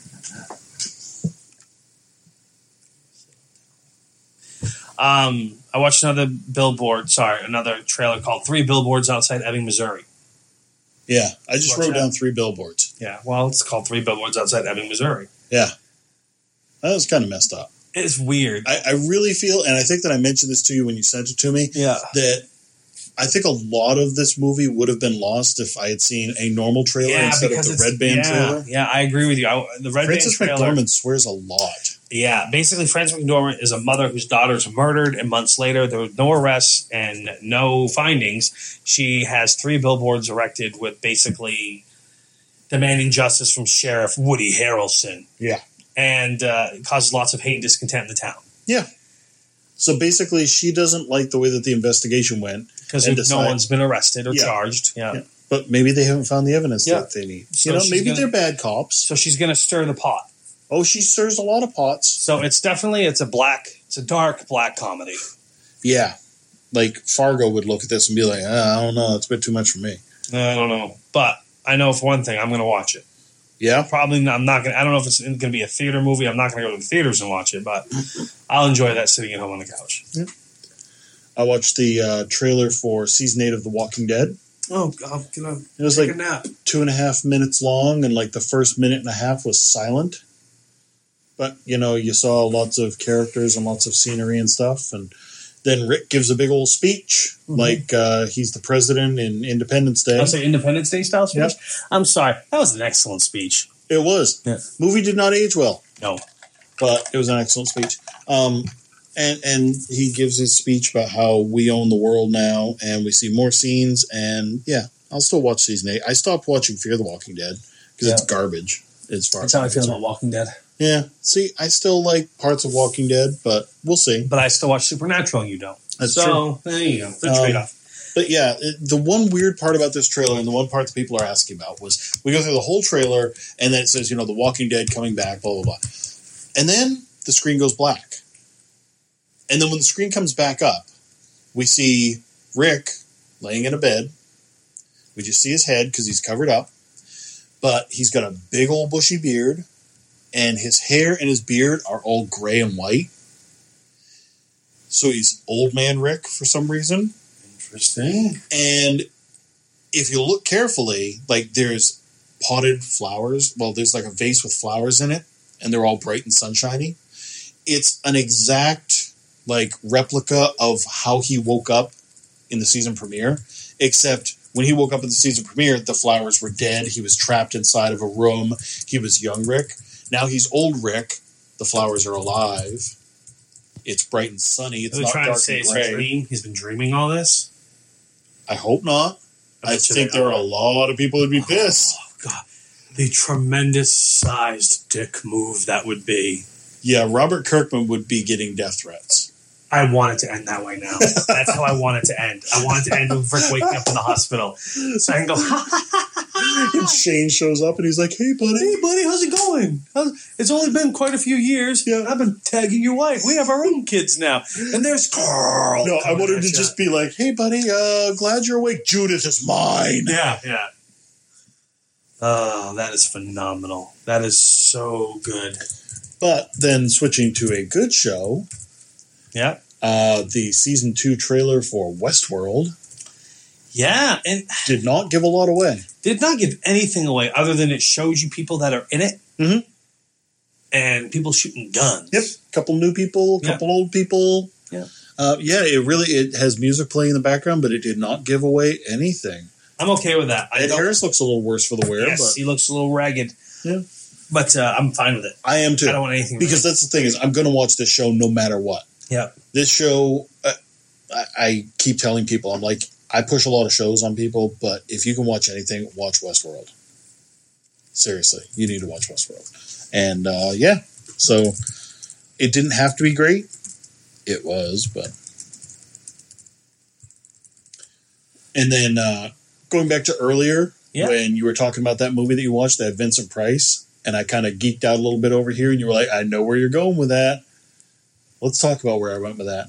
um, I watched another billboard. Sorry, another trailer called Three Billboards Outside Ebbing, Missouri. Yeah, I just Watch wrote that. down three billboards. Yeah, well, it's called Three Billboards Outside Ebbing, Missouri. Yeah. That was kind of messed up. It's weird. I, I really feel, and I think that I mentioned this to you when you sent it to me, Yeah. that I think a lot of this movie would have been lost if I had seen a normal trailer Yeah, instead of because the it's Red Band yeah, trailer. Yeah, I agree with you. I, the Red Frances Band trailer. McDormand swears a lot. Yeah, basically, Frances McDormand is a mother whose daughters were murdered, and months later, there was no arrests and no findings. She has three billboards erected with basically demanding justice from Sheriff Woody Harrelson, Yeah. and uh, it causes lots of hate and discontent in the town Yeah. So basically, she doesn't like the way that the investigation went. because And no decide- one's been arrested or Yeah. charged. Yeah. Yeah. But maybe they haven't found the evidence Yeah. that they need. So you know, she's maybe gonna- they're bad cops. So she's going to stir the pot. Oh, she stirs a lot of pots. So it's definitely it's a black, it's a dark black comedy. Yeah. Like Fargo would look at this and be like, ah, I don't know, it's a bit too much for me. I don't know, but I know for one thing, I'm going to watch it. Yeah. Probably not, I'm not going to, I don't know if it's going to be a theater movie. I'm not going to go to the theaters and watch it, but I'll enjoy that sitting at home on the couch. I watched the uh, trailer for season eight of The Walking Dead. Oh, I'm going to It was take like a nap. two and a half minutes long, and like the first minute and a half was silent. But, you know, you saw lots of characters and lots of scenery and stuff. And then Rick gives a big old speech, Mhm. like uh, he's the president in Independence Day. I'll say Independence Day style speech? Yep. I'm sorry. That was an excellent speech. It was. Yeah. Movie did not age well, No. but it was an excellent speech. Um, and, and he gives his speech about how we own the world now, and we see more scenes. And, yeah, I'll still watch season eight. I stopped watching Fear the Walking Dead because it's Yeah. garbage as far That's as how I feel I'm about Walking Dead. Yeah. See, I still like parts of Walking Dead, but we'll see. But I still watch Supernatural and you don't. That's so, there you go. The Um, trade-off. But yeah, it, the one weird part about this trailer and the one part that people are asking about was we go through the whole trailer and then it says, you know, The Walking Dead coming back, blah, blah, blah. And then the screen goes black. And then when the screen comes back up, we see Rick laying in a bed. We just see his head because he's covered up. But he's got a big old bushy beard. And his hair and his beard are all gray and white. So he's old man Rick for some reason. Interesting. And if you look carefully, like there's potted flowers. Well, there's like a vase with flowers in it, and they're all bright and sunshiny. It's an exact like replica of how he woke up in the season premiere, except when he woke up in the season premiere, the flowers were dead. He was trapped inside of a room. He was young Rick. Now he's old Rick. The flowers are alive. It's bright and sunny. It's Are they not trying to dark say and it's a gray. dream? He's been dreaming all this? I hope not. I bet you think they there are are. a lot of people who'd be pissed. Oh, God. The tremendous sized dick move that would be. Yeah, Robert Kirkman would be getting death threats. I want it to end that way now. That's how I want it to end. I want it to end with Rick waking up in the hospital. So I can go, ha ha ha ha, Shane shows up and he's like, "Hey, buddy, hey, buddy, how's it going? How's, it's only been quite a few years. Yeah. I've been tagging your wife. We have our own kids now, and there's Carl." No, I wanted to you. just be like, "Hey, buddy, uh, glad you're awake. Judith is mine." Yeah, yeah. Oh, that is phenomenal. That is so good. But then switching to a good show, Yeah. uh, the season two trailer for Westworld Yeah, and did not give a lot away. did not give anything away other than it shows you people that are in it Mhm. and people shooting guns. Yep, couple new people, Yeah. couple old people. Yeah. Uh, yeah, it really it has music playing in the background, but it did not give away anything. I'm okay with that. I Ed don't- Harris looks a little worse for the wear, Yes, but he looks a little ragged. Yeah. But uh, I'm fine with it. I am too. I don't want anything Because that's the thing is, I'm going to watch this show no matter what. Yeah. This show, uh, I, I keep telling people, I'm like, I push a lot of shows on people, but if you can watch anything, watch Westworld. Seriously, you need to watch Westworld. And uh, yeah, so it didn't have to be great. It was, but. And then uh, going back to earlier, Yeah. when you were talking about that movie that you watched, that Vincent Price, and I kind of geeked out a little bit over here, and you were like, I know where you're going with that. Let's talk about where I went with that.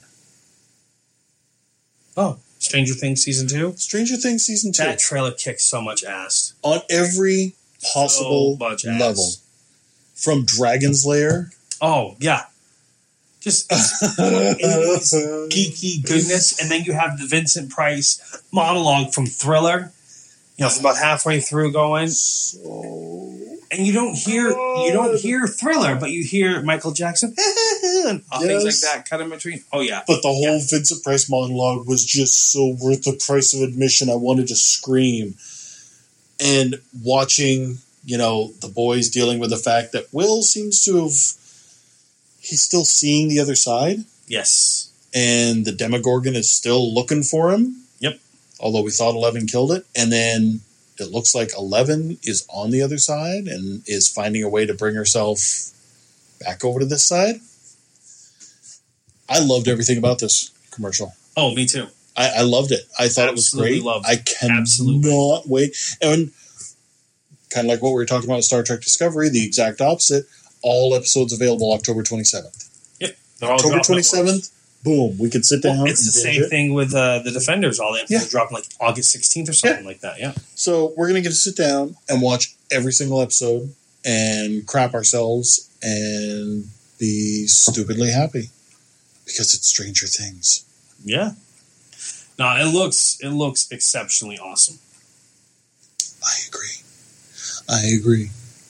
Oh, Stranger Things season two. Stranger Things season two. That trailer kicks so much ass. On every possible So much ass. level. From Dragon's Lair. Oh yeah, just eighties geeky goodness, and then you have the Vincent Price monologue from Thriller. You know, from about halfway through going, So and you don't hear you don't hear Thriller, but you hear Michael Jackson and things like Yes. that cut in between. Oh yeah, But the whole Vincent Price monologue was just so worth the price of admission. I wanted to scream. And watching, you know, the boys dealing with the fact that Will seems to have, he's still seeing the other side. yes, And the Demogorgon is still looking for him. Yep. Although we thought Eleven killed it. And then it looks like Eleven is on the other side and is finding a way to bring herself back over to this side. I loved everything about this commercial. oh me too. I, I loved it. I thought Absolutely it was great. loved I it. cannot Absolutely. wait. And kind of like what we were talking about with Star Trek Discovery, the exact opposite. All episodes available October twenty-seventh. Yep, they're all October dropping at once. twenty-seventh, boom, we can sit down. Well, it's the and binge same it. thing with uh, the Defenders. All the episodes Yeah. dropping like August sixteenth or something like that. Yeah. So we're going to get to sit down and watch every single episode and crap ourselves and be stupidly happy because it's Stranger Things. Yeah. No, it looks it looks exceptionally awesome. I agree. I agree.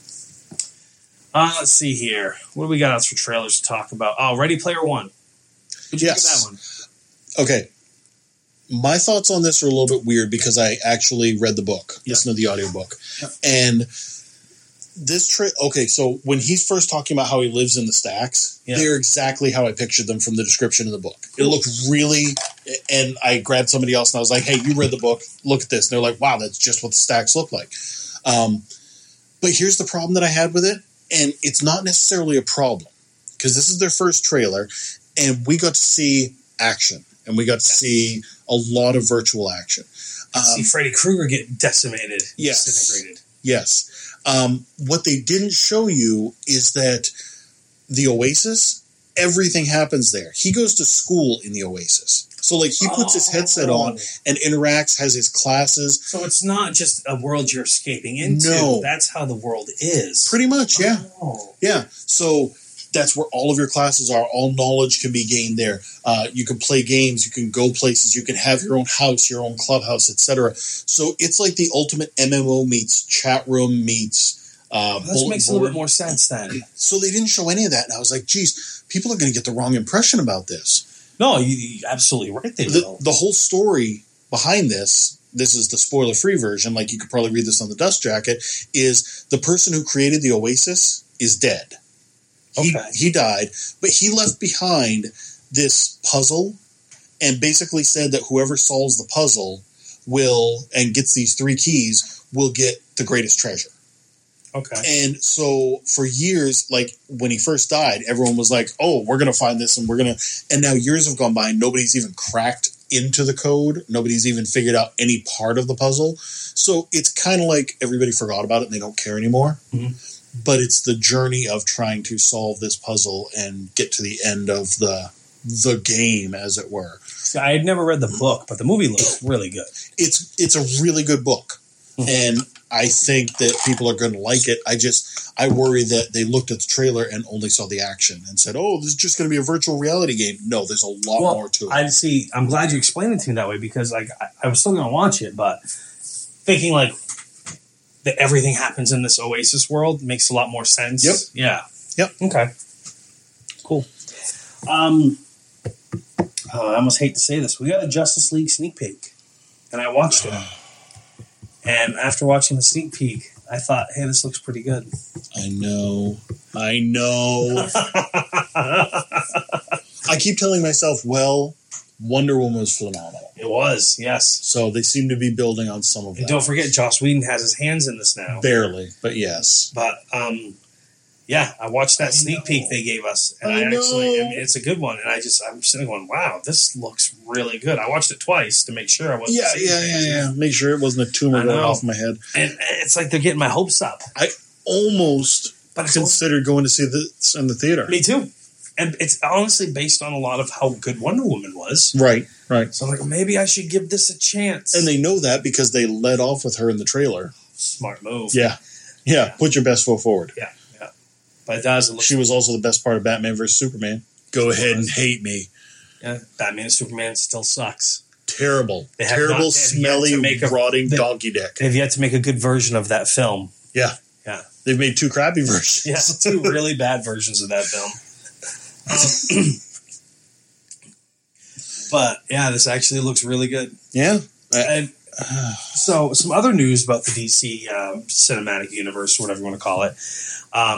Uh, let's see here. What do we got else for trailers to talk about? Oh, Ready Player One. What'd you Yes. think of that one? Okay. My thoughts on this are a little bit weird because I actually read the book, Yeah. listened to the audiobook. Yeah. And this tra- okay, so when he's first talking about how he lives in the stacks, Yeah. they're exactly how I pictured them from the description of the book. It looked really, and I grabbed somebody else and I was like, hey, you read the book, look at this. And they're like, wow, that's just what the stacks look like. Um, but here's the problem that I had with it, and it's not necessarily a problem because this is their first trailer, and we got to see action, and we got to see a lot of virtual action. Um, See Freddy Krueger get decimated, Yes. disintegrated. Yes. Um, what they didn't show you is that the Oasis, everything happens there. He goes to school in the Oasis. So, like, he puts his headset on and interacts, has his classes. So it's not just a world you're escaping into. No. That's how the world is. Pretty much, yeah. Oh. Yeah. So that's where all of your classes are. All knowledge can be gained there. Uh, you can play games. You can go places. You can have your own house, your own clubhouse, et cetera. So it's like the ultimate M M O meets chat room meets uh, This bulletin makes a little board. bit more sense then. So they didn't show any of that. And I was like, geez, people are going to get the wrong impression about this. No, you, you're absolutely right. They The, will. the whole story behind this, this is the spoiler-free version, like you could probably read this on the dust jacket, is the person who created the Oasis is dead. He, Okay. he died, but he left behind this puzzle and basically said that whoever solves the puzzle will, and gets these three keys, will get the greatest treasure. Okay. And so for years, like when he first died, everyone was like, oh, we're going to find this and we're going to, and now years have gone by and nobody's even cracked into the code. Nobody's even figured out any part of the puzzle. So it's kind of like everybody forgot about it and they don't care anymore. Mm-hmm. But it's the journey of trying to solve this puzzle and get to the end of the the game, as it were. See, I had never read the book, but the movie looks really good. It's it's a really good book. Mm-hmm. And I think that people are going to like it. I just, I worry that they looked at the trailer and only saw the action and said, oh, this is just going to be a virtual reality game. No, there's a lot well, more to it. I see. I'm glad you explained it to me that way because like I, I was still going to watch it, but thinking like that everything happens in this Oasis world makes a lot more sense. Yep. Yeah. Yep. Okay. Cool. Um, oh, I almost hate to say this. We got a Justice League sneak peek, and I watched it. And after watching the sneak peek, I thought, hey, this looks pretty good. I know. I know. I keep telling myself, well, Wonder Woman was phenomenal. It was, yes. So they seem to be building on some of that. And don't forget, Joss Whedon has his hands in this now. Barely, but yes. But, um... yeah, I watched that I sneak know. peek they gave us, and I, I actually, I mean, it's a good one. And I just, I'm sitting going, wow, this looks really good. I watched it twice to make sure I wasn't. Yeah, yeah, yeah, yeah. Make sure it wasn't a tumor going off my head. And it's like they're getting my hopes up. I almost but considered going to see this in the theater. Me too. And it's honestly based on a lot of how good Wonder Woman was. Right, right. So I'm like, maybe I should give this a chance. And they know that because they led off with her in the trailer. Smart move. Yeah, yeah. Put your best foot forward. Yeah. But it does. It she was also the best part of Batman versus Superman. Go ahead and hate me. Yeah, Batman and Superman still sucks. Terrible. Terrible, not, smelly, a, rotting they, donkey dick. They've yet to make a good version of that film. Yeah. Yeah. They've made two crappy versions. Yeah, two really bad versions of that film. Um, but, yeah, this actually looks really good. Yeah. And, so, some other news about the D C um, cinematic universe, whatever you want to call it. Um,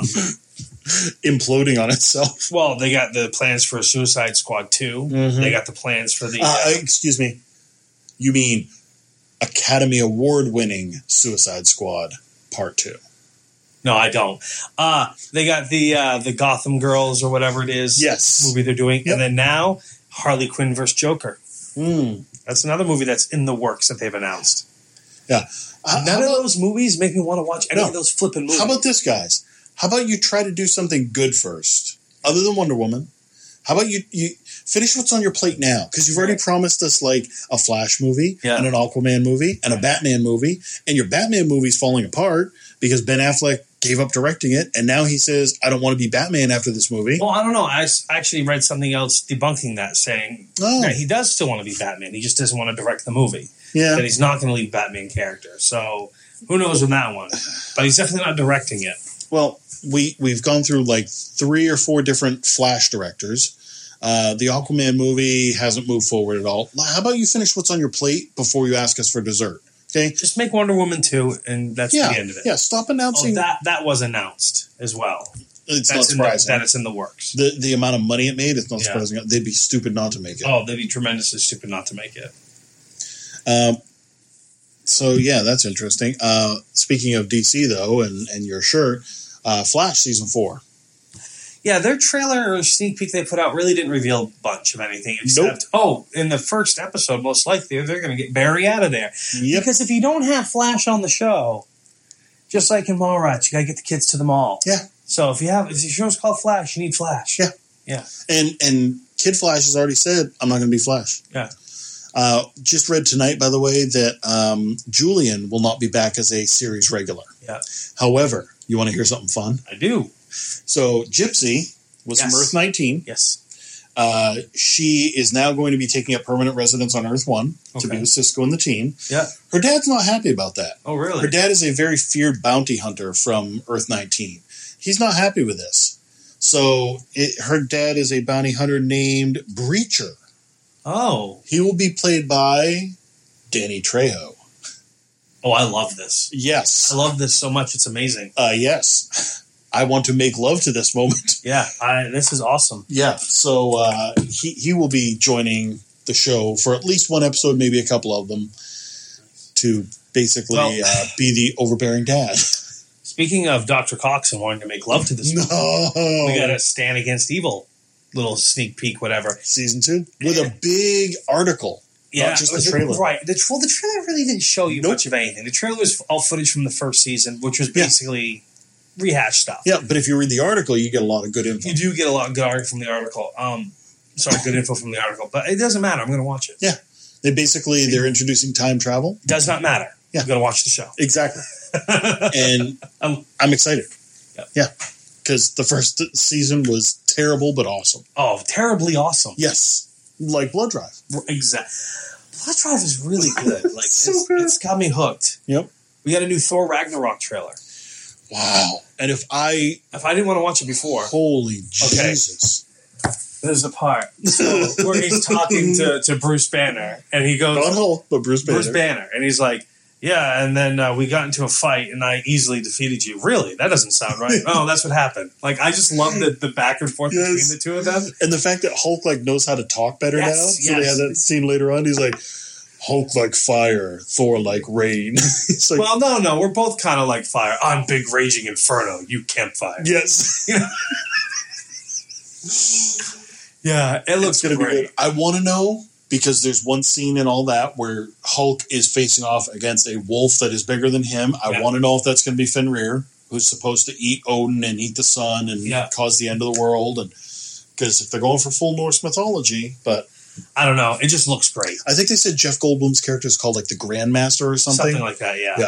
imploding on itself. Well, they got the plans for Suicide Squad two. Mm-hmm. They got the plans for the... Uh, uh, excuse me. You mean Academy Award-winning Suicide Squad Part two? No, I don't. Uh, they got the uh, the Gotham Girls or whatever it is yes. movie they're doing. Yep. And then now, Harley Quinn versus Joker. Mm. That's another movie that's in the works that they've announced. Yeah. Uh, None of those movies make me want to watch any no. of those flipping movies. How about this, guys? How about you try to do something good first, other than Wonder Woman? How about you, you finish what's on your plate now? Because you've already promised us like a Flash movie yeah. and an Aquaman movie and a Batman movie, and your Batman movie's falling apart because Ben Affleck gave up directing it, and now he says, I don't want to be Batman after this movie. Well, I don't know. I actually read something else debunking that, saying oh. that he does still want to be Batman. He just doesn't want to direct the movie. Yeah. That he's not going to leave Batman character. So who knows with that one? But he's definitely not directing it. Well, we, we've gone through like three or four different Flash directors. Uh, the Aquaman movie hasn't moved forward at all. How about you finish what's on your plate before you ask us for dessert? Okay, just make Wonder Woman two, and that's yeah, the end of it. Yeah, stop announcing. Oh, that that was announced as well. It's that's not surprising the, that it's in the works. The the amount of money it made, it's not yeah. surprising. They'd be stupid not to make it. Oh, they'd be tremendously stupid not to make it. Um. So yeah, that's interesting. Uh, speaking of D C though, and and your shirt, uh, Flash season four. Yeah, their trailer or sneak peek they put out really didn't reveal a bunch of anything except, nope. oh, in the first episode, most likely, they're going to get Barry out of there. Yep. Because if you don't have Flash on the show, just like in Mallrats, you got to get the kids to the mall. Yeah. So if you have, if your show's called Flash, you need Flash. Yeah. Yeah. And and Kid Flash has already said, I'm not going to be Flash. Yeah. Uh, just read tonight, by the way, that um, Julian will not be back as a series regular. Yeah. However, you want to hear something fun? I do. So Gypsy was yes. from Earth nineteen. Yes. Uh, she is now going to be taking up permanent residence on Earth one okay. to be with Cisco and the team. Yeah. Her dad's not happy about that. Oh, really? Her dad is a very feared bounty hunter from Earth nineteen. He's not happy with this. So it, her dad is a bounty hunter named Breacher. Oh. He will be played by Danny Trejo. Oh, I love this. Yes. I love this so much. It's amazing. Uh, yes. I want to make love to this moment. Yeah, I, this is awesome. Yeah, so uh, he, he will be joining the show for at least one episode, maybe a couple of them, to basically well, uh, be the overbearing dad. Speaking of Doctor Cox and wanting to make love to this no. woman, we got a Stand Against Evil little sneak peek, whatever. Season two? With a big article. Yeah, not just the was- trailer. Right. The, well, the trailer really didn't show you Nope. much of anything. The trailer was all footage from the first season, which was Yeah. basically rehashed stuff. Yeah, but if you read the article, you get a lot of good info. You do get a lot of good article from the article. Um, sorry, good info from the article, but it doesn't matter. I'm going to watch it. Yeah. They basically, they're introducing time travel. Does not matter. Yeah. I'm going to watch the show. Exactly. And Um, I'm excited. Yep. Yeah. Because the first season was terrible but awesome. oh, terribly awesome. Yes. Like Blood Drive. Exactly. Blood Drive is really good. Like So it's, good. it's got me hooked. Yep. We got a new Thor Ragnarok trailer. Wow. And if I, If I didn't want to watch it before, holy Okay. Jesus. there's a part so, where he's talking to, to Bruce Banner, and he goes, Not Hulk, but Bruce Banner. Bruce Banner, and he's like, yeah, and then uh, we got into a fight, and I easily defeated you. Really? That doesn't sound right. Oh, that's what happened. Like, I just love the, the back and forth Yes. between the two of them. And the fact that Hulk like knows how to talk better Yes, now. So they yes. have that scene later on. He's like, Hulk like fire, Thor like rain. It's like, Well, no, no, we're both kind of like fire. I'm big raging inferno. You campfire. yes. Yeah, it looks It's going to be great. good. I want to know, because there's one scene in all that where Hulk is facing off against a wolf that is bigger than him. I Yeah. want to know if that's going to be Fenrir, who's supposed to eat Odin and eat the sun and Yeah. cause the end of the world. And because if they're going for full Norse mythology, but I don't know. It just looks great. I think they said Jeff Goldblum's character is called like the Grandmaster or something. Something like that, yeah. Yeah.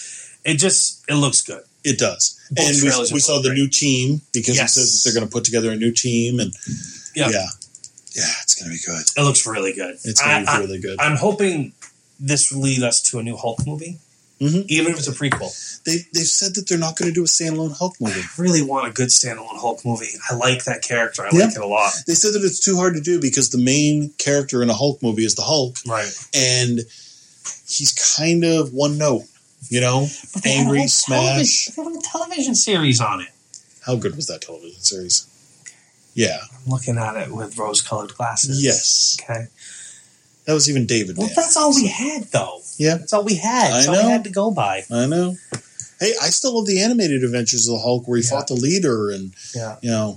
It just, it looks good. It does. Both And we, trailers we look saw the great. new team because Yes. it says that they're going to put together a new team. And Yeah. yeah, yeah, it's going to be good. It looks really good. It's going to I- be really good. I, I'm hoping this will lead us to a new Hulk movie, Mhm. even if it's a prequel. They, they've said that they're not going to do a standalone Hulk movie. I really want a good standalone Hulk movie. I like that character. I Yeah. like it a lot. They said that it's too hard to do because the main character in a Hulk movie is the Hulk, Right. and he's kind of one note, you know, angry, smash. They have a television series on it. How good was that television series? Yeah, I'm looking at it with rose-colored glasses. yes, Okay. that was even David. Well, Mann. that's all we had, though. Yeah, That's all we had. That's I all we know. had to go by. I know. Hey, I still love the animated adventures of the Hulk where he Yeah. fought the leader, and Yeah. you know,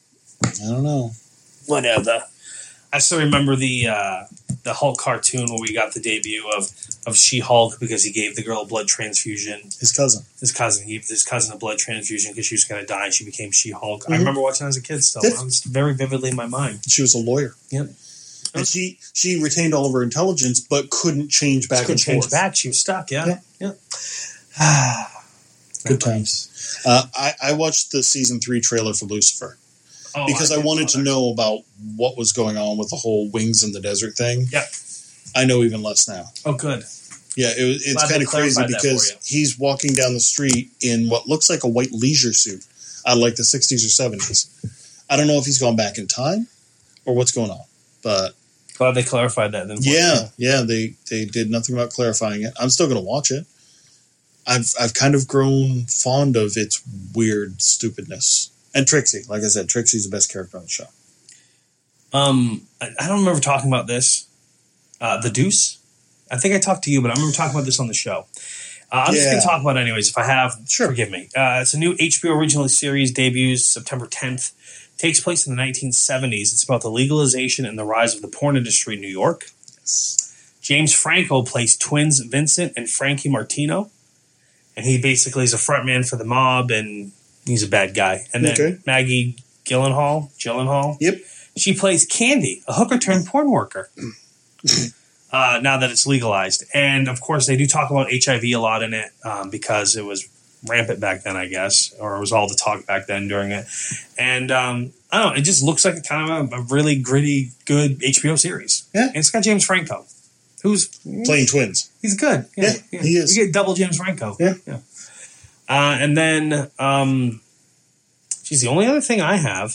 I don't know. Whatever. I still remember the uh, the Hulk cartoon where we got the debut of, of She-Hulk because he gave the girl a blood transfusion. His cousin. His cousin, he gave his cousin a blood transfusion because she was going to die and she became She-Hulk. I Mhm. remember watching that as a kid still. Yeah. It was very vividly in my mind. She was a lawyer. Yep. And she she retained all of her intelligence, but couldn't change back She couldn't and change forth. back. She was stuck. Yeah. Yeah. Yeah. Good times. Uh, I, I watched the season three trailer for Lucifer Oh, because I, didn't wanted to bother. know about what was going on with the whole wings in the desert thing. Yep. I know even less now. Oh, good. Yeah, it, was- it's Glad they kind of crazy clarified that for because you. he's walking down the street in what looks like a white leisure suit out of like the sixties or seventies. I don't know if he's gone back in time or what's going on, but Glad they clarified that. Then. yeah, yeah, they they did nothing about clarifying it. I'm still going to watch it. I've I've kind of grown fond of its weird stupidness. And Trixie, like I said, Trixie's the best character on the show. Um, I, I don't remember talking about this. Uh, the Deuce. I think I talked to you, but I remember talking about this on the show. Uh, I'm just Yeah. going to talk about it anyways. If I have, Sure. forgive me. Uh, it's a new H B O original series, debuts September tenth. Takes place in the nineteen seventies. It's about the legalization and the rise of the porn industry in New York. James Franco plays twins Vincent and Frankie Martino. And he basically is a frontman for the mob, and he's a bad guy. And then Okay. Maggie Gyllenhaal, Gyllenhaal, Yep. she plays Candy, a hooker turned porn worker. uh, now that it's legalized, and of course they do talk about H I V a lot in it um, because it was rampant back then, I guess, or it was all the talk back then during it. And um, I don't know, it just looks like a kind of a, a really gritty, good H B O series. Yeah. And it's got James Franco, who's Playing twins. he's good. Yeah, he is. You get double James Franco. Yeah. yeah. Uh, and then, um, geez, the only other thing I have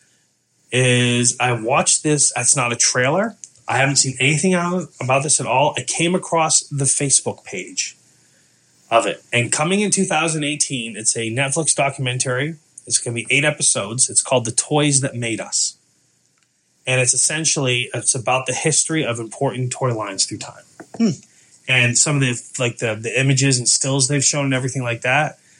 is I watched this. It's not a trailer. I haven't seen anything out about this at all. I came across the Facebook page of it. And coming in two thousand eighteen, it's a Netflix documentary. It's going to be eight episodes. It's called The Toys That Made Us. And it's essentially, it's about the history of important toy lines through time. Hmm. And some of the, like the, the images and stills they've shown and everything like that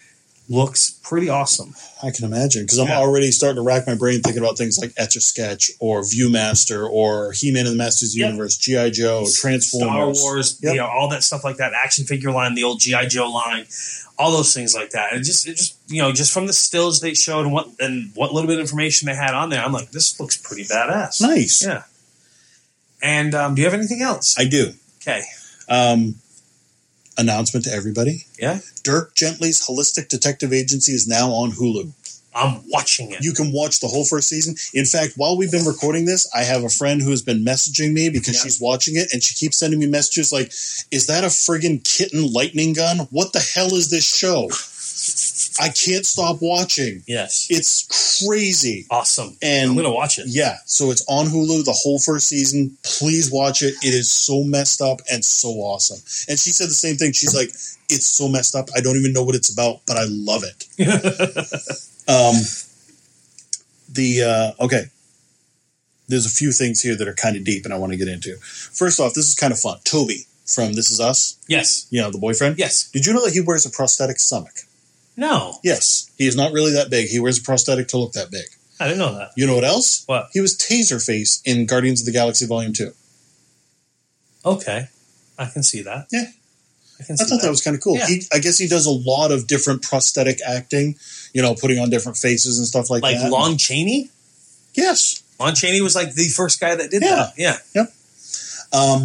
looks pretty awesome. I can imagine, because I'm Yeah. already starting to rack my brain thinking about things like Etch-a-Sketch or Viewmaster or He-Man and the Masters of the Yep. Universe, G I. Joe, Transformers. Star Wars, Yep. you know, all that stuff like that, action figure line, the old G I. Joe line, all those things like that. And it just, it just, you know, just from the stills they showed and what and what little bit of information they had on there, I'm like, this looks pretty badass. Nice. Yeah. And um, do you have anything else? I do. Okay. Um, announcement to everybody. Yeah. Dirk Gently's Holistic Detective Agency is now on Hulu. I'm watching it. You can watch the whole first season. In fact, while we've been recording this, I have a friend who has been messaging me because Yeah. she's watching it, and she keeps sending me messages like, is that a friggin' kitten lightning gun? What the hell is this show? I can't stop watching. Yes. It's crazy. Awesome. And I'm going to watch it. yeah, so it's on Hulu, the whole first season. Please watch it. It is so messed up and so awesome. And she said the same thing. She's like, it's so messed up. I don't even know what it's about, but I love it. um, the uh, okay. There's a few things here that are kind of deep and I want to get into. First off, this is kind of fun. Toby from This Is Us, Yes. you know, the boyfriend. Yes. Did you know that he wears a prosthetic stomach? No. Yes. He is not really that big. He wears a prosthetic to look that big. I didn't know that. You know what else? What? He was Taserface in Guardians of the Galaxy Volume two. Okay. I can see that. Yeah. I can I see thought that was kind of cool. Yeah. He, I guess he does a lot of different prosthetic acting, you know, putting on different faces and stuff like, like that. Lon Chaney? Yes. Lon Chaney was like the first guy that did Yeah. that. Yeah. Um,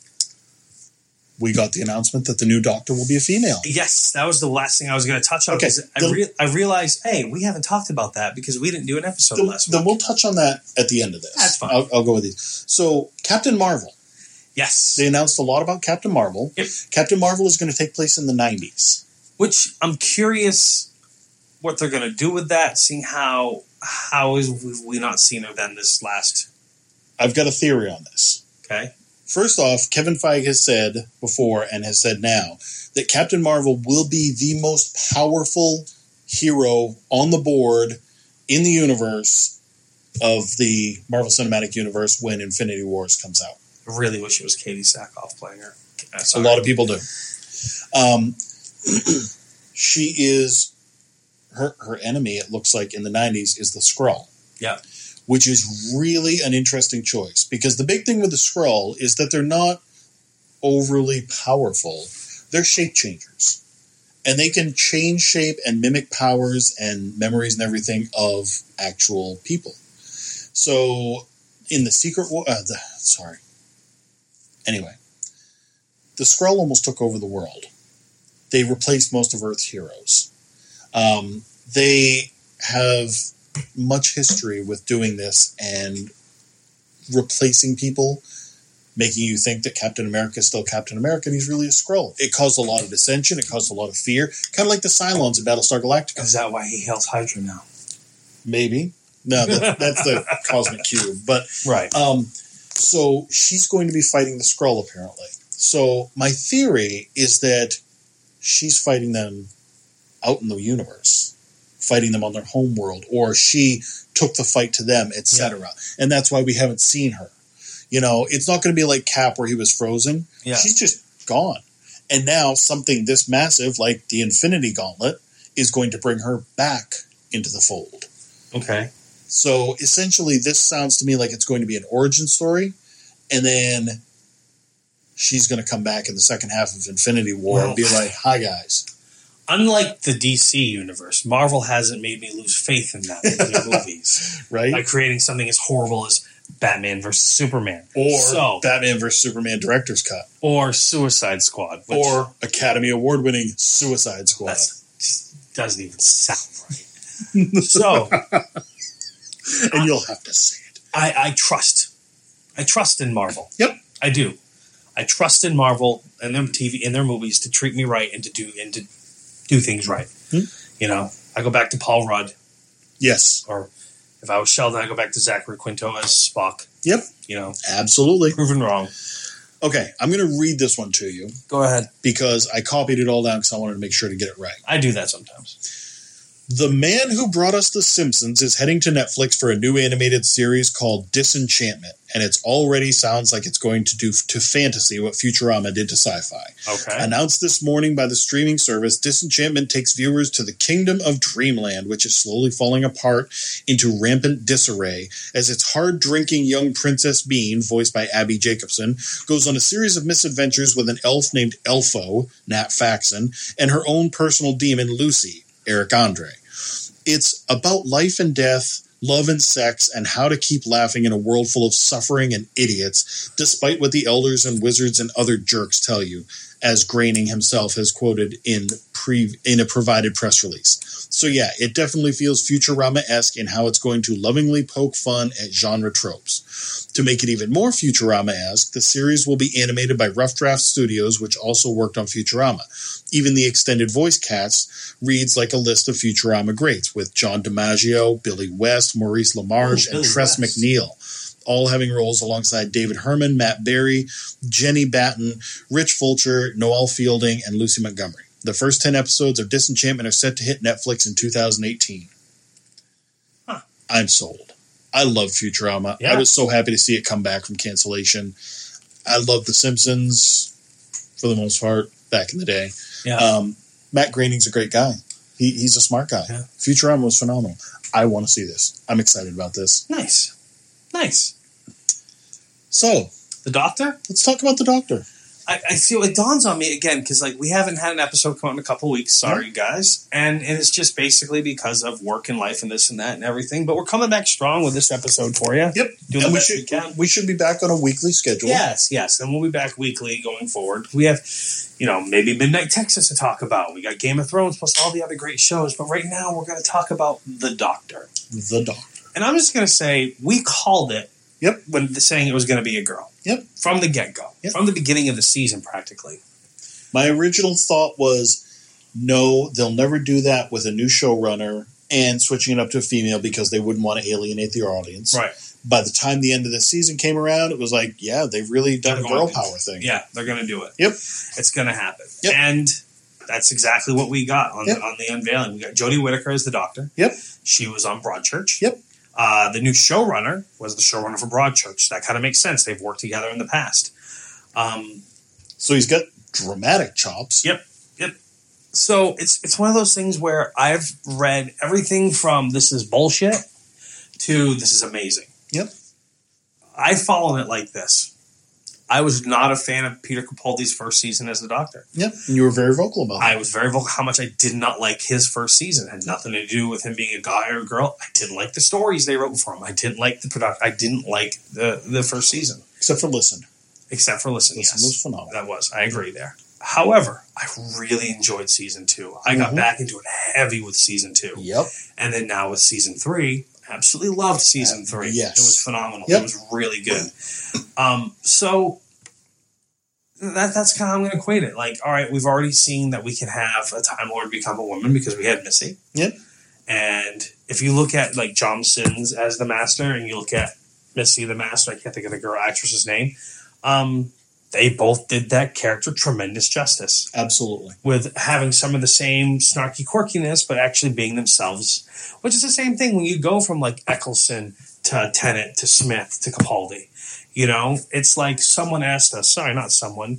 we got the announcement that the new Doctor will be a female. Yes, that was the last thing I was going to touch on. Okay, 'cause I, the- re- I realized, hey, we haven't talked about that because we didn't do an episode Then, last then week. we'll touch on that at the end of this. That's fine. I'll, I'll go with these. So, Captain Marvel. Yes. They announced a lot about Captain Marvel. Yep. Captain Marvel is going to take place in the nineties. Which I'm curious what they're going to do with that, seeing how how is we not seen her then this last. I've got a theory on this. Okay. First off, Kevin Feige has said before and has said now that Captain Marvel will be the most powerful hero on the board in the universe of the Marvel Cinematic Universe when Infinity Wars comes out. I really wish it was Katie Sackhoff playing her. Uh, A sorry. lot of people do. Um, she is her her enemy. It looks like in the nineties is the Skrull. Yeah. Which is really an interesting choice because the big thing with the Skrull is that they're not overly powerful. They're shape changers. And they can change shape and mimic powers and memories and everything of actual people. So in the Secret War, uh, the, sorry. Anyway, the Skrull almost took over the world. They replaced most of Earth's heroes. Um, they have much history with doing this and replacing people, making you think that Captain America is still Captain America and he's really a Skrull. It caused a lot of dissension. It caused a lot of fear. Kind of like the Cylons in Battlestar Galactica. Is that why he hails Hydra now? Maybe. No, that's, that's the Cosmic Cube. But Right. um, so she's going to be fighting the Skrull, apparently. So my theory is that she's fighting them out in the universe, fighting them on their home world, or she took the fight to them, et cetera. And that's why we haven't seen her. You know, it's not going to be like Cap where he was frozen. Yeah. She's just gone. And now something this massive, like the Infinity Gauntlet, is going to bring her back into the fold. Okay. So essentially, this sounds to me like it's going to be an origin story, and then she's going to come back in the second half of Infinity War Well, and be like, "Hi, guys." Unlike the D C universe, Marvel hasn't made me lose faith in that in their movies Right? by creating something as horrible as Batman versus Superman, Or so, Batman versus Superman Director's Cut. or Suicide Squad, which Or Academy Award-winning Suicide Squad. that's, just doesn't even sound right. So And you'll have to say it. I, I trust, I trust in Marvel. Yep. I do. I trust in Marvel and their T V and their movies to treat me right and to do and to do things right. Hmm. You know, I go back to Paul Rudd, Yes. or if I was Sheldon, I go back to Zachary Quinto as Spock. Yep. You know, Absolutely. proven wrong. Okay, I'm going to read this one to you Go ahead. because I copied it all down because I wanted to make sure to get it right. I do that sometimes. The man who brought us The Simpsons is heading to Netflix for a new animated series called Disenchantment, and it already sounds like it's going to do to fantasy what Futurama did to sci-fi. Okay. Announced this morning by the streaming service, Disenchantment takes viewers to the kingdom of Dreamland, which is slowly falling apart into rampant disarray, as its hard-drinking young Princess Bean, voiced by Abby Jacobson, goes on a series of misadventures with an elf named Elfo, Nat Faxon, and her own personal demon, Lucy, Eric Andre. It's about life and death, love and sex, and how to keep laughing in a world full of suffering and idiots, despite what the elders and wizards and other jerks tell you, as Groening himself has quoted in pre- in a provided press release. So yeah, it definitely feels Futurama-esque in how it's going to lovingly poke fun at genre tropes. To make it even more Futurama-esque, the series will be animated by Rough Draft Studios, which also worked on Futurama. Even the extended voice cast reads like a list of Futurama greats, with John DiMaggio, Billy West, Maurice LaMarche, Ooh, and Billy Tress West. McNeil, all having roles alongside David Herman, Matt Berry, Jenny Batten, Rich Fulcher, Noel Fielding, and Lucy Montgomery. The first ten episodes of Disenchantment are set to hit Netflix in two thousand eighteen. Huh. I'm sold. I love Futurama. Yeah. I was so happy to see it come back from cancellation. I love The Simpsons, for the most part, back in the day. Yeah. Um, Matt Groening's a great guy. He, he's a smart guy. Yeah. Futurama was phenomenal. I want to see this. I'm excited about this. Nice. Nice. So, The Doctor? let's talk about The Doctor. I, I feel it dawns on me again because like we haven't had an episode come out in a couple of weeks. Sorry, Yeah. guys, and and it's just basically because of work and life and this and that and everything. But we're coming back strong with this episode for you. Yep. Doing the and we best should, we can. we should be back on a weekly schedule. Yes, yes, and we'll be back weekly going forward. We have, you know, maybe Midnight Texas to talk about. We got Game of Thrones plus all the other great shows. But right now we're going to talk about The Doctor. The Doctor. And I'm just going to say we called it. Yep. When saying it was going to be a girl. Yep. From the get-go. Yep. From the beginning of the season, practically. My original thought was, no, they'll never do that with a new showrunner and switching it up to a female because they wouldn't want to alienate the audience. Right. By the time the end of the season came around, it was like, yeah, they've really done They're a girl going to- power thing. Yeah, they're going to do it. Yep. It's going to happen. Yep. And that's exactly what we got on, Yep. the, on the unveiling. We got Jodie Whittaker as the Doctor. Yep. She was on Broadchurch. Yep. Uh, the new showrunner was the showrunner for Broadchurch. That kind of makes sense. They've worked together in the past. Um, So he's got dramatic chops. Yep. Yep. So it's it's one of those things where I've read everything from this is bullshit to this is amazing. Yep. I follow it like this. I was not a fan of Peter Capaldi's first season as the Doctor. Yep. And you were very vocal about I that. was very vocal how much I did not like his first season. It had nothing to do with him being a guy or a girl. I didn't like the stories they wrote for him. I didn't like the product. I didn't like the, the first season. Except for Listen. Except for Listen, Listen yes. was phenomenal. That was. I agree there. However, I really enjoyed season two. I got Mhm. back into it heavy with season two. Yep. And then now with season three, absolutely loved season three. yes. It was phenomenal. Yep. It was really good. Um, so that that's kind of how I'm going to equate it. Like, all right, we've already seen that we can have a Time Lord become a woman because we had Missy. Yep. And if you look at like John Sins as the Master and you look at Missy the Master, I can't think of the girl actress's name, um, they both did that character tremendous justice Absolutely. with having some of the same snarky quirkiness, but actually being themselves, which is the same thing when you go from like Eccleston to Tennant to Smith to Capaldi. You know, it's like someone asked us, sorry, not someone,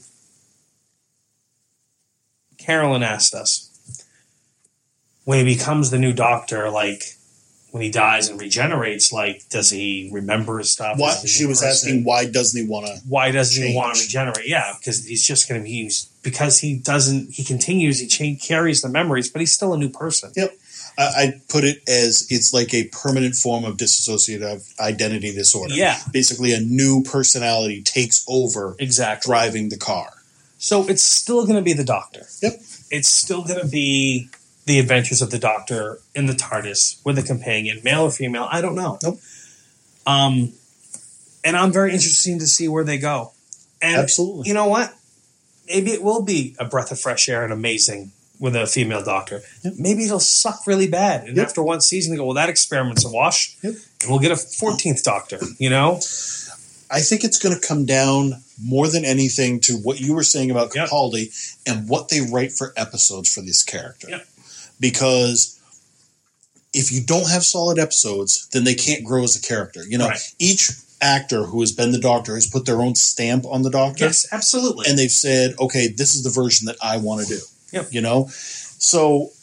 Carolyn asked us, when he becomes the new Doctor, like when he dies and regenerates, like, does he remember his stuff? Why, Is he a she new was person? asking, why doesn't he want to? Why doesn't he change. want to regenerate? Yeah, because he's just going to be used because he doesn't. He continues. He cha- carries the memories, but he's still a new person. Yep. I, I put it as it's like a permanent form of dissociative identity disorder. Yeah. Basically, a new personality takes over Exactly. driving the car. So it's still going to be the Doctor. Yep. It's still going to be the adventures of the Doctor in the TARDIS with a companion, male or female. I don't know. Nope. Um, and I'm very interested to see where they go. And Absolutely. you know what? Maybe it will be a breath of fresh air and amazing with a female Doctor. Yep. Maybe it'll suck really bad. And Yep. after one season, they go, well, that experiment's a wash. Yep. And we'll get a fourteenth Doctor, you know? I think it's going to come down more than anything to what you were saying about Yep. Capaldi and what they write for episodes for this character. Yep. Because if you don't have solid episodes, then they can't grow as a character. You know, Right. each actor who has been the Doctor has put their own stamp on the Doctor. Yes, absolutely. And they've said, okay, this is the version that I want to do. Yep. You know? So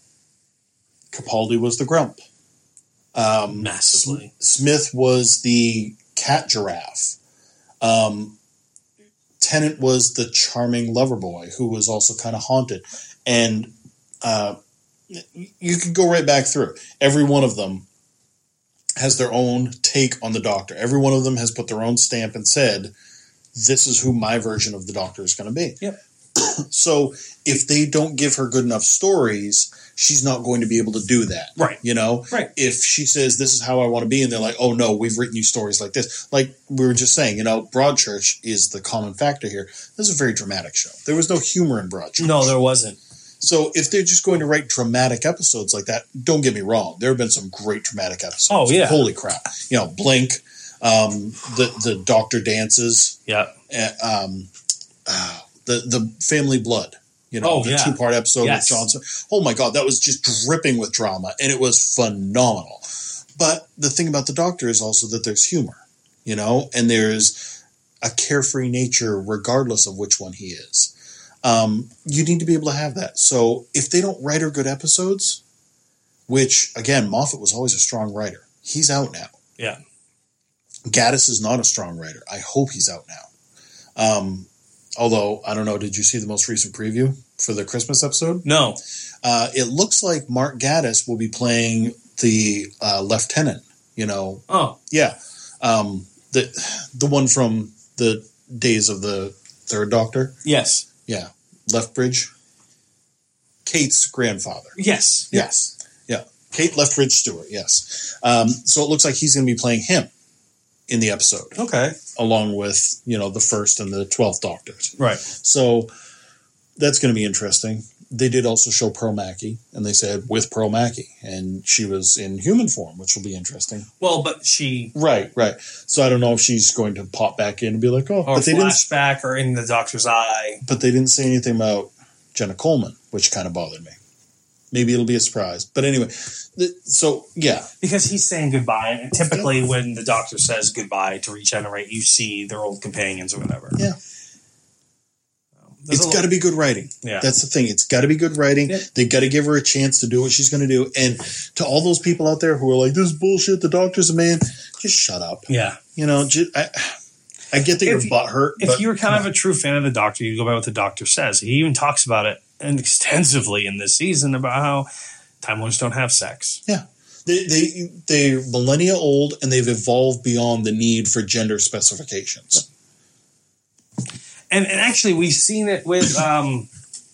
Capaldi was the Grump. Um, Massively. Smith was the cat giraffe. Um, Tennant was the charming lover boy who was also kind of haunted. And uh, you could go right back through. Every one of them has their own take on the Doctor. Every one of them has put their own stamp and said, this is who my version of the Doctor is going to be. Yep. So if they don't give her good enough stories, she's not going to be able to do that. Right. You know? Right. If she says, this is how I want to be, and they're like, oh, no, we've written you stories like this. Like we were just saying, you know, Broadchurch is the common factor here. This is a very dramatic show. There was no humor in Broadchurch. No, there wasn't. So if they're just going to write dramatic episodes like that, don't get me wrong. There have been some great dramatic episodes. Oh, yeah. Holy crap. You know, Blink, um, the, the Doctor Dances, Yeah. uh, um, uh, the, the Family Blood. You know, Oh, the yeah. two-part episode Yes. with Johnson. Oh, my God, that was just dripping with drama, and it was phenomenal. But the thing about the Doctor is also that there's humor, you know, and there's a carefree nature regardless of which one he is. Um, you need to be able to have that. So if they don't write her good episodes, which, again, Moffat was always a strong writer. He's out now. Yeah. Gaddis is not a strong writer. I hope he's out now. Um, although, I don't know, did you see the most recent preview for the Christmas episode? No. Uh, it looks like Mark Gaddis will be playing the uh, lieutenant, you know. Oh. Yeah. Um, the the one from the days of the Third Doctor. Yes. Yeah. Lethbridge. Kate's grandfather. Yes. Yes. Yeah. Kate Lethbridge Stewart, yes. Um, so it looks like he's going to be playing him in the episode, Okay. along with, you know, the first and the twelfth Doctors. Right. So that's going to be interesting. They did also show Pearl Mackie, and they said with Pearl Mackie, and she was in human form, which will be interesting. Well, but she Right, right. So I don't know if she's going to pop back in and be like, oh, or but they didn't. flashback or in the Doctor's eye. But they didn't say anything about Jenna Coleman, which kind of bothered me. Maybe it'll be a surprise. But anyway, th- so yeah, Because he's saying goodbye. And typically when the Doctor says goodbye to regenerate, you see their old companions or whatever. yeah. There's It's a got to lo- be good writing. Yeah. That's the thing. It's got to be good writing. Yeah. They've got to give her a chance to do what she's going to do. And to all those people out there who are like, this is bullshit, the Doctor's a man, just shut up. Yeah. You know, just, I, I get that If you're you- butthurt. If but you're kind of a true fan of the Doctor, you go by what the Doctor says. He even talks about it and extensively in this season about how Time Lords don't have sex. yeah. They, they, they're millennia old, and they've evolved beyond the need for gender specifications. And, and actually, we've seen it with, um,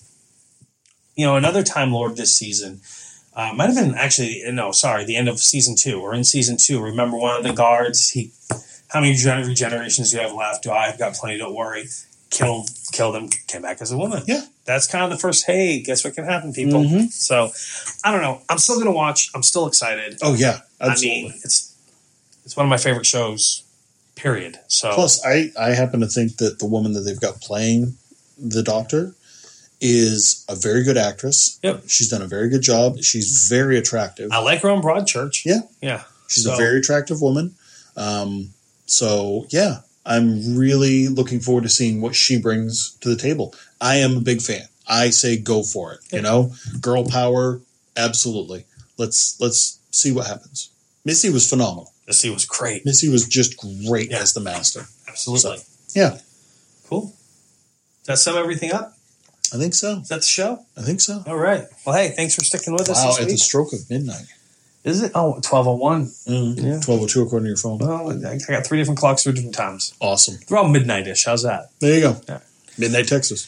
you know, another Time Lord this season. Uh, might have been actually, no, sorry, the end of season two. We're in season two. Remember one of the guards? He, how many gen- regenerations do you have left? Do I? I've got plenty. Don't worry. Killed, killed him. Came back as a woman. Yeah. That's kind of the first. Hey, guess what can happen, people? Mhm. So, I don't know. I'm still going to watch. I'm still excited. Oh, yeah. I Absolutely. mean, it's it's one of my favorite shows. Period. So Plus, I, I happen to think that the woman that they've got playing the Doctor is a very good actress. Yep. She's done a very good job. She's very attractive. I like her on Broadchurch. Yeah. Yeah. She's So- a very attractive woman. Um, so, yeah, I'm really looking forward to seeing what she brings to the table. I am a big fan. I say go for it. You know, girl power, absolutely. Let's let's see what happens. Missy was phenomenal. This was great. Missy was just great Yeah. as the Master. Absolutely. Yeah, Cool. Does that sum everything up? I think so. Is that the show? I think so. All right. Well, hey, thanks for sticking with us Wow, this at the week. stroke of midnight. Is it? Oh, twelve oh one. Mm-hmm. Yeah. twelve oh two according to your phone. Well, I I got three different clocks for different times. Awesome. They're all midnight-ish. How's that? There you go. Yeah. Midnight Texas.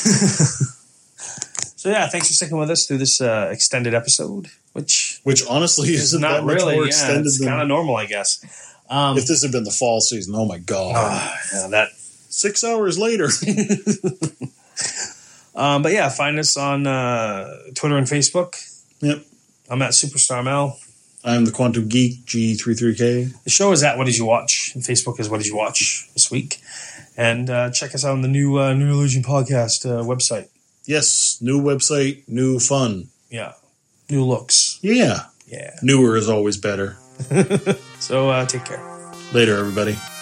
So, yeah, thanks for sticking with us through this uh, extended episode, which Which honestly is isn't not that much really, more yeah, extended it's than kind of normal, I guess. Um, if this had been the fall season. Oh my God. uh, yeah, that Six hours later. Um, but yeah, find us on uh, Twitter and Facebook. Yep. I'm at Superstar Mel. I'm the Quantum Geek, G thirty-three K. The show is at What Did You Watch? And Facebook is What Did You Watch this week. And uh, check us out on the new uh, New Illusion Podcast uh, website. Yes, new website, new fun. Yeah. New looks. Yeah, Yeah. Newer is always better. So uh, take care. Later, everybody.